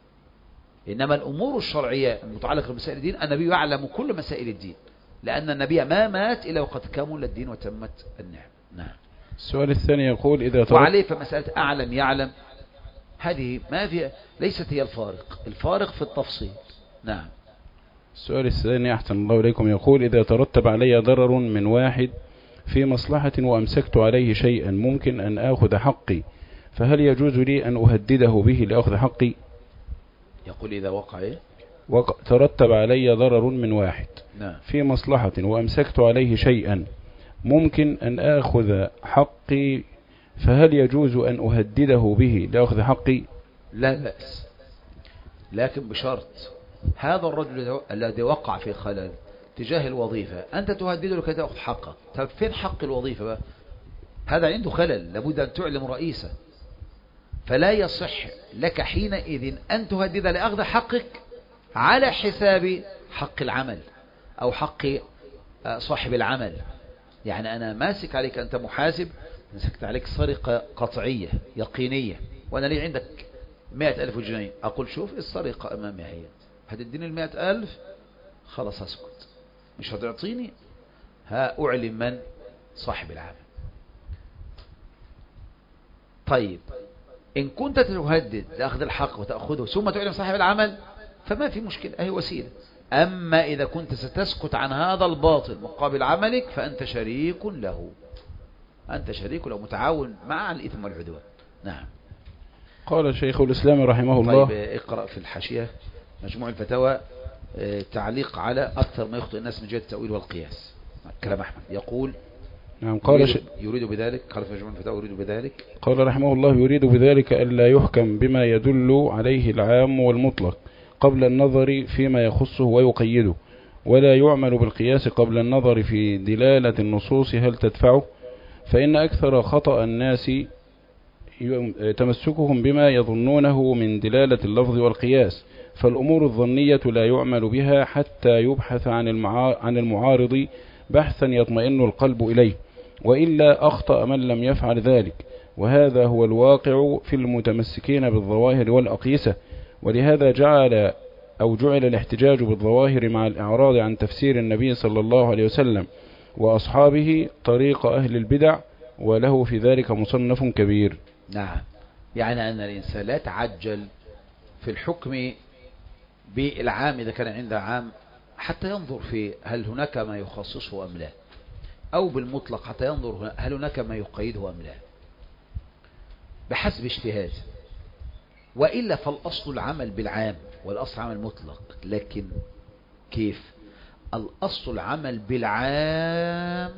Speaker 1: إنما الأمور الشرعية المتعلقة بمسائل الدين النبي يعلم كل مسائل الدين، لأن النبي ما مات إلا وقد كمل الدين وتمت النعم. نعم.
Speaker 2: السؤال الثاني يقول: إذا
Speaker 1: وعليه فمسألة أعلم يعلم هذه ما فيها، ليست هي الفارق في التفصيل. نعم.
Speaker 2: السؤال الثاني أحسن الله إليكم يقول: إذا ترتب علي ضرر من واحد في مصلحة وأمسكت عليه شيئا ممكن أن آخذ حقي، فهل يجوز لي أن أهدده به لأخذ حقي؟
Speaker 1: يقول إذا وقع إيه؟
Speaker 2: ترتب علي ضرر من واحد.
Speaker 1: نعم.
Speaker 2: في مصلحة وأمسكت عليه شيئا ممكن أن آخذ حقي، فهل يجوز أن أهدده به لأخذ حقي؟
Speaker 1: لا بأس، لكن بشرط هذا الرجل الذي وقع في خلل تجاه الوظيفة أنت تهدده لكي تأخذ حقه. طب فين حق الوظيفة بقى؟ هذا عنده خلل، لابد أن تعلم رئيسه، فلا يصح لك حينئذ أن تهدد لأخذ حقك على حساب حق العمل أو حق صاحب العمل. يعني أنا ماسك عليك، أنت محاسب، مسكت عليك سرقة قطعية يقينية وأنا لي عندك 100,000 جنيه، أقول شوف السرقة أمامي هي، هتديني 100,000 خلاص أسكت، مش هتعطيني أعلم من صاحب العمل. طيب إن كنت تهدد لأخذ الحق وتأخذه ثم تعلم صاحب العمل فما في مشكلة، أهي وسيلة. أما إذا كنت ستسكت عن هذا الباطل مقابل عملك فأنت شريك له، أنت شريك له، متعاون مع الإثم والعدوان. نعم.
Speaker 2: قال شيخ الإسلام رحمه الله.
Speaker 1: طيب اقرأ في الحاشية مجموع الفتاوى تعليق على أكثر ما يخطئ الناس من جهة التأويل والقياس. كلام أحمد يقول
Speaker 2: نعم. قال
Speaker 1: يريد بذلك، قال في مجموع الفتاوى يريد بذلك،
Speaker 2: قال رحمه الله: يريد بذلك ألا يحكم بما يدل عليه العام والمطلق قبل النظر فيما يخصه ويقيده، ولا يعمل بالقياس قبل النظر في دلالة النصوص هل تدفعه، فإن أكثر خطأ الناس تمسكهم بما يظنونه من دلالة اللفظ والقياس، فالأمور الظنية لا يعمل بها حتى يبحث عن المعارض بحثا يطمئن القلب إليه، وإلا أخطأ من لم يفعل ذلك، وهذا هو الواقع في المتمسكين بالظواهر والأقيسة. ولهذا جعل الاحتجاج بالظواهر مع الإعراض عن تفسير النبي صلى الله عليه وسلم وأصحابه طريق أهل البدع، وله في ذلك مصنف كبير.
Speaker 1: نعم. يعني أن الإنسان لا يتعجل في الحكم بالعام إذا كان عنده عام حتى ينظر في هل هناك ما يخصصه أم لا، أو بالمطلق حتى ينظر هل هناك ما يقيده أم لا، بحسب اجتهاد. وإلا فالأصل العمل بالعام والأصل عمل مطلق. لكن كيف؟ الأصل العمل بالعام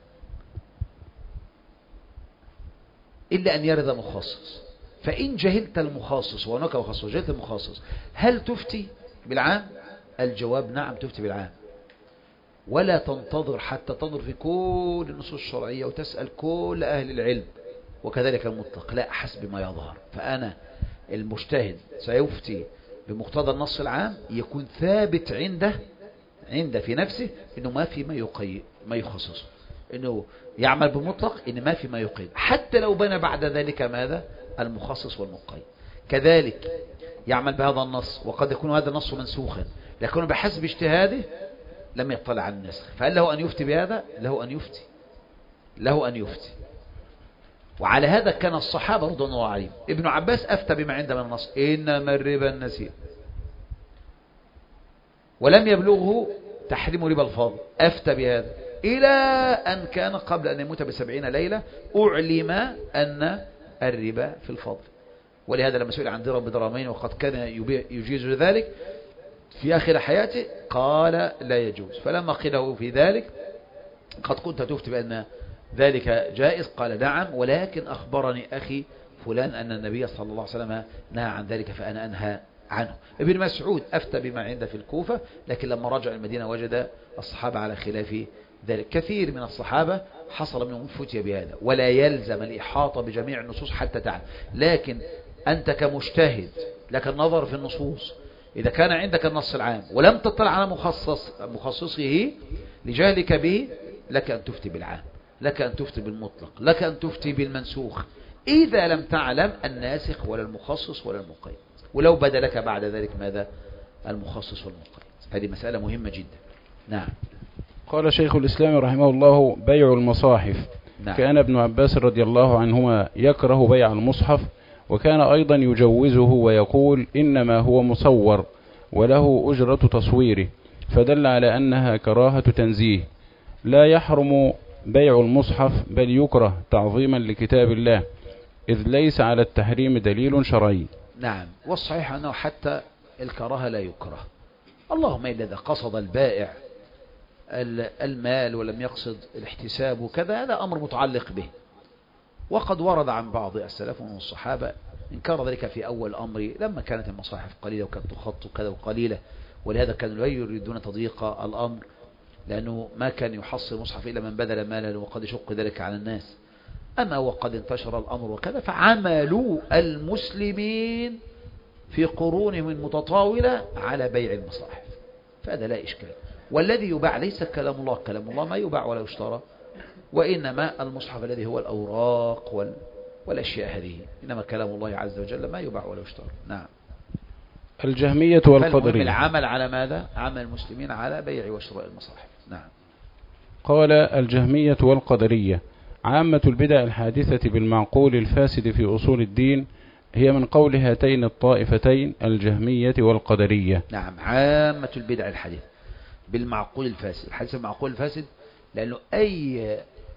Speaker 1: إلا أن يرد مخصص، فإن جهلت المخصص وهناك مخصص وجهلت المخصص هل تفتي بالعام؟ الجواب نعم تفتي بالعام، ولا تنتظر حتى تنظر في كل النصوص الشرعية وتسأل كل أهل العلم، وكذلك المطلق لا، حسب ما يظهر. فأنا المجتهد سيفتي بمقتضى النص العام، يكون ثابت عنده في نفسه إنه ما في ما ما يخصصه، انه يعمل بمطلق ان ما في ما يقيد، حتى لو بنى بعد ذلك ماذا؟ المخصص والمقيد. كذلك يعمل بهذا النص، وقد يكون هذا النص منسوخا لكنه بحسب اجتهاده لم يطلع على النسخ، فهل له أن يفتي بهذا؟ له أن يفتي. وعلى هذا كان الصحابة رضوان الله عليهم. ابن عباس أفتى بما عند من النص، إنما الربا النسيء، ولم يبلغه تحريم ربا الفضل، أفتى بهذا إلى أن كان قبل أن يموت ب70 ليلة أعلم أن الربا في الفضل. ولهذا لما سئل عن درهم بدرهمين وقد كان يجيز ذلك في آخر حياته قال لا يجوز، فلما قيله في ذلك قد كنت تفتي بأن ذلك جائز قال نعم، ولكن أخبرني أخي فلان أن النبي صلى الله عليه وسلم نهى عن ذلك فأنا أنهى عنه. ابن مسعود أفتى بما عنده في الكوفة، لكن لما رجع المدينة وجد الصحابة على خلاف ذلك. كثير من الصحابة حصل منهم فتية بهذا، ولا يلزم الإحاطة بجميع النصوص حتى تعلم، لكن أنت كمجتهد لك النظر في النصوص، إذا كان عندك النص العام ولم تطلع على مخصصه لجهلك به لك أن تفتي بالعام، لك أن تفتي بالمطلق، لك أن تفتي بالمنسوخ، إذا لم تعلم الناسخ ولا المخصص ولا المقيد، ولو بدا لك بعد ذلك ماذا؟ المخصص والمقيد. هذه مسألة مهمة جدا. نعم.
Speaker 2: قال شيخ الإسلام رحمه الله: بيع المصاحف.
Speaker 1: نعم.
Speaker 2: كان ابن عباس رضي الله عنهما يكره بيع المصحف، وكان أيضا يجوزه ويقول إنما هو مصور وله أجرة تصويره، فدل على أنها كراهة تنزيه. لا يحرم بيع المصحف بل يكره تعظيما لكتاب الله، إذ ليس على التحريم دليل شرعي.
Speaker 1: نعم، والصحيح أنه حتى الكراهة لا يكره، اللهم إلا إذا قصد البائع المال ولم يقصد الاحتساب وكذا، هذا أمر متعلق به. وقد ورد عن بعض السلف من الصحابة انكار ذلك في أول أمر لما كانت المصاحف قليلة وكانت تخط كذا وقليلة، ولهذا كانوا لا يريدون تضييق الأمر، لأنه ما كان يحصل مصحف إلا من بذل مالا، وقد يشق ذلك على الناس. أما وقد انتشر الأمر وكذا، فعملوا المسلمين في قرونهم المتطاولة على بيع المصاحف، فهذا لا إشكال. والذي يباع ليس كلام الله، كلام الله ما يباع ولا يشترى، وإنما المصحف الذي هو الأوراق والأشياء هذه، إنما كلام الله عز وجل ما يباع ولا يشترى. نعم.
Speaker 2: الجهمية والقدرية.
Speaker 1: العمل على ماذا؟ عمل المسلمين على بيع وشراء المصاحف. نعم.
Speaker 2: قال: الجهمية والقدرية عامة البدع الحادثة بالمعقول الفاسد في أصول الدين، هي من قول هاتين الطائفتين الجهمية والقدرية.
Speaker 1: نعم، عامة البدع الحادثة بالمعقول الفاسد. الحادث المعقول الفاسد لأنه أي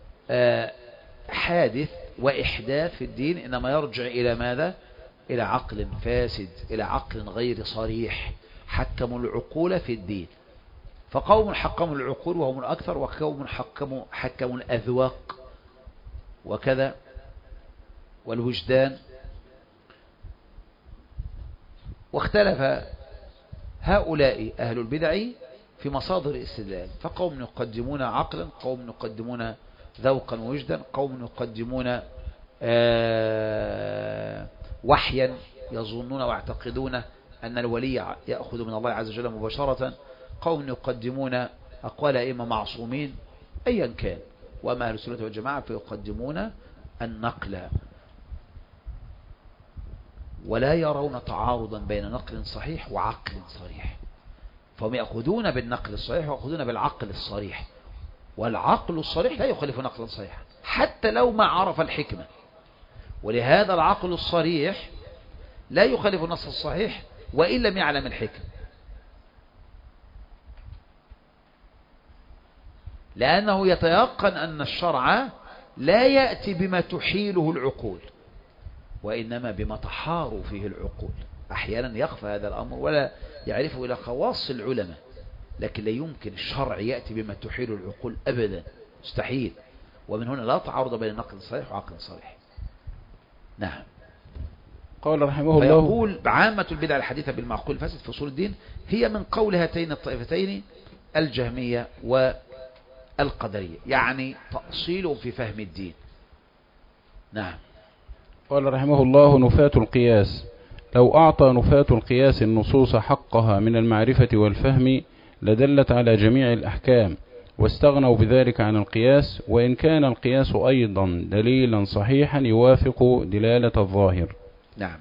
Speaker 1: حادث وإحداث في الدين إنما يرجع إلى ماذا؟ إلى عقل فاسد، إلى عقل غير صريح، حكموا العقول في الدين. فقوم حكموا العقول وهم الأكثر، وقوم حكموا الأذواق وكذا والوجدان. واختلف هؤلاء أهل البدع في مصادر الاستدلال، فقوم يقدمون عقلا، قوم يقدمون ذوقا ووجدا، قوم يقدمون وحيا يظنون ويعتقدون أن الولي يأخذ من الله عز وجل مباشرة، قوم يقدمون أقوال أئمة معصومين أيا كان. وأما أهل السنة والجماعة فيقدمون النقل، ولا يرون تعارضا بين نقل صحيح وعقل صريح، فهم يأخذون بالنقل الصحيح ويأخذون بالعقل الصريح، والعقل الصريح لا يخالف نقلا صحيحا حتى لو ما عرف الحكمة. ولهذا العقل الصريح لا يخالف النص الصحيح وإن لم يعلم الحكمة، لأنه يتيقن أن الشرع لا يأتي بما تحيله العقول، وإنما بما تحار فيه العقول. أحيانا يخفى هذا الأمر ولا يعرفه إلى خواص العلماء، لكن لا يمكن الشرع يأتي بما تحيل العقول أبدا، مستحيل. ومن هنا لا تعارض بين نقل صحيح وعقل صريح. نعم.
Speaker 2: قال رحمه الله:
Speaker 1: فيقول عامة البدع الحديثة بالمعقول الفاسد في أصول الدين هي من قول هاتين الطائفتين الجهمية والقدرية، يعني تأصيل في فهم الدين. نعم.
Speaker 2: قال رحمه الله: نفاة القياس. لو أعطى نفاة القياس النصوص حقها من المعرفة والفهم لدلت على جميع الأحكام، واستغنوا بذلك عن القياس، وإن كان القياس أيضا دليلا صحيحا يوافق دلالة الظاهر.
Speaker 1: نعم.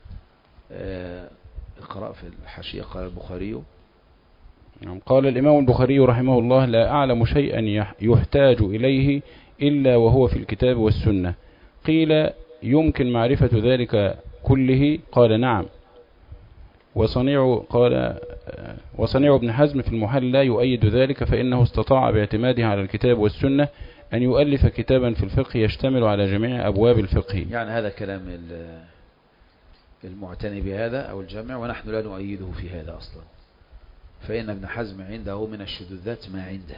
Speaker 1: اقرأ في الحاشية. قال البخاري
Speaker 2: قال الإمام البخاري رحمه الله: لا أعلم شيئا يحتاج إليه إلا وهو في الكتاب والسنة. قيل: يمكن معرفة ذلك كله؟ قال: نعم. وصنيع ابن حزم في المحلى يؤيد ذلك، فإنه استطاع باعتماده على الكتاب والسنة أن يؤلف كتابا في الفقه يشتمل على جميع أبواب الفقه.
Speaker 1: يعني هذا كلام المعتني بهذا أو الجامع، ونحن لا نؤيده في هذا أصلا، فإن ابن حزم عنده من الشذوذات ما عنده،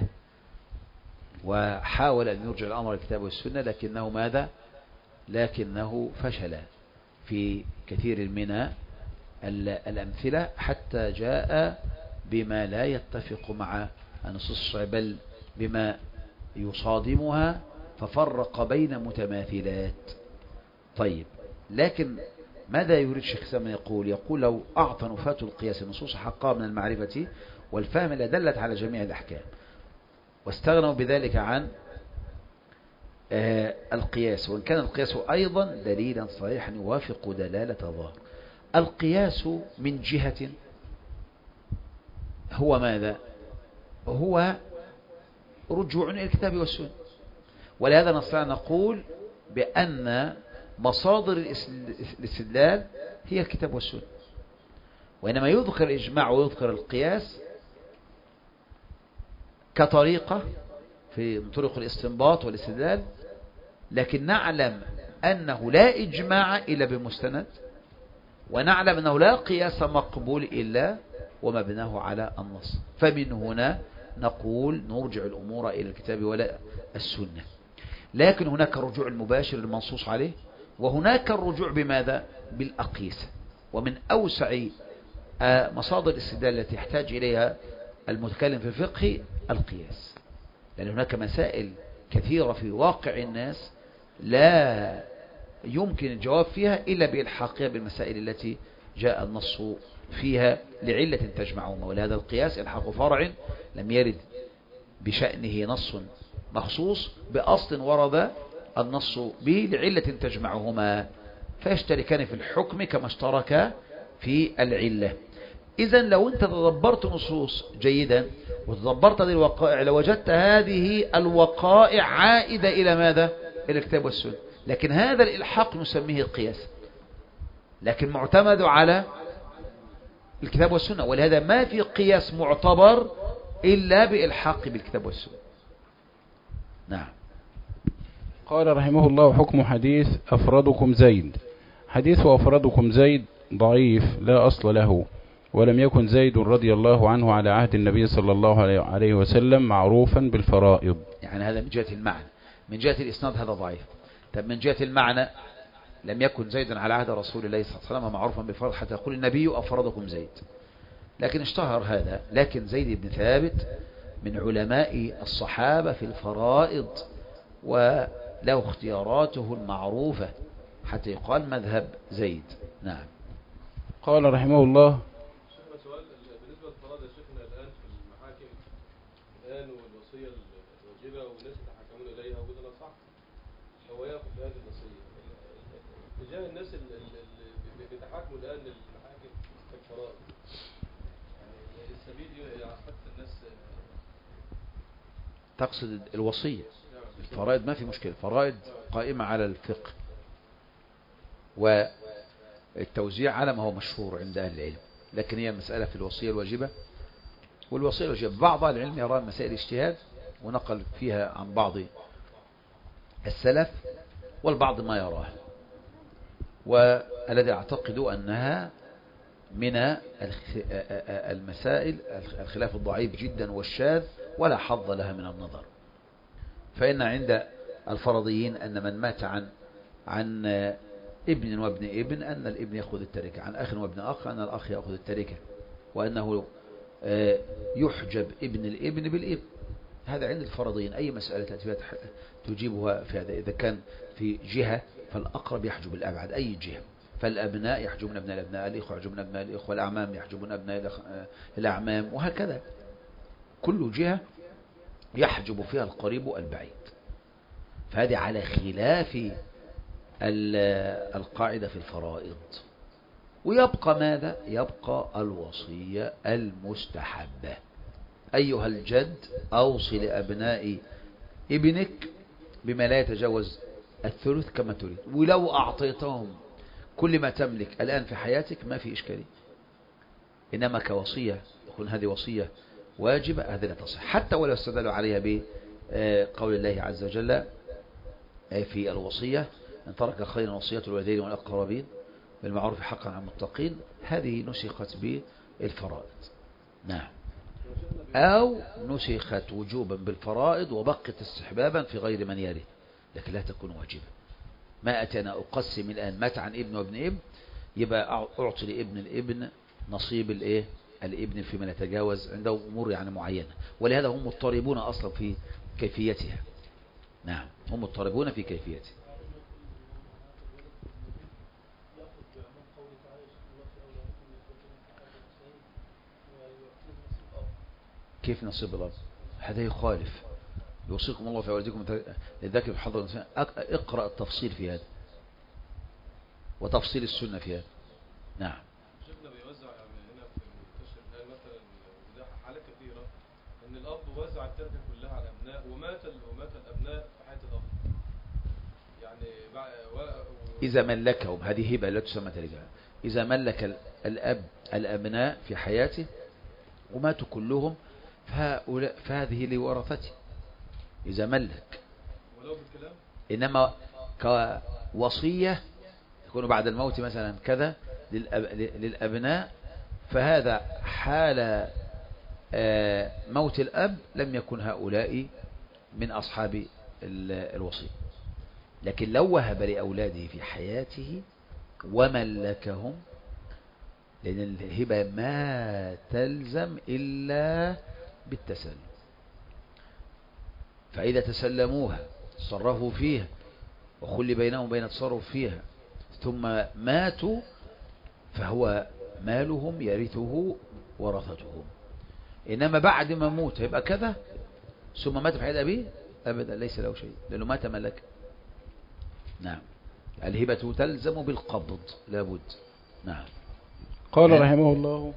Speaker 1: وحاول أن يرجع الأمر الكتاب والسنة، لكنه ماذا؟ لكنه فشل في كثير من الأمثلة، حتى جاء بما لا يتفق مع النصوص الشرعية، بل بما يصادمها، ففرق بين متماثلات. طيب، لكن ماذا يريد الشيخ سامي؟ يقول لو أعطى نفاة القياس النصوص حقها من المعرفة والفهم لدلت على جميع الأحكام، واستغنوا بذلك عن القياس، وإن كان القياس أيضا دليلا صحيحا يوافق دلالة ظاهر. القياس من جهة هو ماذا؟ هو رجوع إلى الكتاب والسنة، ولهذا نستطيع نقول بأن مصادر الاستدلال هي الكتاب والسنة، وإنما يذكر الإجماع ويذكر القياس كطريقة في طرق الاستنباط والاستدلال، لكن نعلم أنه لا إجماع إلا بمستند، ونعلم أنه لا قياس مقبول إلا ومبناه على النص. فمن هنا نقول نرجع الأمور إلى الكتاب ولا السنة. لكن هناك الرجوع المباشر المنصوص عليه، وهناك الرجوع بماذا؟ بالأقيسة. ومن أوسع مصادر الاستدلال التي يحتاج إليها المتكلم في الفقه القياس، لأن هناك مسائل كثيرة في واقع الناس لا يمكن الجواب فيها إلا بإلحاقها بالمسائل التي جاء النص فيها لعلة تجمعهما. ولهذا القياس إلحاق فرع لم يرد بشأنه نص مخصوص بأصل ورد النص به لعلة تجمعهما، فيشتركان في الحكم كما اشترك في العلة. إذن لو أنت تدبرت نصوص جيدا وتدبرت هذه الوقائع لوجدت هذه الوقائع عائدة إلى ماذا؟ إلى الكتاب والسنة. لكن هذا الإلحاق نسميه القياس، لكن معتمد على الكتاب والسنة، ولهذا ما في قياس معتبر إلا بإلحاق بالكتاب والسنة. نعم.
Speaker 2: قال رحمه الله: حكم حديث أفردكم زيد. حديث أفردكم زيد ضعيف لا أصل له، ولم يكن زيد رضي الله عنه على عهد النبي صلى الله عليه وسلم معروفا بالفرائض.
Speaker 1: يعني هذا من جهة المعنى. من جهة الإسناد هذا ضعيف. طب من جهة المعنى لم يكن زيد على عهد رسول الله صلى الله عليه وسلم معروفا بالفرائض حتى يقول النبي أفردكم زيد، لكن اشتهر هذا. لكن زيد بن ثابت من علماء الصحابة في الفرائض، وله اختياراته المعروفة حتى يقال مذهب زيد. نعم.
Speaker 2: قال رحمه الله:
Speaker 4: سؤال بالنسبة للفرائض يا شيخنا الآن في المحاكم الآن، والوصية الواجبة والناس يتحكمون إليها وده صح، هو يأخذ بهذه الوصية تجاه الناس اللي بيتحاكموا الآن للمحاكم كالفرائض، يعني السبيل يعتقد الناس.
Speaker 1: تقصد الوصية؟ الفرائض ما في مشكلة، الفرائض قائمة على الفقه والتوزيع على ما هو مشهور عند أهل العلم، لكن هي مسألة في الوصية الواجبة. والوصية الواجبة بعض أهل العلم يرى مسائل اجتهاد ونقل فيها عن بعض السلف، والبعض ما يراه، والذي أعتقد أنها من المسائل الخلاف الضعيف جدا والشاذ ولا حظ لها من النظر. فإن عند الفرضيين أن من مات عن ابن وابن ابن أن الابن يأخذ التركة، عن أخ وابن أخ أن الأخ يأخذ التركة، وأنه يحجب ابن الابن بالابن. هذا عند الفرضيين. أي مسألة تجيبها في هذا، إذا كان في جهة فالأقرب يحجب الأبعد، أي جهة، فالأبناء يحجبون أبناء الأبناء، الإخوة يحجبون أبناء الإخوة، الأعمام يحجبون أبناء الأعمام، وهكذا كل جهة يحجب فيها القريب البعيد. فهذه على خلاف القاعدة في الفرائض. ويبقى ماذا؟ يبقى الوصية المستحبة. أيها الجد أوصي لأبناء ابنك بما لا يتجاوز الثلث كما تريد، ولو أعطيتهم كل ما تملك الآن في حياتك ما في إشكالية. إنما كوصية يكون هذه وصية واجبة، هذه لا تصح حتى ولو استدلوا عليها بقول الله عز وجل في الوصية: إن ترك خيرا وصية الوالدين والأقربين بالمعروف حقا على المتقين. هذه نسخت بالفرائض. نعم. أو نسخت وجوبا بالفرائض وبقت استحبابا في غير من يرث، لكن لا تكون واجبة. ما أتنا أقسم الآن مات عن ابن وابن ابن، يبقى أعطي لابن الابن نصيب الابن فيما لا يتجاوز عنده أمور يعني معينة. ولهذا هم مضطربون أصلا في كيفيتها. نعم، هم مضطربون في كيفيتها. كيف نصيب الأب؟ هذا يخالف. يوصيكم الله في أولادكم للذكر بحظ الأنثيين. اقرأ التفصيل في هذا وتفصيل السنة في هذا. نعم.
Speaker 4: شيخنا بيوزع هنا في منتشر الآن مثلا، وده حالة كثيرة، إن الأب وزع التركة كلها على الأبناء ومات الأبناء في حياة الأب. يعني
Speaker 1: إذا ملكهم، هذه هبة لا تسمى تركة. إذا ملك الأب الأبناء في حياته وماتوا كلهم فهذه لورثته إذا ملك.
Speaker 4: ولو بالكلام.
Speaker 1: إنما كوصية يكون بعد الموت مثلا كذا للأبناء، فهذا حال موت الأب لم يكن هؤلاء من أصحاب الوصية. لكن لو وهب لأولاده في حياته وملكهم، لأن الهبة ما تلزم إلا بالتسلم، فإذا تسلموها تصرفوا فيها وخلي بينهم وبين التصرف فيها ثم ماتوا، فهو مالهم يرثه ورثتهم. إنما بعد ما موت يبقى كذا ثم مات في حياة أبيه، أبدا ليس له شيء لأنه مات ملك. نعم. الهبة تلزم بالقبض لابد. نعم.
Speaker 2: قال رحمه الله: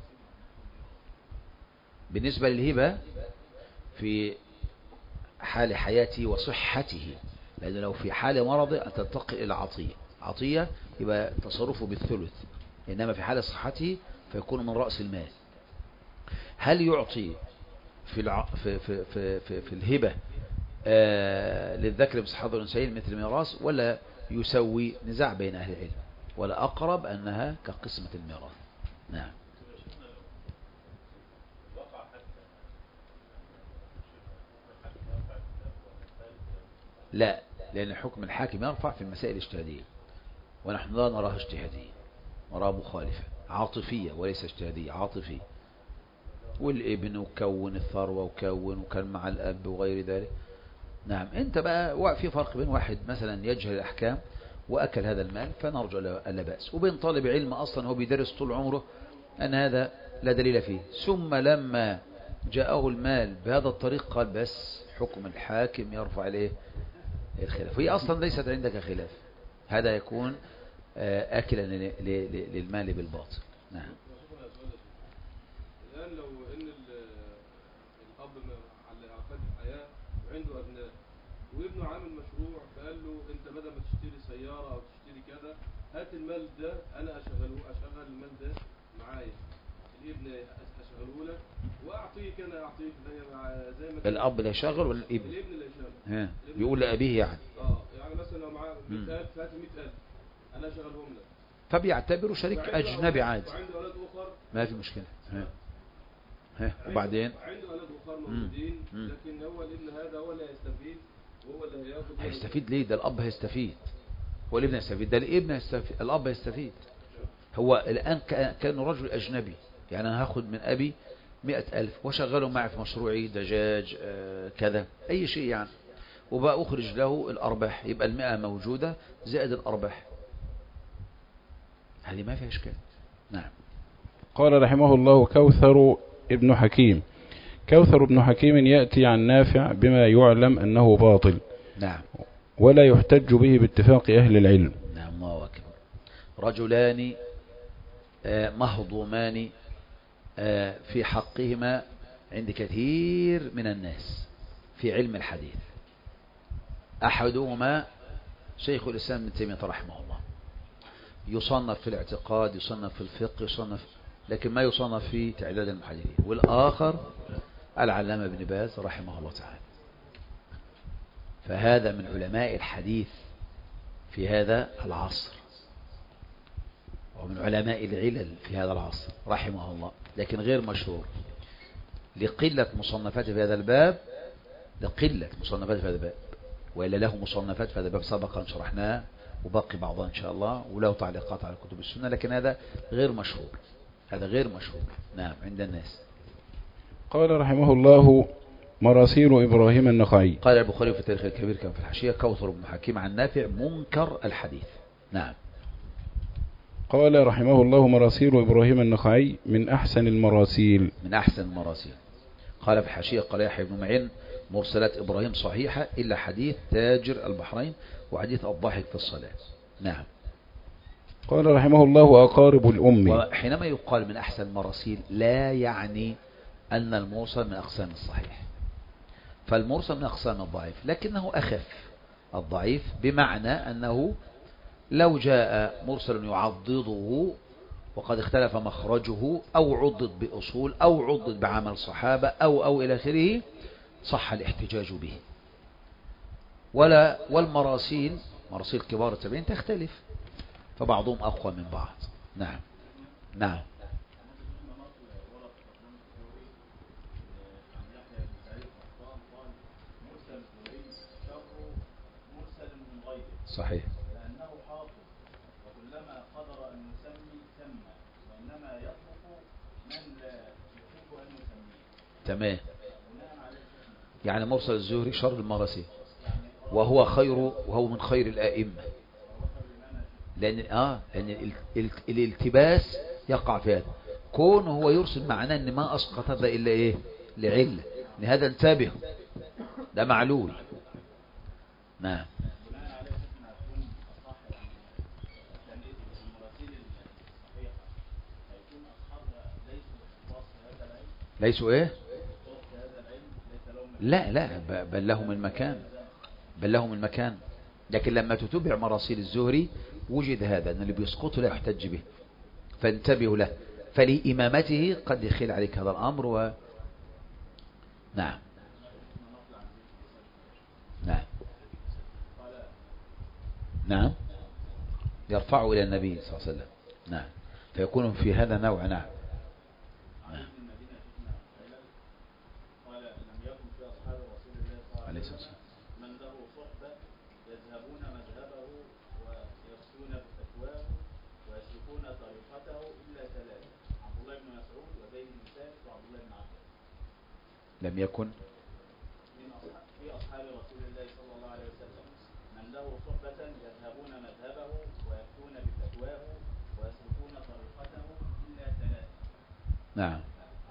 Speaker 1: بالنسبة للهبة في حال حياته وصحته، لأن لو في حال مرض تنتقل إلى عطية يبقى تصرفه بالثلث، إنما في حال صحته فيكون من رأس المال. هل يعطي في الهبة للذكر مثل حظ الأنثيين مثل الميراث، ولا يسوي؟ نزاع بين أهل العلم، ولا أقرب أنها كقسمة الميراث. نعم. لا، لأن حكم الحاكم يرفع في المسائل الاجتهادية، ونحن لا نراها اجتهادية، نراها مخالفة عاطفية وليس اجتهادية، عاطفية. والابن وكون الثروة وكان مع الأب وغير ذلك. نعم. انت بقى في فرق بين واحد مثلا يجهل الأحكام وأكل هذا المال فنرجو لا بأس، وبين طالب علم أصلا هو بيدرس طول عمره أن هذا لا دليل فيه، ثم لما جاءه المال بهذا الطريق قال بس حكم الحاكم يرفع عليه الخلاف، وهي أصلا ليست عندك خلاف، هذا يكون أكلا للمال بالباطل. نعم.
Speaker 4: الآن لو إن الأب على عقد الحياة وعنده أبناء وابنه عامل مشروع، فقال له أنت بدل ما تشتري سيارة أو تشتري كذا، هات المال ده أنا أشغل المال ده معايا، الابن أشغله لك وأعطيك أنا أعطيك زي ما
Speaker 1: الأب لا يشغل ولا الابن؟
Speaker 4: الابن لا يشغل.
Speaker 1: بيقول لأبيه يعني.
Speaker 4: يعني مثلا لو معاه 100,000 هات 100,000 أنا أشغلهم لك،
Speaker 1: فبيعتبره شريك أجنبي عادي،
Speaker 4: وعنده أولاد أخر
Speaker 1: ما في مشكلة. وبعدين
Speaker 4: عنده أولاد أخر موجودين، لكن هو الابن هذا هو اللي هيستفيد وهو اللي هياخد.
Speaker 1: هيستفيد ليه؟ ده الأب هيستفيد والابن هيستفيد، ده الابن هيستفيد الأب هيستفيد. هو الآن كان رجل أجنبي، يعني أنا هاخد من أبي 100,000 وشغله معي في مشروعي دجاج كذا أي شيء يعني، وبقى أخرج له الأرباح، يبقى 100 موجودة زائد الأرباح، هذه ما فيها إشكال. نعم.
Speaker 2: قال رحمه الله: كوثر ابن حكيم: كوثر بن حكيم يأتي عن نافع بما يعلم أنه باطل.
Speaker 1: نعم.
Speaker 2: ولا يحتج به باتفاق أهل العلم.
Speaker 1: نعم. الله أكبر. رجلان مهضومان في حقهما عند كثير من الناس في علم الحديث. أحدهما شيخ الإسلام ابن تيمية رحمه الله، يصنف في الاعتقاد، يصنف في الفقه، يصنف، لكن ما يصنف في تعداد المحدثين. والآخر العلامة ابن باز رحمه الله تعالى. فهذا من علماء الحديث في هذا العصر، ومن علماء العلل في هذا العصر رحمه الله، لكن غير مشهور لقلة مصنفاته في هذا الباب، لقلة مصنفاته في هذا الباب، وإلا له مصنفات في هذا الباب سبقا شرحناه وبقي بعضها إن شاء الله، وله تعليقات على كتب السنة، لكن هذا غير مشهور، هذا غير مشهور. نعم. عند الناس.
Speaker 2: قال رحمه الله: مراسيل إبراهيم النخعي.
Speaker 1: قال البخاري في التاريخ الكبير كان في الحاشية: كوثر بن حكيم عن نافع منكر الحديث. نعم.
Speaker 2: قال رحمه الله: مراسيل إبراهيم النخعي من أحسن المراسيل.
Speaker 1: من أحسن المراسيل. قال في الحاشية: قال يحيى بن معين: مرسلات إبراهيم صحيحة إلا حديث تاجر البحرين وحديث الضاحك في الصلاة. نعم.
Speaker 2: قال رحمه الله: أقارب الأم.
Speaker 1: وحينما يقال من أحسن المراسيل لا يعني أن المرسل من أقسام الصحيح، فالمرسل من أقسام الضعيف، لكنه أخف الضعيف، بمعنى أنه لو جاء مرسل يعضده وقد اختلف مخرجه أو عضد بأصول أو عضد بعمل صحابة أو إلى آخره صح الاحتجاج به. والمراسيل مراسيل كبار التابعين تختلف، فبعضهم أقوى من بعض. نعم. نعم. صحيح.
Speaker 5: لأنه حافظ، وكلما قدر أن يسمي سمى، وإنما يطلق من لا يحب أن يسميه.
Speaker 1: تمام. يعني مرسل الزهري شر المراسيل، وهو من خير الآئمة، لأن الالتباس يقع في هذا. كونه هو يرسل معناه أن ما أسقط هذا إلا إيه؟ لعلة، لهذا انتبه، ده معلول. نعم. ليسوا ايه؟ لا بل لهم المكان، بل لهم المكان. لكن لما تتبع مراسيل الزهري وجد هذا أن اللي بيسقطه لا يحتج به، فانتبهوا له، فلإمامته قد يخيل عليك هذا الأمر. نعم. نعم. نعم. يرفعه إلى النبي صلى الله عليه وسلم. نعم. فيكون في هذا نوع. نعم. عليه الصلاة والسلام.
Speaker 5: من له صحبة يذهبون مذهبه ويفتون بفتواه ويسلكون طريقته إلا ثلاثة: عبد الله بن مسعود وزيد بن ثابت وعبد الله بن عباس.
Speaker 1: لم يكن
Speaker 5: في أصحاب رسول الله صلى الله عليه وسلم من له صحبة يذهبون مذهبه ويفتون بفتواه ويسلكون طريقته إلا ثلاثة.
Speaker 1: نعم.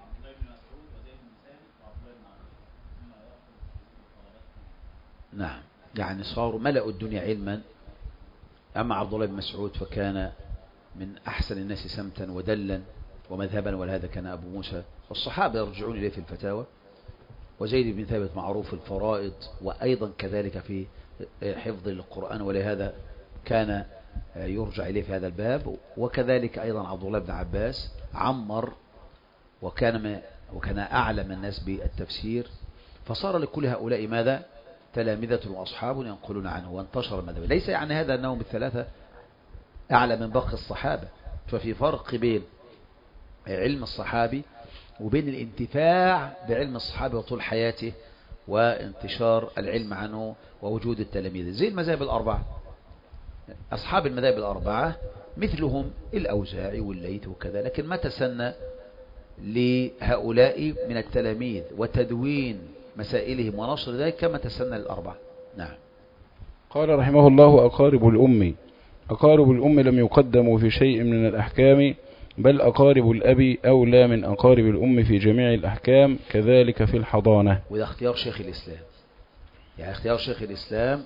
Speaker 1: نعم. يعني صاروا ملأوا الدنيا علما. أما عبد الله بن مسعود فكان من أحسن الناس سمتا ودلا ومذهبا، ولهذا كان أبو موسى والصحابة يرجعون إليه في الفتاوى. وزيد بن ثابت معروف الفرائض، وأيضا كذلك في حفظ القرآن، ولهذا كان يرجع إليه في هذا الباب. وكذلك أيضا عبد الله بن عباس عمر، وكان أعلم الناس بالتفسير. فصار لكل هؤلاء ماذا؟ تلامذة وأصحاب ينقلون عنه، وانتشر المذهب. ليس يعني هذا أنهم الثلاثة أعلى من باقي الصحابة، ففي فرق بين علم الصحابي وبين الانتفاع بعلم الصحابي وطول حياته وانتشار العلم عنه ووجود التلاميذ. زي المذاهب الأربعة، أصحاب المذاهب الأربعة مثلهم الأوزاعي والليث وكذا، لكن ما تسنى لهؤلاء من التلاميذ وتدوين مسائلهم ونشر ذلك كما تسنى للأربعة. نعم.
Speaker 2: قال رحمه الله: أقارب الأم. أقارب الأم لم يقدموا في شيء من الأحكام بل أقارب الأب أولى من أقارب الأم في جميع الأحكام، كذلك في الحضانة.
Speaker 1: وده اختيار شيخ الإسلام. يعني اختيار شيخ الإسلام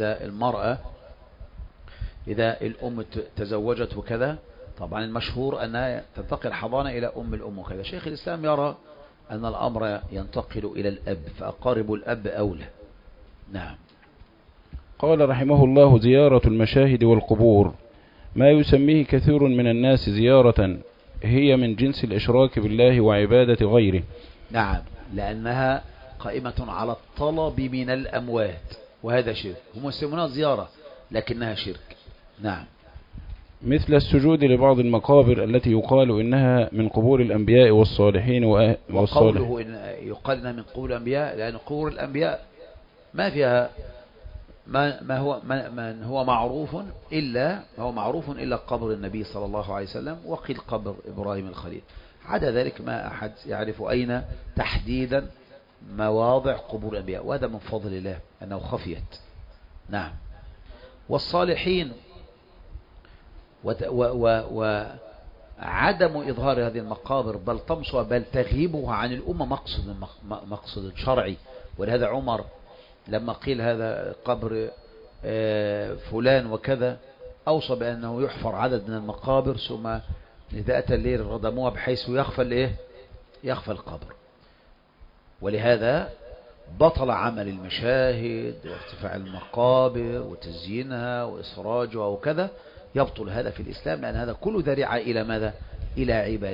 Speaker 1: إذا الأم تزوجت وكذا، طبعا المشهور أنها تنتقل حضانة إلى أم الأم وكذا. شيخ الإسلام يرى أن الأمر ينتقل إلى الأب، فأقارب الأب أولى. نعم.
Speaker 2: قال رحمه الله: زيارة المشاهد والقبور ما يسميه كثير من الناس زيارة هي من جنس الإشراك بالله وعبادة غيره.
Speaker 1: نعم، لأنها قائمة على الطلب من الأموات، وهذا شرك. هم يسمونها زيارة لكنها شرك. نعم.
Speaker 2: مثل السجود لبعض المقابر التي يقال إنها من قبور الأنبياء والصالحين
Speaker 1: وقوله إن يقال إنها من قبور الأنبياء، لأن قبور الأنبياء ما فيها ما هو معروف إلا قبر النبي صلى الله عليه وسلم، وقيل قبر إبراهيم الخليل. عدا ذلك ما أحد يعرف أين تحديدا مواضع قبور الأنبياء، وهذا من فضل الله أنه خفيت. نعم. والصالحين وعدم إظهار هذه المقابر بل تغيبها عن الأمة مقصد شرعي. ولهذا عمر لما قيل هذا قبر فلان وكذا أوصى بأنه يحفر عدد من المقابر، ثم نداءة الليل ردموها بحيث يخفى القبر. ولهذا بطل عمل المشاهد وارتفاع المقابر وتزيينها وإسراجها وكذا، يبطل هذا في الإسلام، لأن هذا كله ذريعة إلى ماذا؟ إلى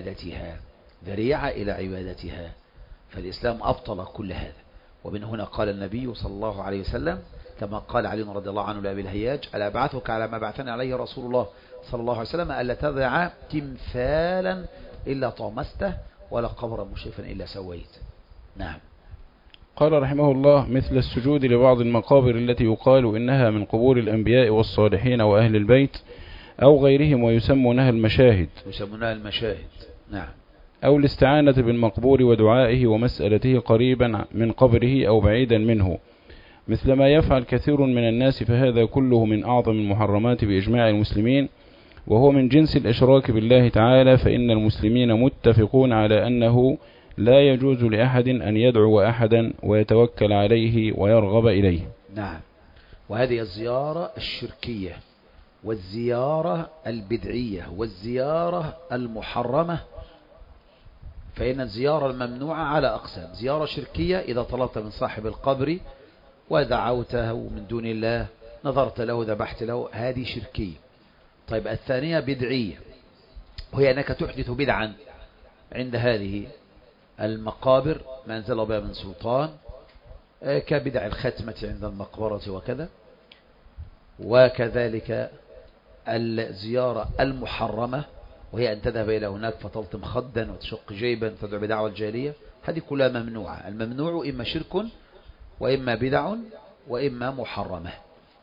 Speaker 1: عبادتها. فالإسلام أبطل كل هذا. ومن هنا قال النبي صلى الله عليه وسلم كما قال علي رضي الله عنه لأبي الهياج: ألا أبعثك على ما بعثني عليه رسول الله صلى الله عليه وسلم، ألا تضع تمثالا إلا طمسته ولا قبرا مشرفا إلا سويت. نعم.
Speaker 2: قال رحمه الله: مثل السجود لبعض المقابر التي يقال إنها من قبور الأنبياء والصالحين وأهل البيت أو غيرهم ويسمونها المشاهد.
Speaker 1: نعم.
Speaker 2: أو الاستعانة بالمقبور ودعائه ومسألته قريبا من قبره أو بعيدا منه، مثل ما يفعل كثير من الناس، فهذا كله من أعظم المحرمات بإجماع المسلمين، وهو من جنس الإشراك بالله تعالى. فإن المسلمين متفقون على أنه لا يجوز لأحد أن يدعو أحدا ويتوكل عليه ويرغب إليه.
Speaker 1: نعم. وهذه الزيارة الشركية والزيارة البدعية والزيارة المحرمة. فإن الزيارة الممنوعة على أقسام: زيارة شركية إذا طلبت من صاحب القبر ودعوته من دون الله، نظرت له ذبحت له، هذه شركية. طيب الثانية بدعية، وهي أنك تحدث بدعا عند هذه المقابر ما أنزل بها من سلطان، كبدع الختمة عند المقبرة وكذا. وكذلك الزيارة المحرمة، وهي أن تذهب إلى هناك فتلطم خدا وتشق جيبا تدعو بدعوى الجاهلية. هذه كلها ممنوعة. الممنوع إما شرك وإما بدع وإما محرمة.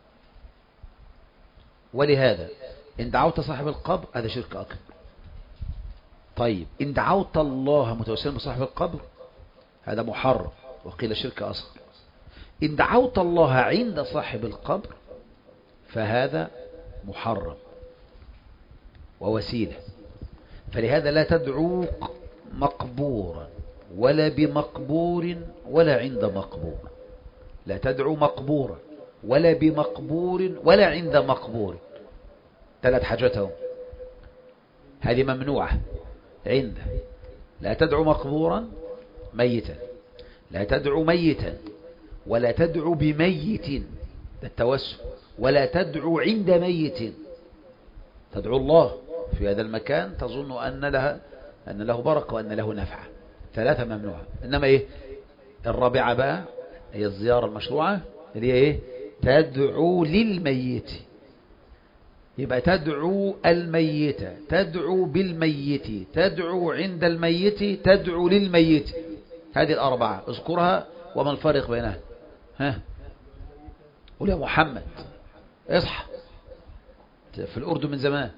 Speaker 1: ولهذا إن دعوت صاحب القبر هذا شرك أكبر. طيب إن دعوت الله متوسلا بصاحب القبر هذا محرم، وقيل شرك أصغر. إن دعوت الله عند صاحب القبر فهذا محرم ووسيلة. فلهذا لا تدعو مقبورا ولا بمقبور ولا عند مقبور. لا تدعو مقبورا ولا بمقبور ولا عند مقبور. 3 حاجاتهم هذه ممنوعة عنده. لا تدعو مقبورا ميتا، لا تدعو ميتا، ولا تدعو بميت، ده التوسل، ولا تدعو عند ميت. تدعو الله في هذا المكان تظن أن له بركة وأن له نفع. 3 ممنوعة. إنما الرابعة بقى هي الزيارة المشروعة اللي هي تدعو للميت. يبقى تدعو الميت، تدعو بالميت، تدعو عند الميت، تدعو للميت. هذه الأربعة اذكرها. وما الفرق بينها؟ قول يا محمد اصحى، في الأردن من زمان.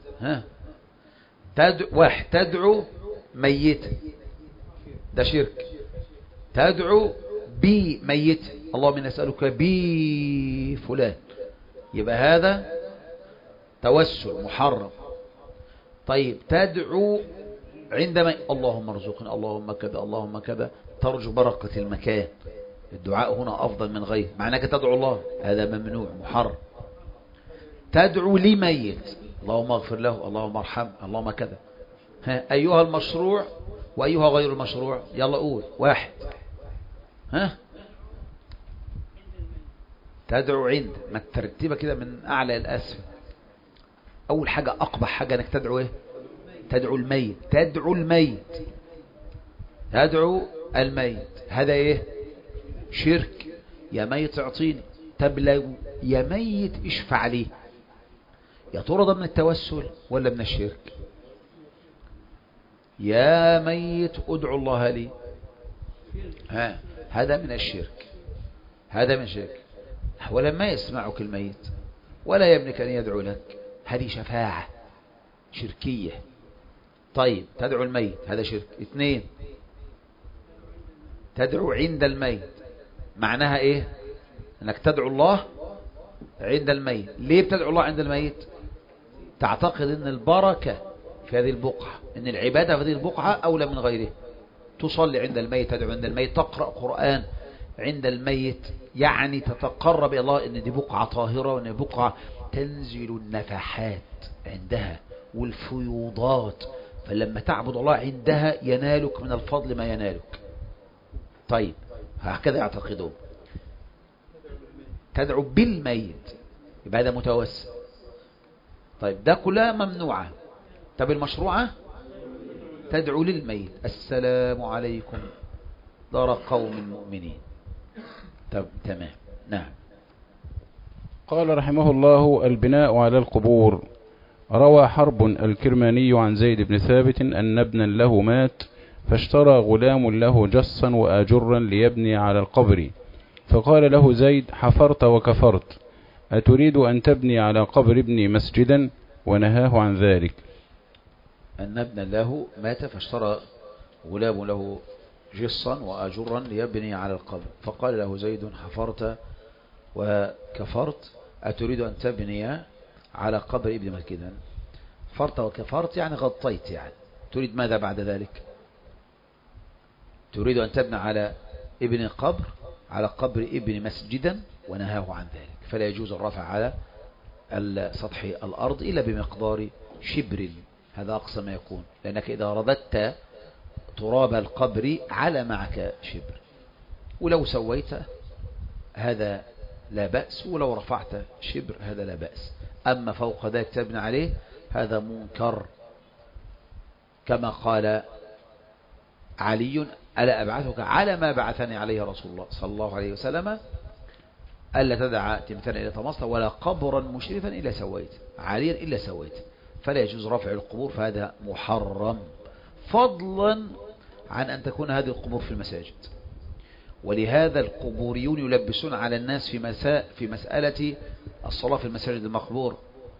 Speaker 1: واحد تدعو ميت ده شرك. تدعو بميت، اللهم إني أسألك بفلان، يبقى هذا توسل محرم. طيب تدعو عندما اللهم ارزقنا اللهم كذا اللهم كذا، ترجو بركة المكان. الدعاء هنا أفضل من غيره، معناك تدعو الله، هذا ممنوع محرم. تدعو لميت، اللهم اغفر له اللهم ارحمه اللهم كذا. أيها المشروع وأيها غير المشروع؟ يلا قول واحد. تدعو عند، ما ترتيبها كده من أعلى الأسفل. أول حاجة أقبح حاجة أنك تدعو إيه؟ تدعو الميت. تدعو الميت، تدعو الميت، هذا إيه؟ شرك. يا ميت اعطيني، طب لو يا ميت اشفع لي، يا ترى ده من التوسل ولا من الشرك؟ يا ميت ادعو الله لي، هذا من الشرك، هذا من الشرك. ولما يسمعك الميت ولا يملك أن يدعو لك، هذه شفاعة شركية. طيب تدعو الميت هذا شرك. اثنين، تدعو عند الميت، معناها ايه؟ انك تدعو الله عند الميت. ليه بتدعو الله عند الميت؟ تعتقد ان البركة في هذه البقعة، ان العبادة في هذه البقعة اولى من غيره. تصلي عند الميت، تدعو عند الميت، تقرأ قرآن عند الميت، يعني تتقرب الى الله ان دي بقعة طاهرة، وان بقعة تنزل النفحات عندها والفيوضات، فلما تعبد الله عندها ينالك من الفضل ما ينالك. طيب هكذا يعتقدون. تدعو بالميت يبقى هذا متوسل. طيب ده كلها ممنوعة. طب المشروعة تدعو للميت، السلام عليكم دار قوم مؤمنين. طب تمام. نعم.
Speaker 2: قال رحمه الله: البناء على القبور. روى حرب الكرماني عن زيد بن ثابت أن ابنا له مات، فاشترى غلام له جصا وآجرا ليبني على القبر، فقال له زيد: حفرت وكفرت، أتريد أن تبني على قبر ابني مسجدا؟ ونهاه عن ذلك.
Speaker 1: أن ابنا له مات فاشترى غلام له جصا وآجرا ليبني على القبر، فقال له زيد: حفرت وكفرت، أتريد أن تبني على قبر ابن مسجدا؟ حفرت وكفرت يعني غطيت، يعني تريد ماذا بعد ذلك؟ تريد أن تبني على ابن قبر، على قبر ابن مسجدا، ونهاه عن ذلك. فلا يجوز الرفع على سطح الأرض إلا بمقدار شبر، هذا أقصى ما يكون، لأنك إذا رددت تراب القبر على معك شبر، ولو سويت هذا لا بأس، ولو رفعت شبر هذا لا بأس. أما فوق ذلك تبني عليه هذا منكر، كما قال علي: ألا أبعثك على ما بعثني عليه رسول الله صلى الله عليه وسلم، ألا تدع تمثالا إلا طمست ولا قبرا مشرفا إلا سويت، عاليا إلا سويت. فلا يجوز رفع القبور، فهذا محرم، فضلا عن أن تكون هذه القبور في المساجد. ولهذا القبوريون يلبسون على الناس في مسألة الصلاة في المساجد المقبور،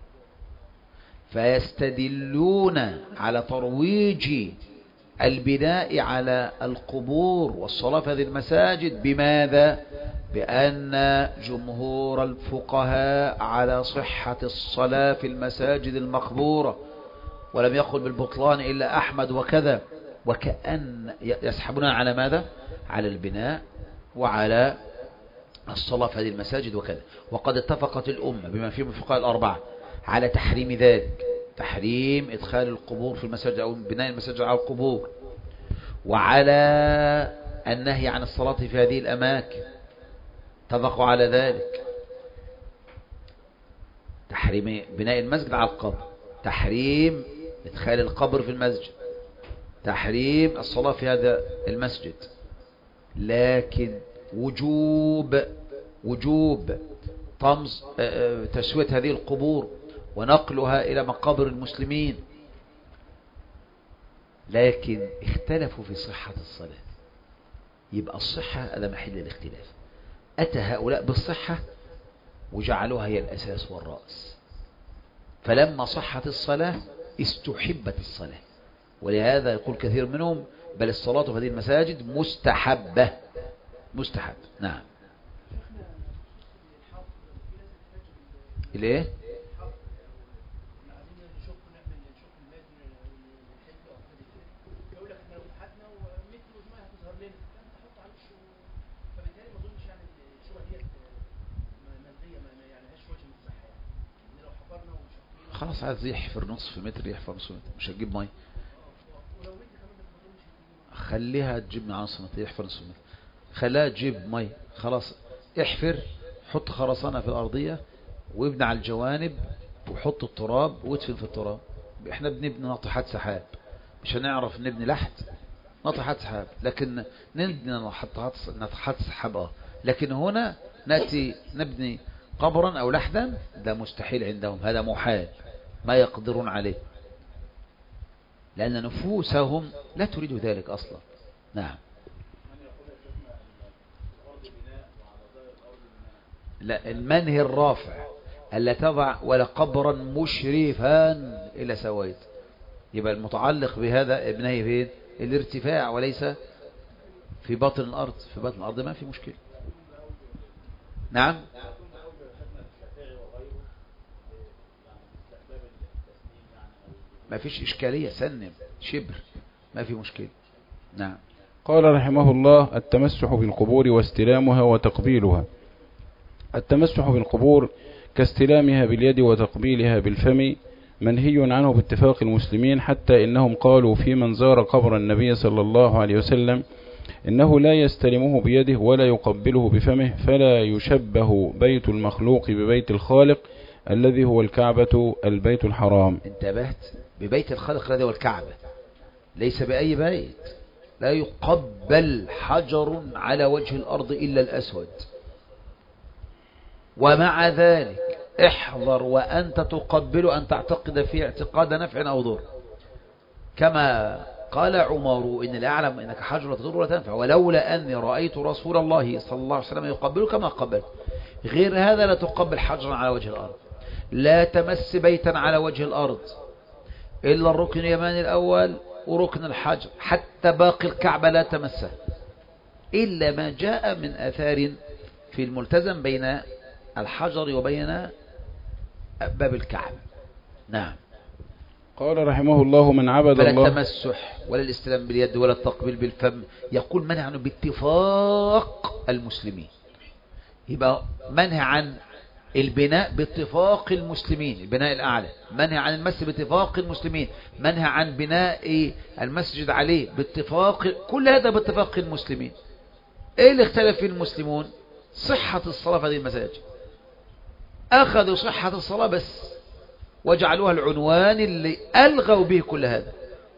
Speaker 1: فيستدلون على ترويج البناء على القبور والصلاة في هذه المساجد بماذا؟ بأن جمهور الفقهاء على صحة الصلاة في المساجد المقبورة، ولم يقل بالبطلان إلا أحمد وكذا، وكأن يسحبون على ماذا؟ على البناء وعلى الصلاة في هذه المساجد وكذا. وقد اتفقت الأمة بما فيهم الفقهاء الأربعة على تحريم ذلك، تحريم إدخال القبور في المساجد أو بناء المساجد على القبور، وعلى النهي عن الصلاة في هذه الأماكن، اتفقوا على ذلك. تحريم بناء المسجد على القبر، تحريم إدخال القبر في المسجد، تحريم الصلاة في هذا المسجد، لكن وجوب طمس تسوية هذه القبور ونقلها إلى مقابر المسلمين. لكن اختلفوا في صحة الصلاة، يبقى الصحة هذا محل الاختلاف. أتى هؤلاء بالصحة وجعلوها هي الأساس والرأس، فلما صحت الصلاة استحبت الصلاة، ولهذا يقول كثير منهم: بل الصلاة في هذه المساجد مستحبة. مستحب. نعم. الايه؟ خلاص عايز يحفر نصف متر يحفر نصف متر، مش هتجيب ميه. خليها تجيب مع نصف متر يحفر نصف متر، خليها تجيب ميه. خلاص احفر، حط خرسانة في الأرضية وابني على الجوانب وحط التراب وادفن في التراب. احنا بنبني ناطحات سحاب، مش هنعرف نبني لحد ناطحات سحاب، لكن نبني ناطحات سحاب لكن هنا نأتي نبني قبرا أو لحدا، ده مستحيل عندهم، هذا محال، ما يقدرون عليه، لأن نفوسهم لا تريد ذلك أصلا. نعم. لا، المنهي الرافع ألا تضع ولا قبرا مشرفا إلى سويت، يبقى المتعلق بهذا ابنه فين؟ الارتفاع، وليس في باطن الأرض. في باطن الأرض ما في مشكلة. نعم. ما فيش إشكالية، سنم شبر ما في مشكلة. نعم.
Speaker 2: قال رحمه الله: التمسح بالقبور واستلامها وتقبيلها. التمسح بالقبور كاستلامها باليد وتقبيلها بالفم منهي عنه باتفاق المسلمين، حتى إنهم قالوا في من زار قبر النبي صلى الله عليه وسلم إنه لا يستلمه بيده ولا يقبله بفمه، فلا يشبه بيت المخلوق ببيت الخالق الذي هو الكعبة البيت الحرام.
Speaker 1: انتبهت؟ ببيت الخالق الذي هو الكعبة، ليس بأي بيت. لا يقبل حجر على وجه الأرض إلا الأسود. ومع ذلك احذر وأنت تقبل أن تعتقد فيه اعتقاد نفع أو ضر، كما قال عمر: إن لا أعلم إنك حجر لا تضر ولا تنفع، ولولا أني رأيت رسول الله صلى الله عليه وسلم يقبله كما قبل. غير هذا لا تقبل حجرا على وجه الأرض، لا تمس بيتا على وجه الأرض إلا الركن اليماني الأول وركن الحجر، حتى باقي الكعبة لا تمسه إلا ما جاء من آثار في الملتزم بين الحجر وبين باب الكعبة. نعم.
Speaker 2: قال رحمه الله: من عبد
Speaker 1: فلا
Speaker 2: الله.
Speaker 1: التمسح ولا الاستلام باليد ولا التقبيل بالفم، يقول منهي عنه باتفاق المسلمين. يبقى منهي عن البناء باتفاق المسلمين، البناء الأعلى، منهي عن المس باتفاق المسلمين، منهي عن بناء المسجد عليه باتفاق، كل هذا باتفاق المسلمين. ايه اللي اختلف فيه المسلمون؟ صحة الصلاة في هذه المساجد. أخذوا صحة الصلاة بس وجعلوها العنوان اللي ألغوا به كل هذا.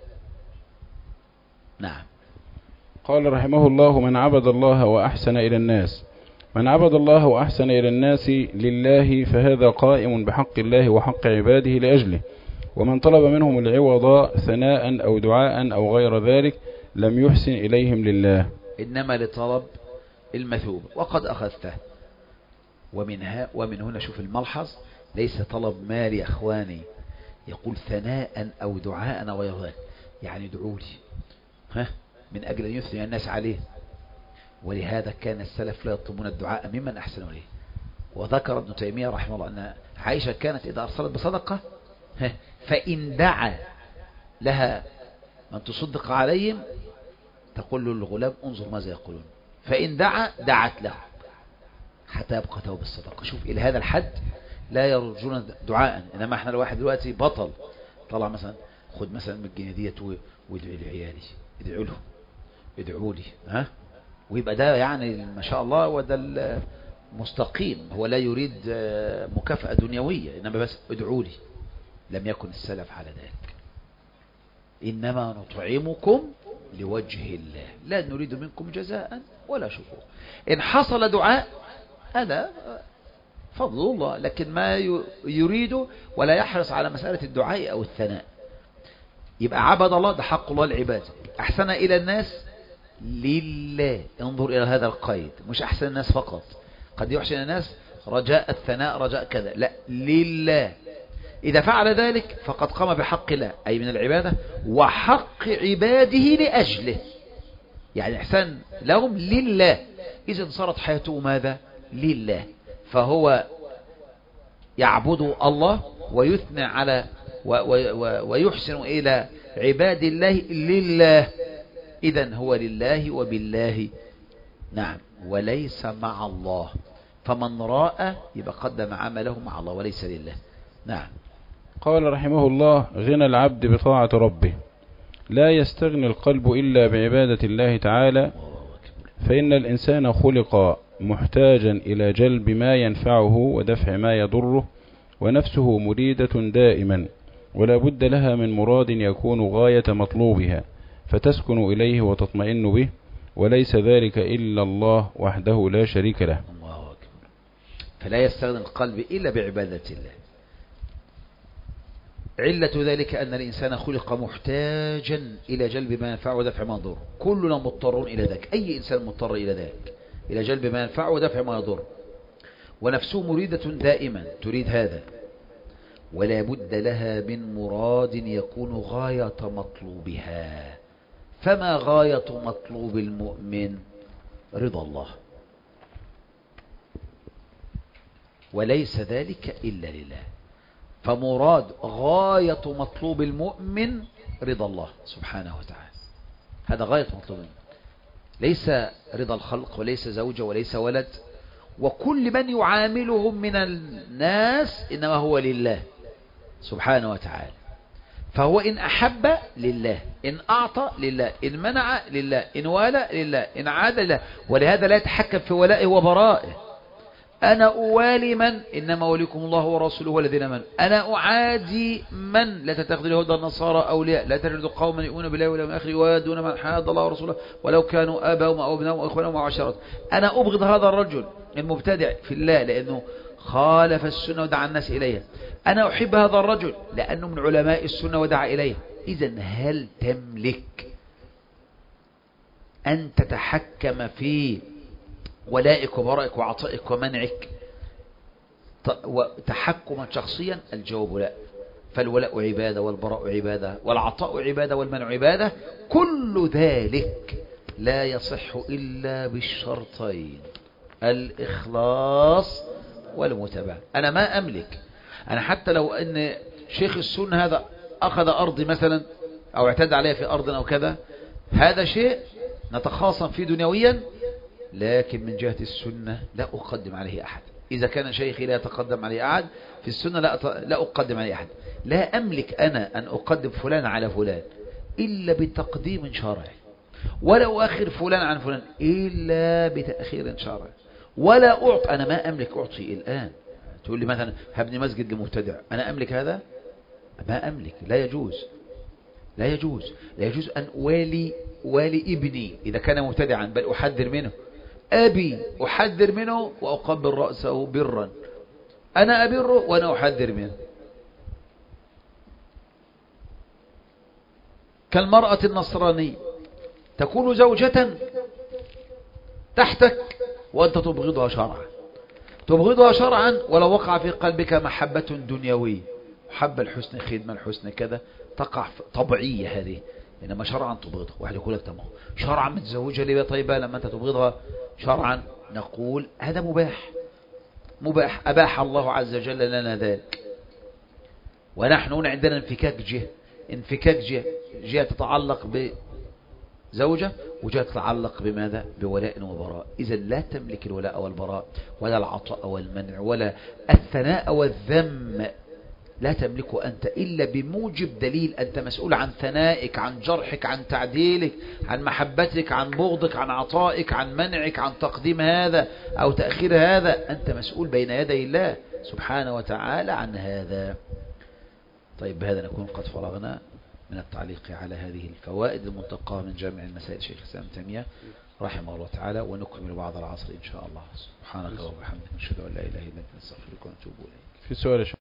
Speaker 1: نعم.
Speaker 2: قال رحمه الله: من عبد الله وأحسن إلى الناس. من عبد الله وأحسن إلى الناس لله فهذا قائم بحق الله وحق عباده لأجله، ومن طلب منهم العوض ثناء أو دعاء أو غير ذلك لم يحسن إليهم لله،
Speaker 1: إنما لطلب المثوبة وقد أخذته. ومن هنا شوف الملحظ، ليس طلب مال يا أخواني، يقول ثناء أو دعاء أو غير ذلك، يعني ادعوا لي من أجل أن يثني الناس عليه. ولهذا كان السلف لا يطلبون الدعاء ممن أحسن إليه. وذكر ابن تيمية رحمه الله أن عائشة كانت إذا أرسلت بصدقة فإن دعا لها من تصدق عليهم تقول له الغلام انظر ماذا يقولون، فإن دعا دعت له حتى يبقى ثواب الصدقة. شوف إلى هذا الحد لا يرجون دعاء. إنما احنا الواحد دلوقتي بطل طلع مثلا خد مثلا من الجنيه ديت وادعي لعيالي، ادعوا له، ادعوا لي، ويبقى ده يعني ما شاء الله وده المستقيم، هو لا يريد مكافأة دنيوية، إنما بس ادعوا لي. لم يكن السلف على ذلك، إنما نطعمكم لوجه الله لا نريد منكم جزاء ولا شكور. إن حصل دعاء هذا فضل الله، لكن ما يريد ولا يحرص على مسألة الدعاء أو الثناء. يبقى عبد الله ده حق الله العباد، أحسن إلى الناس لله. انظر إلى هذا القيد، مش أحسن الناس فقط، قد يحسن الناس رجاء الثناء رجاء كذا، لا، لله. إذا فعل ذلك فقد قام بحق الله أي من العبادة وحق عباده لأجله، يعني إحسان لهم لله. إذا صارت حياته ماذا؟ لله. فهو يعبد الله ويثنى على ويحسن إلى عباد الله لله. إذن هو لله وبالله. نعم. وليس مع الله، فمن راء يبقى قدم عمله مع الله وليس لله. نعم.
Speaker 2: قال رحمه الله: غنى العبد بطاعة ربه، لا يستغني القلب إلا بعبادة الله تعالى، فإن الإنسان خلق محتاجا إلى جلب ما ينفعه ودفع ما يضره، ونفسه مريدة دائما، ولا بد لها من مراد يكون غاية مطلوبها فتسكن إليه وتطمئن به، وليس ذلك إلا الله وحده لا شريك له.
Speaker 1: الله أكبر. فلا يستغني القلب إلا بعبادة الله. علة ذلك أن الإنسان خلق محتاجا إلى جلب ما ينفعه ودفع ما يضره. كلنا مضطرون إلى ذلك، أي إنسان مضطر إلى ذلك، إلى جلب ما ينفعه ودفع ما يضره، ونفسه مريدة دائما تريد هذا، ولا بد لها من مراد يكون غاية مطلوبها. فما غاية مطلوب المؤمن؟ رضا الله، وليس ذلك إلا لله. فمراد غاية مطلوب المؤمن رضا الله سبحانه وتعالى، هذا غاية مطلوب المؤمن، ليس رضا الخلق، وليس زوجة، وليس ولد، وكل من يعاملهم من الناس إنما هو لله سبحانه وتعالى. فهو إن أحب لله، إن أعطى لله، إن منع لله، إن والى لله، إن عاد لله. ولهذا لا يتحكم في ولائه وبرائه. أنا أوالي من؟ إنما وليكم الله ورسوله والذين آمنوا. أنا أعادي من؟ لا تتخذوا اليهود النصارى أولياء، لا تجد قوما يؤمنون بالله واليوم الآخر يوادون من حاد الله ورسوله ولو كانوا آباءهم أو أبناءهم أو إخوانهم أو عشيرتهم. أنا أبغض هذا الرجل المبتدع في الله لأنه خالف السنة ودعا الناس إليها. أنا أحب هذا الرجل لأنه من علماء السنة ودعا إليها. إذن هل تملك أن تتحكم في ولائك وبرائك وعطائك ومنعك تحكما شخصيا؟ الجواب لا. فالولاء عبادة، والبراء عبادة، والعطاء عبادة، والمنع عبادة. كل ذلك لا يصح إلا بالشرطين: الإخلاص والمتابعة. أنا ما أملك، أنا حتى لو أن شيخ السنة هذا أخذ أرضي مثلا أو اعتدى عليها في أرض أو كذا، هذا شيء نتخاصم فيه دنيويا، لكن من جهة السنة لا أقدم عليه أحد. إذا كان شيخي لا يتقدم عليه أحد في السنة لا أقدم عليه أحد. لا أملك أنا أن أقدم فلان على فلان إلا بتقديم شرعي، ولا أؤخر فلان عن فلان إلا بتأخير شرعي، ولا أعطي. أنا ما أملك أعطي الآن. تقول لي مثلا هبني مسجد لمبتدع، أنا أملك هذا؟ ما أملك. لا يجوز، لا يجوز، لا يجوز أن والي ابني إذا كان مبتدعا، بل أحذر منه. أبي أحذر منه وأقبل رأسه برا، أنا أبره وأنا أحذر منه. كالمرأة النصرانية تكون زوجة تحتك وأنت تبغضها شرعا، تبغضها شرعا ولو وقع في قلبك محبة دنيوية، حب الحسن، خدمة الحسن كذا، تقع طبيعية هذه، إنما شرعا تبغضها. واحد يقول لك تمام شرعا متزوجة لي طيبة لما أنت تبغضها شرعا، نقول هذا مباح، مباح أباح الله عز وجل لنا ذلك. ونحن عندنا انفكاك جهة تتعلق بزوجة، وجهة تتعلق بماذا؟ بولاء وبراء. إذا لا تملك الولاء والبراء، ولا العطاء والمنع، ولا الثناء والذم، لا تملكه أنت إلا بموجب دليل. أنت مسؤول عن ثنائك، عن جرحك، عن تعديلك، عن محبتك، عن بغضك، عن عطائك، عن منعك، عن تقديم هذا أو تأخير هذا. أنت مسؤول بين يدي الله سبحانه وتعالى عن هذا. طيب بهذا نكون قد فرغنا من التعليق على هذه الفوائد المنتقاة من جامع المسائل شيخ الإسلام ابن تيمية رحمه الله تعالى، ونكمل بعد العصر إن شاء الله. سبحانك وبحمدك، نشهد أن لا إله إلا أنت، نستغفرك ونتوب إليك.
Speaker 2: في سؤال